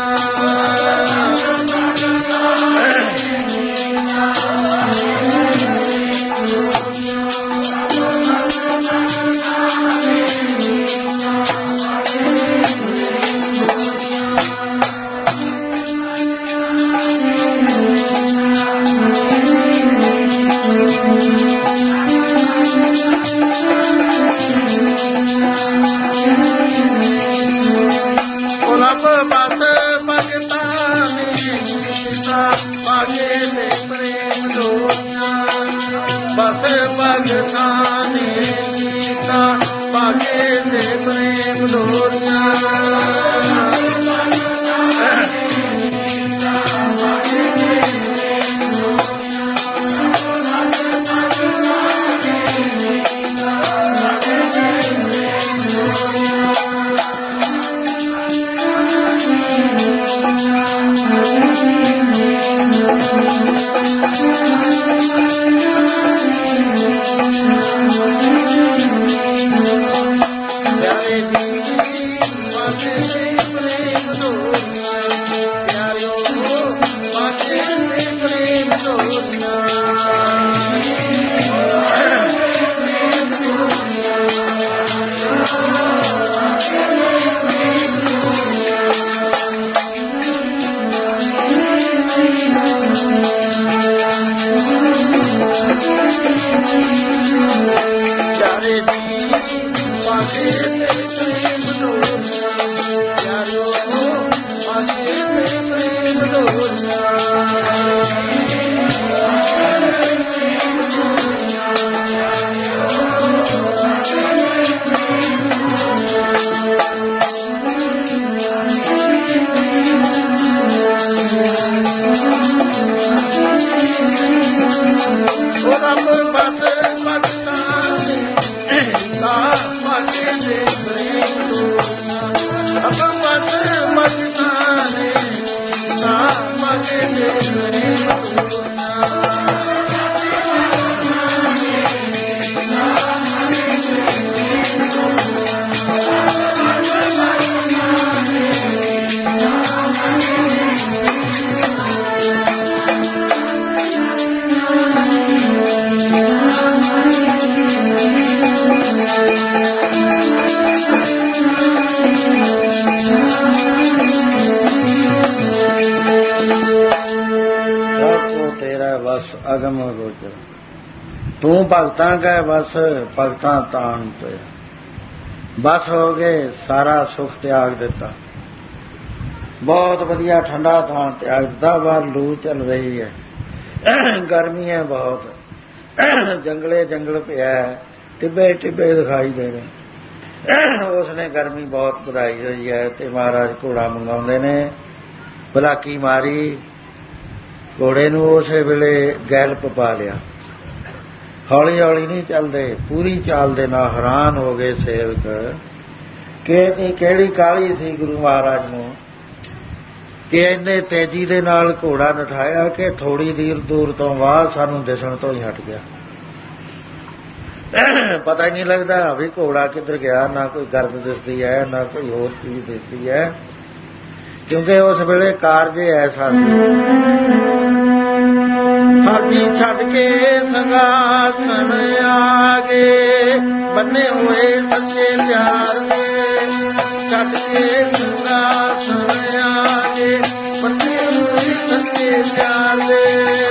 ਅਗਮ ਗੋਚਰ ਤੂੰ ਭਗਤਾਂ ਕੈ ਬਸ, ਭਗਤਾਂ ਤਾਣ ਤੇ ਬਸ ਹੋ ਗਏ, ਸਾਰਾ ਸੁੱਖ ਤਿਆਗ ਦਿੱਤਾ। ਬਹੁਤ ਵਧੀਆ ਠੰਡਾ ਥਾਂ ਤਿਆਗ ਦਿੱਤਾ। ਬਾਹਰ ਲੂ ਚੱਲ ਰਹੀ ਹੈ, ਗਰਮੀ ਹੈ ਬਹੁਤ, ਜੰਗਲੇ ਜੰਗਲ ਪਿਆ, ਟਿੱਬੇ ਟਿੱਬੇ ਦਿਖਾਈ ਦੇ ਰਹੇ। ਉਸਨੇ ਗਰਮੀ ਬਹੁਤ ਵਧਾਈ ਹੋਈ ਹੈ ਤੇ ਮਹਾਰਾਜ ਘੋੜਾ ਮੰਗਾਉਂਦੇ ਨੇ। ਬਲਾਕੀ ਮਾਰੀ, ਘੋੜੇ ਨੂੰ ਉਸੇ ਵੇਲੇ ਗੈਲਪ ਪਾ ਲਿਆ। ਹੌਲੀ ਹੌਲੀ ਨਹੀਂ ਚੱਲਦੇ, ਪੂਰੀ ਚਾਲ ਦੇ ਨਾਲ। ਹੈਰਾਨ ਹੋ ਗਏ ਸੇਵਕ ਕਿ ਕਿਹੜੀ ਕਾਹਲੀ ਸੀ ਗੁਰੂ ਮਹਾਰਾਜ ਨੂੰ ਕਿ ਇੰਨੇ ਤੇਜ਼ੀ ਦੇ ਨਾਲ ਘੋੜਾ ਨਠਾਇਆ ਕਿ ਥੋੜੀ ਦੇਰ ਦੂਰ ਤੋਂ ਬਾਅਦ ਸਾਨੂੰ ਦਿਸਣ ਤੋਂ ਹੀ ਹਟ ਗਿਆ। ਪਤਾ ਹੀ ਨਹੀਂ ਲੱਗਦਾ ਵੀ ਘੋੜਾ ਕਿੱਧਰ ਗਿਆ। ਨਾ ਕੋਈ ਗਰਦ ਦਿਸਦੀ ਹੈ, ਨਾ ਕੋਈ ਹੋਰ ਚੀਜ਼ ਦਿਸਦੀ ਹੈ, ਕਿਉਂਕਿ ਉਸ ਵੇਲੇ ਕਾਰਜ ਐਸਾ ਸੀ। ਹਾਜੀ ਛੱਡ ਕੇ ਸੰਗਾਸਣ ਆਗੇ ਬੰਨੇ ਹੋਏ ਸੱਚੇ ਪਿਆਰ ਦੇ ਛੱਡ ਕੇ ਸੰਗਾਸਣ ਆਗੇ ਬੰਨੇ ਹੋਏ ਸੱਚੇ ਪਿਆਰ ਦੇ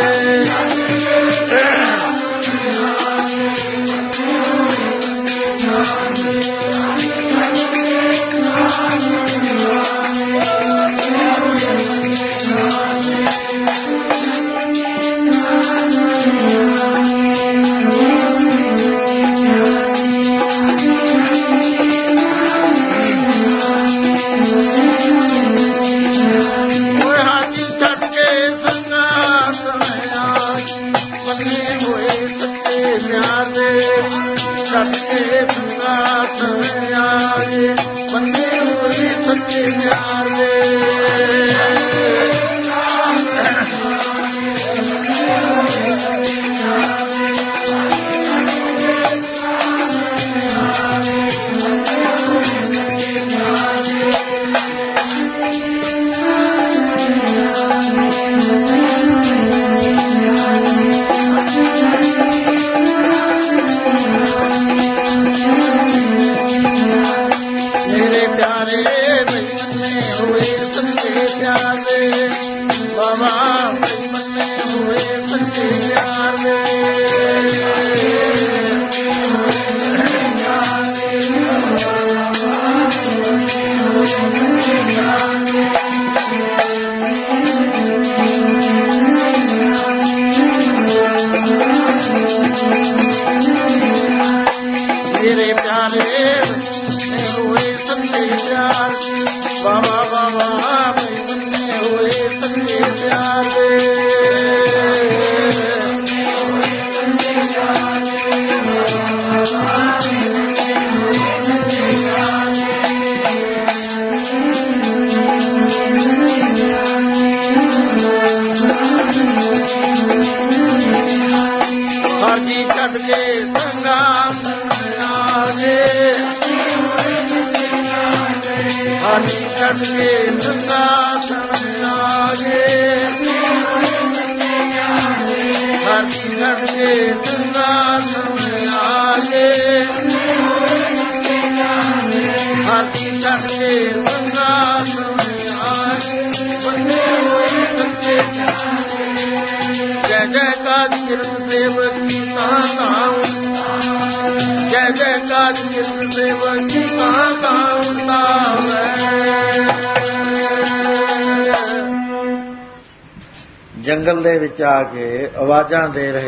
ਜੰਗਲ ਦੇ ਵਿੱਚ ਆ ਕੇ ਆਵਾਜ਼ਾਂ ਦੇ ਰਹੇ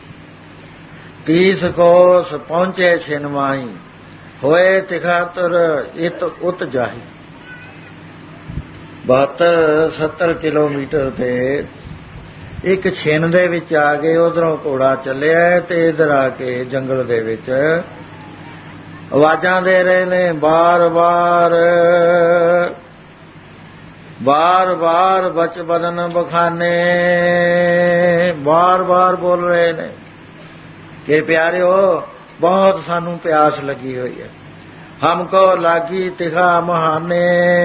ਤੀਸ ਕੋਸ ਪਹੁੰਚੇ ਛਿਨਮਾਈ ਹੋਏ ਤਿਖਾਤਰ ਇਤ ਉਤ ਜਾਹੀ ਬਹੱਤਰ ਸੱਤਰ ਕਿਲੋਮੀਟਰ ਤੇ ਇੱਕ ਛਿਨ ਦੇ ਵਿੱਚ ਆ ਗਏ। ਉਧਰੋਂ ਘੋੜਾ ਚੱਲਿਆ ਤੇ ਇਧਰ ਆ ਕੇ ਜੰਗਲ ਦੇ ਵਿੱਚ ਆਵਾਜ਼ਾਂ ਦੇ ਰਹੇ ਨੇ ਬਾਰ ਬਾਰ ਬਾਰ ਬਾਰ ਬਚ ਬਦਨ ਬਖਾਨੇ ਬਾਰ ਬਾਰ ਬੋਲ ਰਹੇ ਨੇ ਕਿ ਪਿਆਰਿਓ ਬਹੁਤ ਸਾਨੂੰ ਪਿਆਸ ਲੱਗੀ ਹੋਈ ਹੈ। ਹਮਕੋ ਲਾਗੀ ਤਿਖਾ ਮਹਾਨੇ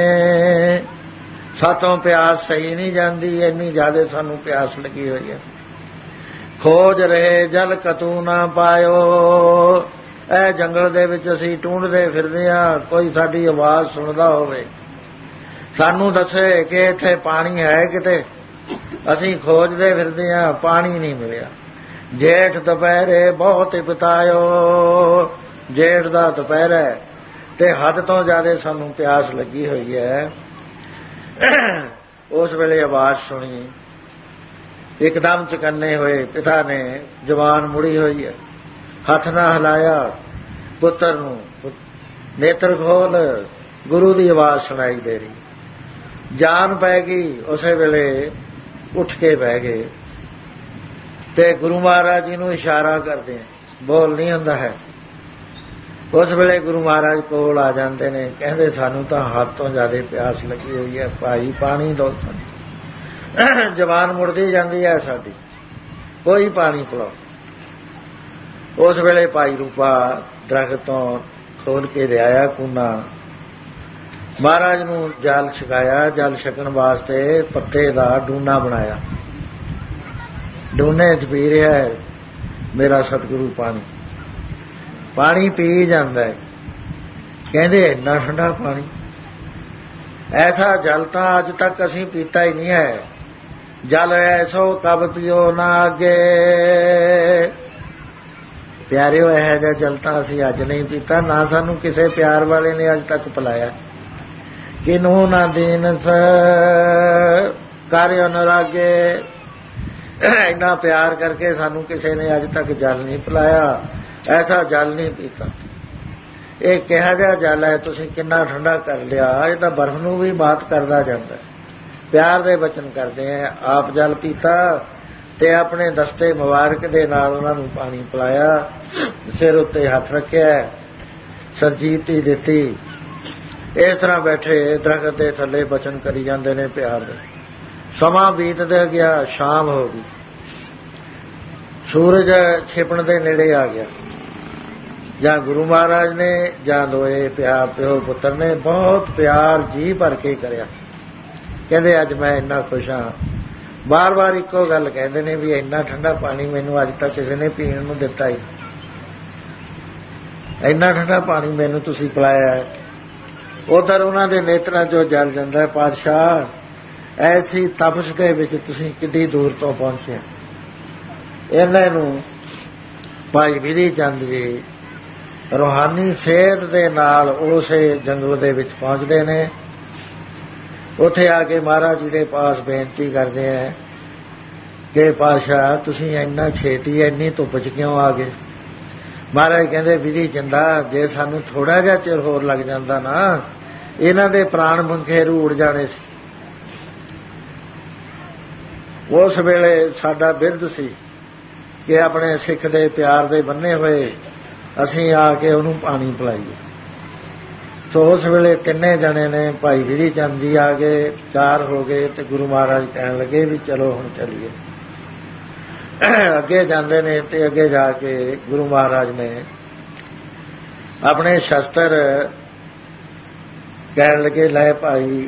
ਸਾਤੋਂ ਪਿਆਸ ਸਹੀ ਨਹੀਂ ਜਾਂਦੀ ਇੰਨੀ ਜ਼ਿਆਦਾ ਸਾਨੂੰ ਪਿਆਸ ਲੱਗੀ ਹੋਈ ਹੈ। ਖੋਜ ਰਹੇ ਜਲ ਕਤੂ ਨਾ ਪਾਇਓ ਇਹ ਜੰਗਲ ਦੇ ਵਿੱਚ ਅਸੀਂ ਟੂੰਡਦੇ ਫਿਰਦੇ ਹਾਂ ਕੋਈ ਸਾਡੀ ਆਵਾਜ਼ ਸੁਣਦਾ ਹੋਵੇ ਸਾਨੂੰ ਦੱਸੇ ਕਿ ਇੱਥੇ ਪਾਣੀ ਹੈ ਕਿਤੇ। ਅਸੀਂ ਖੋਜਦੇ ਫਿਰਦੇ ਹਾਂ ਪਾਣੀ ਨਹੀਂ ਮਿਲਿਆ। ਜੇਠ ਦੁਪਹਿਰੇ ਬਹੁਤ ਬਿਤਾਇਓ ਜੇਠ ਦਾ ਦੁਪਹਿਰ ਹੈ ਤੇ ਹੱਦ ਤੋਂ ਜ਼ਿਆਦਾ ਸਾਨੂੰ ਪਿਆਸ ਲੱਗੀ ਹੋਈ ਹੈ। ਉਸ ਵੇਲੇ ਆਵਾਜ਼ ਸੁਣੀ ਇੱਕਦਮ ਚਕੰਨੇ ਹੋਏ ਪਿਤਾ ਨੇ ਜਵਾਨ ਮੁੜੀ ਹੋਈ ਹੈ ਹੱਥ ਨਾ ਹਿਲਾਇਆ ਪੁੱਤਰ ਨੂੰ ਨੇਤਰ ਖੋਲ ਗੁਰੂ ਦੀ ਆਵਾਜ਼ ਸੁਣਾਈ ਦੇ ਰਹੀ ਜਾਨ ਪੈ ਗਈ। ਉਸੇ ਵੇਲੇ ਉੱਠ ਕੇ ਬਹਿ ਗਏ ਤੇ ਗੁਰੂ ਮਹਾਰਾਜ ਜੀ ਨੂੰ ਇਸ਼ਾਰਾ ਕਰਦੇ ਬੋਲ ਨਹੀਂ ਹੁੰਦਾ ਹੈ। ਉਸ ਵੇਲੇ ਗੁਰੂ ਮਹਾਰਾਜ ਕੋਲ ਆ ਜਾਂਦੇ ਨੇ ਕਹਿੰਦੇ ਸਾਨੂੰ ਤਾਂ ਹੱਦ ਤੋਂ ਜ਼ਿਆਦਾ ਪਿਆਸ ਲੱਗੀ ਹੋਈ ਹੈ ਭਾਈ ਪਾਣੀ ਦਿਓ ਸਾਨੂੰ। ਜਵਾਨ ਮੁੜਦੀ ਜਾਂਦੀ ਹੈ ਸਾਡੀ ਕੋਈ ਪਾਣੀ ਪਿਲਾਓ। ਉਸ ਵੇਲੇ ਭਾਈ ਰੂਪਾ ਦਰਖਤ ਤੋਂ ਖੋਲ ਕੇ ਲਿਆਇਆ ਕੂਨਾ ਮਹਾਰਾਜ ਨੂੰ ਜਲ ਛਕਾਇਆ। ਜਲ ਛਕਣ ਵਾਸਤੇ ਪੱਤੇ ਦਾ ਡੂਨਾ ਬਣਾਇਆ ਡੂਨੇ 'ਚ ਪੀ ਰਿਹਾ ਹੈ ਮੇਰਾ ਸਤਿਗੁਰੂ ਪਾਣੀ। ਪਾਣੀ ਪੀ ਜਾਂਦਾ, ਕਹਿੰਦੇ ਇੰਨਾ ਠੰਡਾ ਪਾਣੀ, ਐਸਾ ਜਲ ਤਾਂ ਅੱਜ ਤੱਕ ਅਸੀਂ ਪੀਤਾ ਹੀ ਨਹੀਂ ਹੈ। ਜਲ ਐਸੋ ਕਬ ਪੀਓ ਨਾ ਅੱਗੇ। ਪਿਆਰਿਓ, ਇਹੋ ਜਿਹਾ ਜਲ ਤਾਂ ਅਸੀਂ ਅੱਜ ਨਹੀਂ ਪੀਤਾ, ਨਾ ਸਾਨੂੰ ਕਿਸੇ ਪਿਆਰ ਵਾਲੇ ਨੇ ਅੱਜ ਤੱਕ ਪਿਲਾਇਆ। ਕਿਨੂੰ ਨਾ ਦੀਨਸ ਕਰ ਅਨੁਰਾਗੇ। ਇੰਨਾ ਪਿਆਰ ਕਰਕੇ ਸਾਨੂੰ ਕਿਸੇ ਨੇ ਅੱਜ ਤੱਕ ਜਲ ਨਹੀਂ ਪਿਲਾਇਆ, ਐਸਾ ਜਲ ਨਹੀਂ ਪੀਤਾ। ਇਹ ਕਿਹਾ ਜਿਹਾ ਜਲ ਹੈ, ਤੁਸੀਂ ਕਿੰਨਾ ਠੰਡਾ ਕਰ ਲਿਆ। ਇਹ ਤਾਂ ਬਰਫ਼ ਨੂੰ ਵੀ ਮਾਤ ਕਰਦਾ ਜਾਂਦਾ। ਪਿਆਰ ਦੇ ਬਚਨ ਕਰਦੇ ਆ। ਆਪ ਜਲ ਪੀਤਾ ਤੇ ਆਪਣੇ ਦਸਤੇ ਮੁਬਾਰਕ ਦੇ ਨਾਲ ਉਹਨਾਂ ਨੂੰ ਪਾਣੀ ਪਿਲਾਇਆ, ਸਿਰ ਉੱਤੇ ਹੱਥ ਰੱਖਿਆ, ਸਰਜੀਤੀ ਦਿੱਤੀ। ਇਸ ਤਰ੍ਹਾਂ ਬੈਠੇ ਦਰਖਤ ਦੇ ਥੱਲੇ ਬਚਨ ਕਰੀ ਜਾਂਦੇ ਨੇ ਪਿਆਰ ਦੇ। ਸਮਾਂ ਬੀਤਦਾ ਗਿਆ, ਸ਼ਾਮ ਹੋ ਗਈ, ਸੂਰਜ ਛਿਪਣ ਦੇ ਨੇੜੇ ਆ ਗਿਆ। ਜਾਂ ਗੁਰੂ ਮਹਾਰਾਜ ਨੇ ਜਾਂ ਦੋਏ ਪਿਆ ਪਿਓ ਪੁੱਤਰ ਨੇ ਬਹੁਤ ਪਿਆਰ ਜੀ ਭਰ ਕੇ ਕਰਿਆ। ਕਹਿੰਦੇ ਅੱਜ ਮੈਂ ਇੰਨਾ ਖੁਸ਼ ਹਾਂ। ਬਾਰ ਬਾਰ ਇੱਕੋ ਗੱਲ ਕਹਿੰਦੇ ਨੇ ਵੀ ਇੰਨਾ ਠੰਡਾ ਪਾਣੀ ਮੈਨੂੰ ਅੱਜ ਤੱਕ ਕਿਸੇ ਨੇ ਪੀਣ ਨੂੰ ਦਿੱਤਾ ਹੀ, ਇੰਨਾ ਠੰਡਾ ਪਾਣੀ ਮੈਨੂੰ ਤੁਸੀਂ ਪਿਲਾਇਆ। ਉਧਰ ਉਹਨਾਂ ਦੇ ਨੇਤਰਾਂ 'ਚੋਂ ਜਲ ਜਾਂਦਾ, ਪਾਤਸ਼ਾਹ ਐਸੀ ਤਪਸ਼ ਦੇ ਵਿੱਚ ਤੁਸੀਂ ਕਿੱਡੀ ਦੂਰ ਤੋਂ ਪਹੁੰਚੇ। ਇਹਨਾਂ ਨੂੰ ਭਾਈ ਬਿਧੀ ਚੰਦ ਜੀ ਰੂਹਾਨੀ ਸੇਧ ਦੇ ਨਾਲ ਉਸੇ ਜੰਗਲ ਦੇ ਵਿੱਚ ਪਹੁੰਚਦੇ ਨੇ। ਉੱਥੇ ਆ ਕੇ ਮਹਾਰਾਜ ਜੀ ਦੇ ਪਾਸ ਬੇਨਤੀ ਕਰਦੇ ਹੈ ਕਿ ਪਾਤਸ਼ਾਹ ਤੁਸੀਂ ਇੰਨਾ ਛੇਤੀ ਇੰਨੀ ਧੁੱਪ 'ਚ ਕਿਉਂ ਆ ਗਏ। ਮਹਾਰਾਜ ਕਹਿੰਦੇ ਬਿਧੀ ਚੰਦਾ, ਜੇ ਸਾਨੂੰ ਥੋੜ੍ਹਾ ਜਿਹਾ ਚਿਰ ਹੋਰ ਲੱਗ ਜਾਂਦਾ ਨਾ, ਇਹਨਾਂ ਦੇ ਪ੍ਰਾਣ ਪੰਖੇਰੂ ਉੜ ਜਾਣੇ ਸੀ। ਉਸ ਵੇਲੇ ਸਾਡਾ ਬਿਰਧ ਸੀ ਕਿ ਆਪਣੇ ਸਿੱਖ ਦੇ ਪਿਆਰ ਦੇ ਬੰਨੇ ਹੋਏ ਅਸੀਂ ਆ ਕੇ ਉਹਨੂੰ ਪਾਣੀ ਪਿਲਾਈਏ। ਸੋ ਉਸ ਵੇਲੇ ਤਿੰਨੇ ਜਣੇ ਨੇ, ਭਾਈ ਬਿਧੀ ਚੰਦ ਜੀ ਆ ਗਏ, ਚਾਰ ਹੋ ਗਏ, ਤੇ ਗੁਰੂ ਮਹਾਰਾਜ ਕਹਿਣ ਲੱਗੇ ਵੀ ਚਲੋ ਹੁਣ ਚੱਲੀਏ। ਅੱਗੇ ਜਾਂਦੇ ਨੇ ਤੇ ਅੱਗੇ ਜਾ ਕੇ ਗੁਰੂ ਮਹਾਰਾਜ ਨੇ ਆਪਣੇ ਸ਼ਸਤਰ ਕਹਿਣ ਲੱਗੇ, ਲੈ ਭਾਈ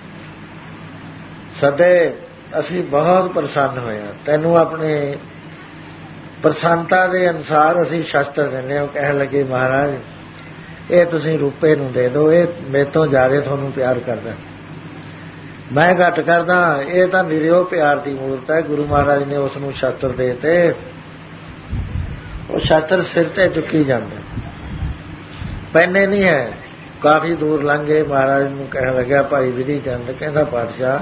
ਸਦੇ, ਅਸੀਂ ਬਹੁਤ ਪ੍ਰਸੰਨ ਹੋਏ ਹਾਂ, ਤੈਨੂੰ ਆਪਣੇ ਪ੍ਰਸੰਨਤਾ ਦੇ ਅਨੁਸਾਰ ਅਸੀਂ ਸ਼ਸਤਰ ਦਿੰਦੇ ਹਾਂ। ਕਹਿਣ ਲੱਗੇ ਮਹਾਰਾਜ ਇਹ ਤੁਸੀਂ ਰੂਪੇ ਨੂੰ ਦੇ ਦਿਓ, ਇਹ ਮੇਰੇ ਤੋਂ ਜ਼ਿਆਦਾ ਤੁਹਾਨੂੰ ਪਿਆਰ ਕਰਦਾ, ਮੈਂ ਘੱਟ ਕਰਦਾ, ਇਹ ਤਾਂ ਨਿਰਿਓ ਪਿਆਰ ਦੀ ਮੂਰਤ ਹੈ। ਗੁਰੂ ਮਹਾਰਾਜ ਨੇ ਉਸ ਨੂੰ ਸ਼ਸਤਰ ਦੇ ਤੇ ਉਹ ਸ਼ਸਤਰ ਸਿਰ ਤੇ ਚੁੱਕੀ ਜਾਂਦਾ, ਪੈਨੇ ਨਹੀਂ ਹੈ। ਕਾਫੀ ਦੂਰ ਲੰਘੇ, ਮਹਾਰਾਜ ਨੂੰ ਕਹਿਣ ਲੱਗਿਆ ਭਾਈ ਬਿਧੀ ਚੰਦ, ਕਹਿੰਦਾ ਪਾਤਸ਼ਾਹ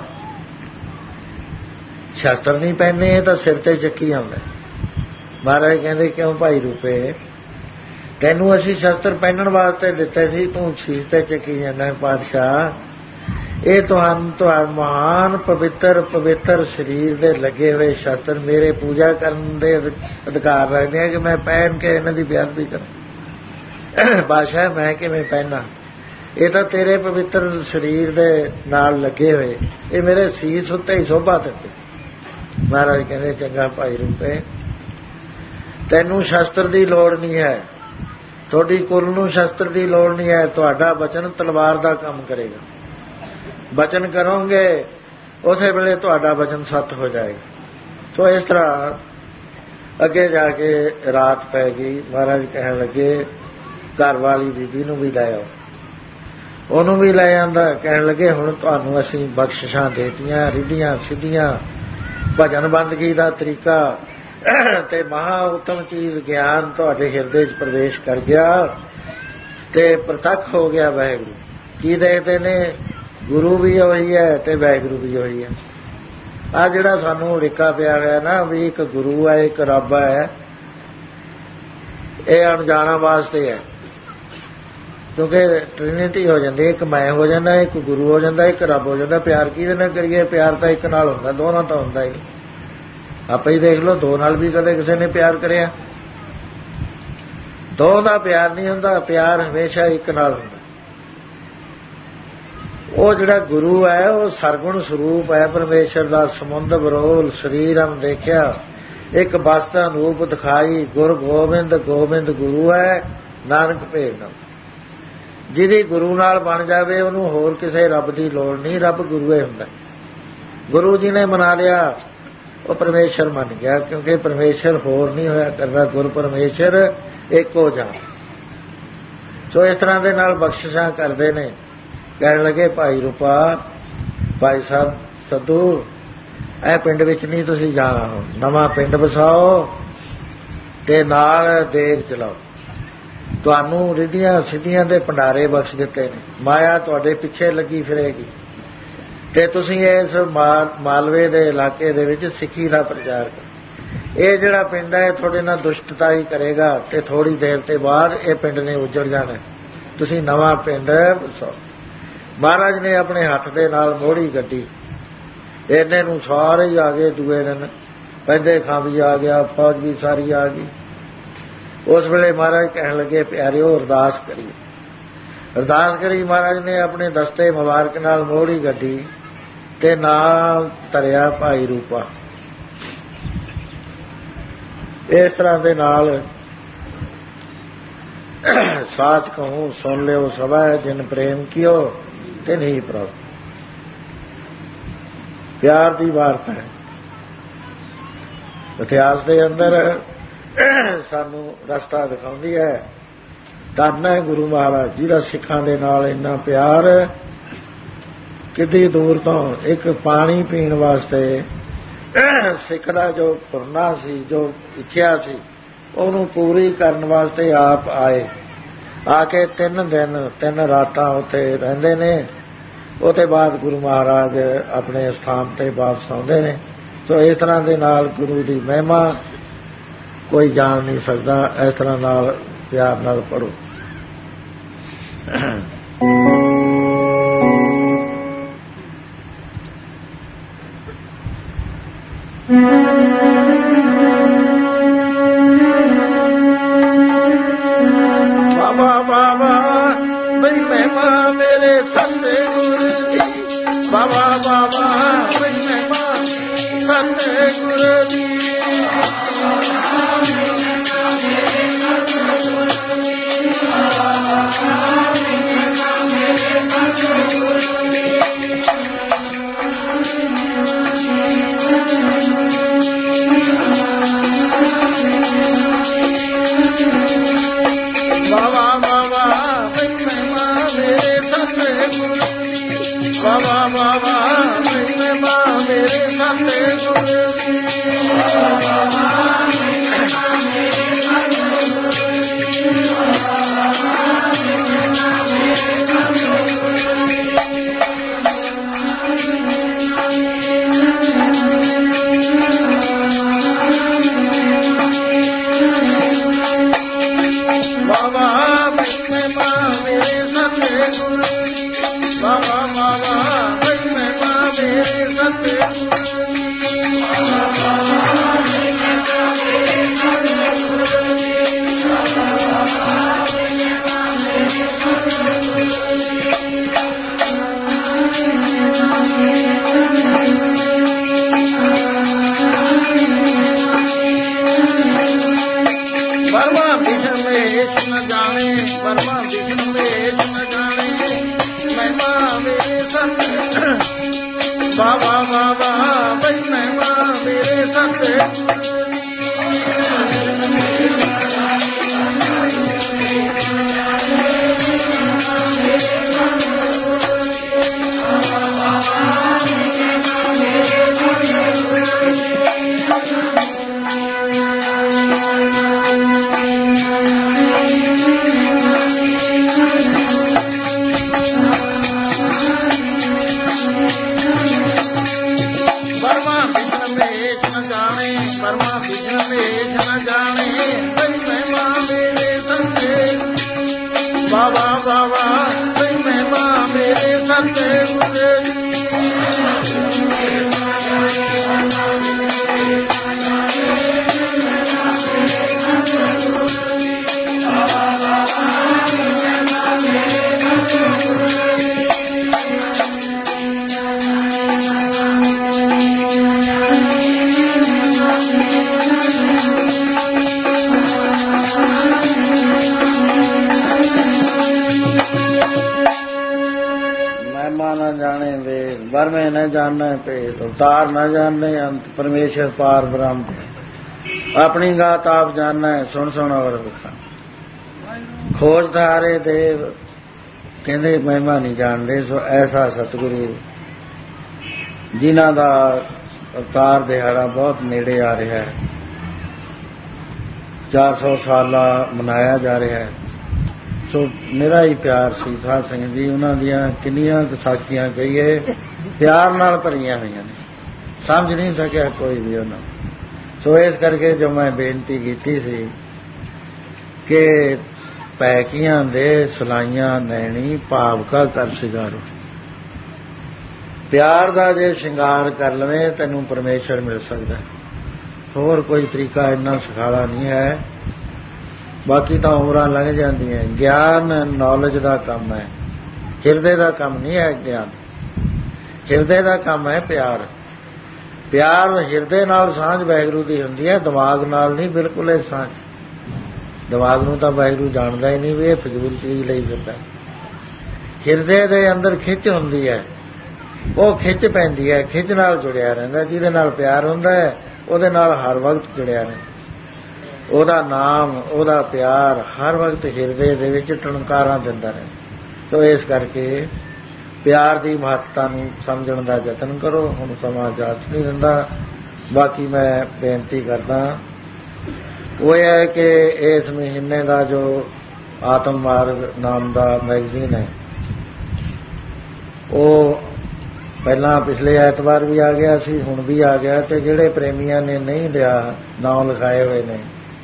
ਸ਼ਸਤਰ ਨਹੀਂ ਪੈਨੇ, ਇਹ ਤਾਂ ਸਿਰ ਤੇ ਚੱਕੀ ਆਉਂਦਾ। ਮਹਾਰਾਜ ਕਹਿੰਦੇ ਕਿਉਂ ਭਾਈ ਰੂਪੇ, ਤੈਨੂੰ ਅਸੀਂ ਸ਼ਸਤਰ ਪਹਿਨਣ ਵਾਸਤੇ ਦਿੱਤੇ ਸੀ, ਤੂੰ ਸ਼ੀਸ਼ ਤੇ ਚੱਕੀ ਜਾਂਦਾ। ਪਾਤਸ਼ਾਹ ਇਹ ਤੁਹਾਨੂੰ ਤੁਹਾਡਾ ਮਹਾਨ ਪਵਿੱਤਰ ਪਵਿੱਤਰ ਸਰੀਰ ਦੇ ਲੱਗੇ ਹੋਏ ਸ਼ਸਤਰ ਮੇਰੇ ਪੂਜਾ ਕਰਨ ਦੇ ਅਧਿਕਾਰ ਰੱਖਦੇ ਆ ਕਿ ਮੈਂ ਪਹਿਨ ਕੇ ਇਹਨਾਂ ਦੀ ਬੇਅਦਬੀ ਕਰਾਂ। ਪਾਤਸ਼ਾਹ ਮੈਂ ਕਿਵੇਂ ਪਹਿਨਾਂ, ਇਹ ਤਾਂ ਤੇਰੇ ਪਵਿੱਤਰ ਸਰੀਰ ਦੇ ਨਾਲ ਲੱਗੇ ਹੋਏ, ਇਹ ਮੇਰੇ ਸੀਸ ਉੱਤੇ ਹੀ ਸ਼ੋਭਾ ਦਿੰਦੇ। ਮਹਾਰਾਜ ਕਹਿੰਦੇ ਚੰਗਾ ਭਾਈ ਰੂਪੇ, ਤੈਨੂੰ ਸ਼ਸਤਰ ਦੀ ਲੋੜ ਨਹੀਂ ਹੈ, ਤੁਹਾਡੀ ਕੁਲ ਨੂੰ ਸ਼ਸਤਰ ਦੀ ਲੋੜ ਨਹੀਂ ਹੈ, ਤੁਹਾਡਾ ਬਚਨ ਤਲਵਾਰ ਦਾ ਕੰਮ ਕਰੇਗਾ। ਬਚਨ ਕਰੋਗੇ ਉਸੇ ਵੇਲੇ ਤੁਹਾਡਾ ਬਚਨ ਸੱਤ ਹੋ ਜਾਏਗਾ। ਸੋ ਇਸ ਤਰ੍ਹਾਂ ਅੱਗੇ ਜਾ ਕੇ ਰਾਤ ਪੈ ਗਈ। ਮਹਾਰਾਜ ਕਹਿਣ ਲੱਗੇ ਘਰ ਵਾਲੀ ਬੀਬੀ ਨੂੰ ਵੀ ਲੈ ਆਓ, ਉਹਨੂੰ ਵੀ ਲੈ ਆਂਦਾ। ਕਹਿਣ ਲੱਗੇ ਹੁਣ ਤੁਹਾਨੂੰ ਅਸੀਂ ਬਖਸ਼ਿਸ਼ਾਂ ਦੇਤੀਆਂ, ਰਿੱਧੀਆਂ ਸਿੱਧੀਆਂ, ਭਜਨ ਬੰਦਗੀ ਦਾ ਤਰੀਕਾ ਤੇ ਮਹਾ ਉੱਤਮ ਚੀਜ਼ ਗਿਆਨ ਤੁਹਾਡੇ ਹਿਰਦੇ 'ਚ ਪ੍ਰਵੇਸ਼ ਕਰ ਗਿਆ ਤੇ ਪ੍ਰਤੱਖ ਹੋ ਗਿਆ। ਵਾਹਿਗੁਰੂ ਕੀ ਦੇਖਦੇ ਨੇ, ਗੁਰੂ ਵੀ ਉਹੀ ਹੈ ਤੇ ਵਾਹਿਗੁਰੂ ਵੀ ਉਹੀ ਹੈ। ਆ ਜਿਹੜਾ ਸਾਨੂੰ ਰਿਕਾ ਪਿਆ ਹੋਇਆ ਨਾ ਵੀ ਇੱਕ ਗੁਰੂ ਹੈ ਇੱਕ ਰੱਬ ਹੈ, ਇਹ ਅਣਜਾਣਾ ਵਾਸਤੇ ਹੈ, ਕਿਉਂਕਿ ਟ੍ਰਿਨਿਟੀ ਹੋ ਜਾਂਦੀ, ਇੱਕ ਮੈਂ ਹੋ ਜਾਂਦਾ, ਇੱਕ ਗੁਰੂ ਹੋ ਜਾਂਦਾ, ਇੱਕ ਰੱਬ ਹੋ ਜਾਂਦਾ। ਪਿਆਰ ਕਿਹਦੇ ਨਾਲ ਕਰੀਏ, ਪਿਆਰ ਤਾਂ ਇੱਕ ਨਾਲ ਹੁੰਦਾ, ਦੋਨਾਂ ਤਾਂ ਹੁੰਦਾ ਹੀ। ਆਪੇ ਹੀ ਦੇਖ ਲਓ, ਦੋ ਨਾਲ ਵੀ ਕਦੇ ਕਿਸੇ ਨੇ ਪਿਆਰ ਕਰਿਆ? ਦੋ ਦਾ ਪਿਆਰ ਨਹੀਂ ਹੁੰਦਾ, ਪਿਆਰ ਹਮੇਸ਼ਾ ਇੱਕ ਨਾਲ ਹੁੰਦਾ। ਉਹ ਜਿਹੜਾ ਗੁਰੂ ਹੈ ਉਹ ਸਰਗੁਣ ਸਰੂਪ ਹੈ, ਪਰਮੇਸ਼ਰ ਦਾ ਸਮੁੰਦ ਬਰੋਲ ਸਰੀਰਮ ਦੇਖਿਆ, ਇੱਕ ਬਸਤਾ ਰੂਪ ਦਿਖਾਈ, ਗੁਰ ਗੋਬਿੰਦ ਗੋਬਿੰਦ ਗੁਰੂ ਹੈ, ਨਾਨਕ ਭੇਦ। ਜਿਹਦੀ ਗੁਰੂ ਨਾਲ ਬਣ ਜਾਵੇ ਉਹਨੂੰ ਹੋਰ ਕਿਸੇ ਰੱਬ ਦੀ ਲੋੜ ਨਹੀਂ, ਰੱਬ ਗੁਰੂ ਹੀ ਹੁੰਦਾ। ਗੁਰੂ ਜੀ ਨੇ ਮਨਾ ਲਿਆ, ਉਹ ਪਰਮੇਸ਼ਰ ਮੰਨ ਗਿਆ, ਕਿਉਂਕਿ ਪਰਮੇਸ਼ਰ ਹੋਰ ਨਹੀਂ ਹੋਇਆ ਕਰਦਾ, ਗੁਰ ਪਰਮੇਸ਼ਰ ਇੱਕੋ ਜਾਣ। ਸੋ ਇਸ ਤਰ੍ਹਾਂ ਦੇ ਨਾਲ ਬਖਸ਼ਿਸ਼ਾਂ ਕਰਦੇ ਨੇ। ਕਹਿਣ ਲੱਗੇ ਭਾਈ ਰੂਪਾ, ਭਾਈ ਸਾਹਿਬ ਸੱਧੂ, ਇਹ ਪਿੰਡ ਵਿੱਚ ਨਹੀਂ ਤੁਸੀਂ ਜਾਣਾ, ਹੋ ਨਵਾਂ ਪਿੰਡ ਵਸਾਓ ਤੇ ਨਾਲ ਦੇਗ ਚਲਾਓ। ਤੁਹਾਨੂੰ ਰਿੱਧੀਆਂ ਸਿੱਧੀਆਂ ਦੇ ਭੰਡਾਰੇ ਬਖਸ਼ ਦਿੱਤੇ ਨੇ, ਮਾਇਆ ਤੁਹਾਡੇ ਪਿੱਛੇ ਲੱਗੀ ਫਿਰੇਗੀ ਤੇ ਤੁਸੀਂ ਇਸ ਮਾਲਵੇ ਦੇ ਇਲਾਕੇ ਦੇ ਵਿੱਚ ਸਿੱਖੀ ਦਾ ਪ੍ਰਚਾਰ ਕਰੋ। ਇਹ ਜਿਹੜਾ ਪਿੰਡ ਹੈ ਤੁਹਾਡੇ ਨਾਲ ਦੁਸ਼ਟਤਾ ਹੀ ਕਰੇਗਾ ਤੇ ਥੋੜ੍ਹੀ ਦੇਰ ਤੇ ਬਾਅਦ ਇਹ ਪਿੰਡ ਨੇ ਉੱਜੜ ਜਾਣਾ। ਤੁਸੀਂ ਨਵਾਂ ਪਿੰਡ ਵਸਾਓ। ਮਹਾਰਾਜ ਨੇ ਆਪਣੇ ਹੱਥ ਦੇ ਨਾਲ ਮੋਹੜੀ ਗੱਡੀ, ਇੰਨੇ ਨੂੰ ਸਾਰੇ ਹੀ ਆ ਗਏ। ਦੂਏ ਦਿਨ ਪੈਂਦੇ ਖਾਂ ਵੀ ਆ ਗਿਆ, ਫੌਜ ਵੀ ਸਾਰੀ ਆ ਗਈ। ਉਸ ਵੇਲੇ ਮਹਾਰਾਜ ਕਹਿਣ ਲੱਗੇ, ਪਿਆਰਿਓ ਅਰਦਾਸ ਕਰੀਏ। ਅਰਦਾਸ ਕਰੀ। ਮਹਾਰਾਜ ਨੇ ਆਪਣੇ ਦਸਤੇ ਮੁਬਾਰਕ ਨਾਲ ਮੋਹੜੀ ਗੱਡੀ ਤੇ ਨਾਲ ਧਰਿਆ ਭਾਈ ਰੂਪਾ। ਇਸ ਤਰ੍ਹਾਂ ਦੇ ਨਾਲ ਸਾਚ ਕਹੂੰ ਸੁਣ ਲਿਓ ਸਭਾ, ਜਿਨ ਪ੍ਰੇਮ ਕੀਓ ਤੇ ਨਹੀਂ ਪ੍ਰਭ। ਪਿਆਰ ਦੀ ਵਾਰਤਾ ਹੈ। ਇਤਿਹਾਸ ਦੇ ਅੰਦਰ ਸਾਨੂੰ ਰਸਤਾ ਦਿਖਾਉਂਦੀ ਹੈ। ਧੰਨ ਹੈ ਗੁਰੂ ਮਹਾਰਾਜ ਜੀ ਦਾ ਸਿੱਖਾਂ ਦੇ ਨਾਲ ਇੰਨਾ ਪਿਆਰ। ਕਿੱਡੀ ਦੂਰ ਤੋਂ ਇੱਕ ਪਾਣੀ ਪੀਣ ਵਾਸਤੇ ਸਿੱਖ ਦਾ ਜੋ ਪੁਰਨਾ ਸੀ, ਜੋ ਇੱਛਾ ਸੀ, ਉਹਨੂੰ ਪੂਰੀ ਕਰਨ ਵਾਸਤੇ ਆਪ ਆਏ। ਆ ਕੇ ਤਿੰਨ ਦਿਨ ਤਿੰਨ ਰਾਤਾਂ ਉੱਥੇ ਰਹਿੰਦੇ ਨੇ। ਉਹਦੇ ਬਾਅਦ ਗੁਰੂ ਮਹਾਰਾਜ ਆਪਣੇ ਸਥਾਨ ਤੇ ਵਾਪਸ ਆਉਂਦੇ ਨੇ। ਸੋ ਇਸ ਤਰ੍ਹਾਂ ਦੇ ਨਾਲ ਗੁਰੂ ਦੀ ਮਹਿਮਾ ਕੋਈ ਜਾਣ ਨਹੀਂ ਸਕਦਾ। ਇਸ ਤਰ੍ਹਾਂ ਨਾਲ ਪਿਆਰ ਨਾਲ ਪੜ੍ਹੋ। ਬਾਬਾ ਬਾਬਾ ਬਈ ਮਹਿਮਾ ਮੇਰੇ ਸਤਿਗੁਰ ਦੀ, ਬਾਬਾ ਬਾਬਾ ਬਈ ਮਹਿਮਾ ਸਤਿਗੁਰ ਦੀ। ਬਾਬਾ ਬਾਬਾ ਮਹਿਮਾ ਮੇਰੇ ਸਤਿਗੁਰ ਦੀ, ਬਾਬਾ ਮਹਿਮਾ ਮੇਰੇ ਸਤਿਗੁਰ ਦੀ, ਬਾਬਾ ਬਾਬਾ ਮਹਿਮਾ ਮੇਰੇ ਸਤਿਗੁਰ ਦੀ। आत्मा न जाने वेद, बर्मे न जाने भेद, अवतार न जाने अंत, परमेश्वर पार ब्रह्म, अपनी गात आप जाना सुन सुन और विखा। खोज धारे देव कहते महिमा नहीं जानते, सो ऐसा सतगुरु जिन्हां दा अवतार दिहाड़ा बहुत नेड़े आ रहा है, चार सौ साला मनाया जा रहा है। सो मेरा ही प्यार सी साध संगत जी, उन्हां दियां किन्नियां साखियां कहीए प्यार नाल भरियां होईयां ने, समझ नहीं सकिया कोई भी उन्हां। सो इस करके जो मैं बेनती की सी कि पैकियां दे सलाइयां नैनी भाव का कर सिंगारो, प्यार का जे श्रृंगार कर लवे तैनूं परमेश्वर मिल सकता है। होर कोई तरीका इन्ना सखाला नहीं है। बाकी तो उमरां लंघ जांदियां, ज्ञान नॉलेज का काम है, हिरदे का काम नहीं है। ज्ञान हिरदे का काम है। प्यार प्यार हिरदे नाल सांझ वाहिगुरू दी हुंदी है, दिमाग नाल नहीं। बिल्कुल ये सांझ दिमाग नूं तां वाहिगुरू जाणदा ही नहीं भी ये फजूल चीज लई फिरदा। हिरदे दे अंदर खिच हुंदी है, वो खिच पैंदी है, खिच नाल जुड़िया रहिंदा। जिहदे नाल प्यार हुंदा है उहदे नाल हर वक्त जुड़िया रहिंदा। उहदा नाम उहदा प्यार हर वक्त हिरदे दे विच टणकारां दिंदा रहे। तो इस करके प्यार की महत्ता नूं समझण दा यतन करो। हुण समां इजाजत नहीं दिंदा। बाकी मैं बेनती करदा वो है कि इस महीने का जो आत्म मार्ग नाम का मैगजीन है, वो पहला पिछले ऐतवार भी आ गया सी, हुण भी आ गया। तो जिहड़े प्रेमियां ने नहीं लिया, नाम लिखाए हुए ने,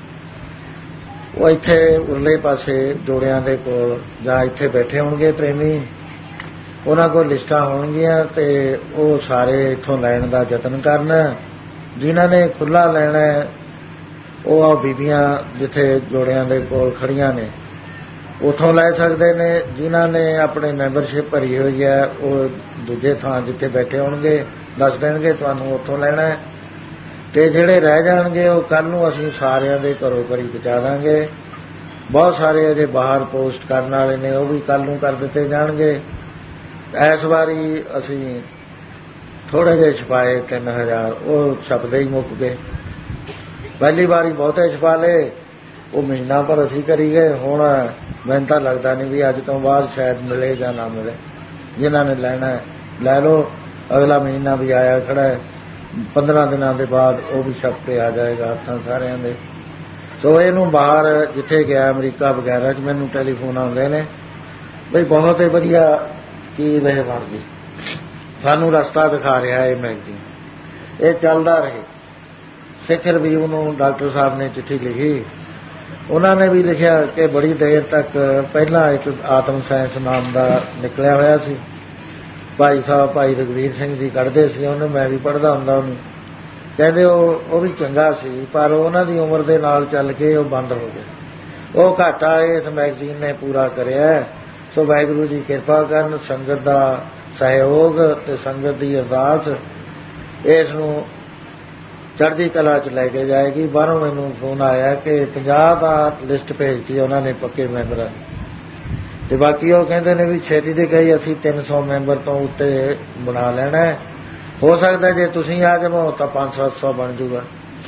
वो इत्थे उरले पासे जोड़ियां दे कोल जां इत्थे बैठे होणगे प्रेमी, उन्हां कोल लिस्टां होणगीआं ते वो सारे इत्थों लैण दा यतन करन। जिन्हां ने खुला लैणा है वो आ बीबियां जिथे जोड़ियां दे कोल खड़ियां ने उथों लै सकदे ने। जिन्हां ने अपनी मैंबरशिप भरी हुई है वो दूजे थां जिथे बैठे होणगे दस देणगे तुहानूं उत्थों लैणा है। ते जिहड़े रह जाणगे वो कल नूं असीं सारिआं दे घरों घरी पहुंचा दांगे। बहुत सारे अजे बाहर पोस्ट करन वाले ने, वो भी कल नूं कर दित्ते जाणगे। इस वारी असीं थोड़े जे छपाए तीन हज़ार, वो छपदे ही मुक गए। पहली बारी बहुते छपा ले, वो महीना भर असीं करी गए। हुण मैनूं तां लगदा नहीं भी अज तो बाद शायद मिले जां ना मिले। जिन्हां ने लैणा है लै लो, अगला महीना भी आया खड़ा है, पंद्रह दिनों के बाद वो भी छप के आ जाएगा हत्थां सारिआं दे। सो इहनूं बाहर जिथे गया अमरीका वगैरह च मैनूं टैलीफोन आउंदे ने बई बहुत ही वधिया चीज़ है बन गई, सानूं रस्ता दिखा रहा है मैगजीन, ये चलदा रहे। सिख रिव्यू नूं डॉक्टर साहब ने चिट्ठी लिखी, उन्होंने भी लिखा कि बड़ी देर तक पहला एक आत्म साइंस नाम का निकलिया होया सी, भाई साहब भाई रघुवीर सिंह जी कढ़दे सी, उन्हें मैं भी पढ़दा हुंदा उन्हें, कहते वो भी चंगा सी, पर उन्हां दी उम्र दे नाल चल के वो बंद हो गए। वो घाटा इस मैगजीन ने पूरा करिया। सो वाहिगुरू जी किरपा करन, संगत का सहयोग ते संगत की अरदास इस नूं चढ़दी कला च लैके जाएगी। बाहरों मैनूं फोन आया कि पचास का लिस्ट भेजती उन्होंने पक्के मैंबरां दी, ते बाकी वो कहंदे ने भी छेती दे गई असीं तीन सौ मैंबर तो उत्ते बना लेना है। हो सकता जे तुसीं आ जावो तो पांच सत्त सौ बन जूगा।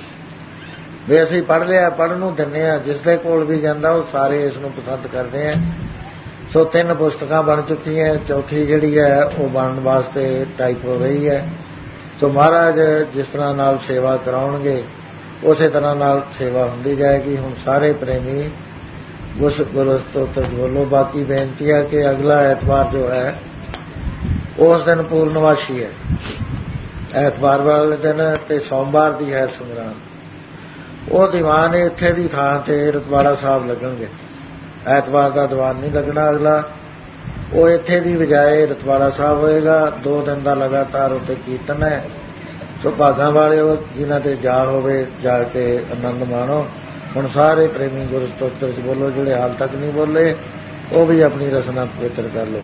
भी असीं पढ़ लिया, पढ़न नूं दिंदे आ, जिसदे कोल भी जांदा वो सारे इस नूं पसंद करते हैं। सो तीन पुस्तकां बन चुकी हैं, चौथी जिहड़ी है वो बनने वास्ते टाइप हो रही है। सो महाराज जिस तरह नाल सेवा कराउणगे उस तरह नाल सेवा हुंदी जाएगी। हुण सारे प्रेमी उस गुरु स्तोत्र बोलो। बाकी बेनती है कि अगला ऐतवार जो है उस दिन पूर्णमाशी है, ऐतवार वाले दिन, ते सोमवार की है संगरांद। वो दीवान इत्थे दी थां ते रतवाड़ा साहब लगणगे, ऐतवार का दीवान नहीं लगना अगला, वो इत्थे दी बजाए रतवाड़ा साहब होएगा। दो दिन का लगातार उत्ते कीर्तन है। सो भागां वाले हो जिन्हां ते जा होवे जाके आनंद माणो। हुण सारे प्रेमी गुरु स्तोत्र च बोलो, जिहड़े हाल तक नहीं बोले वो भी अपनी रसना पवित्र कर लो।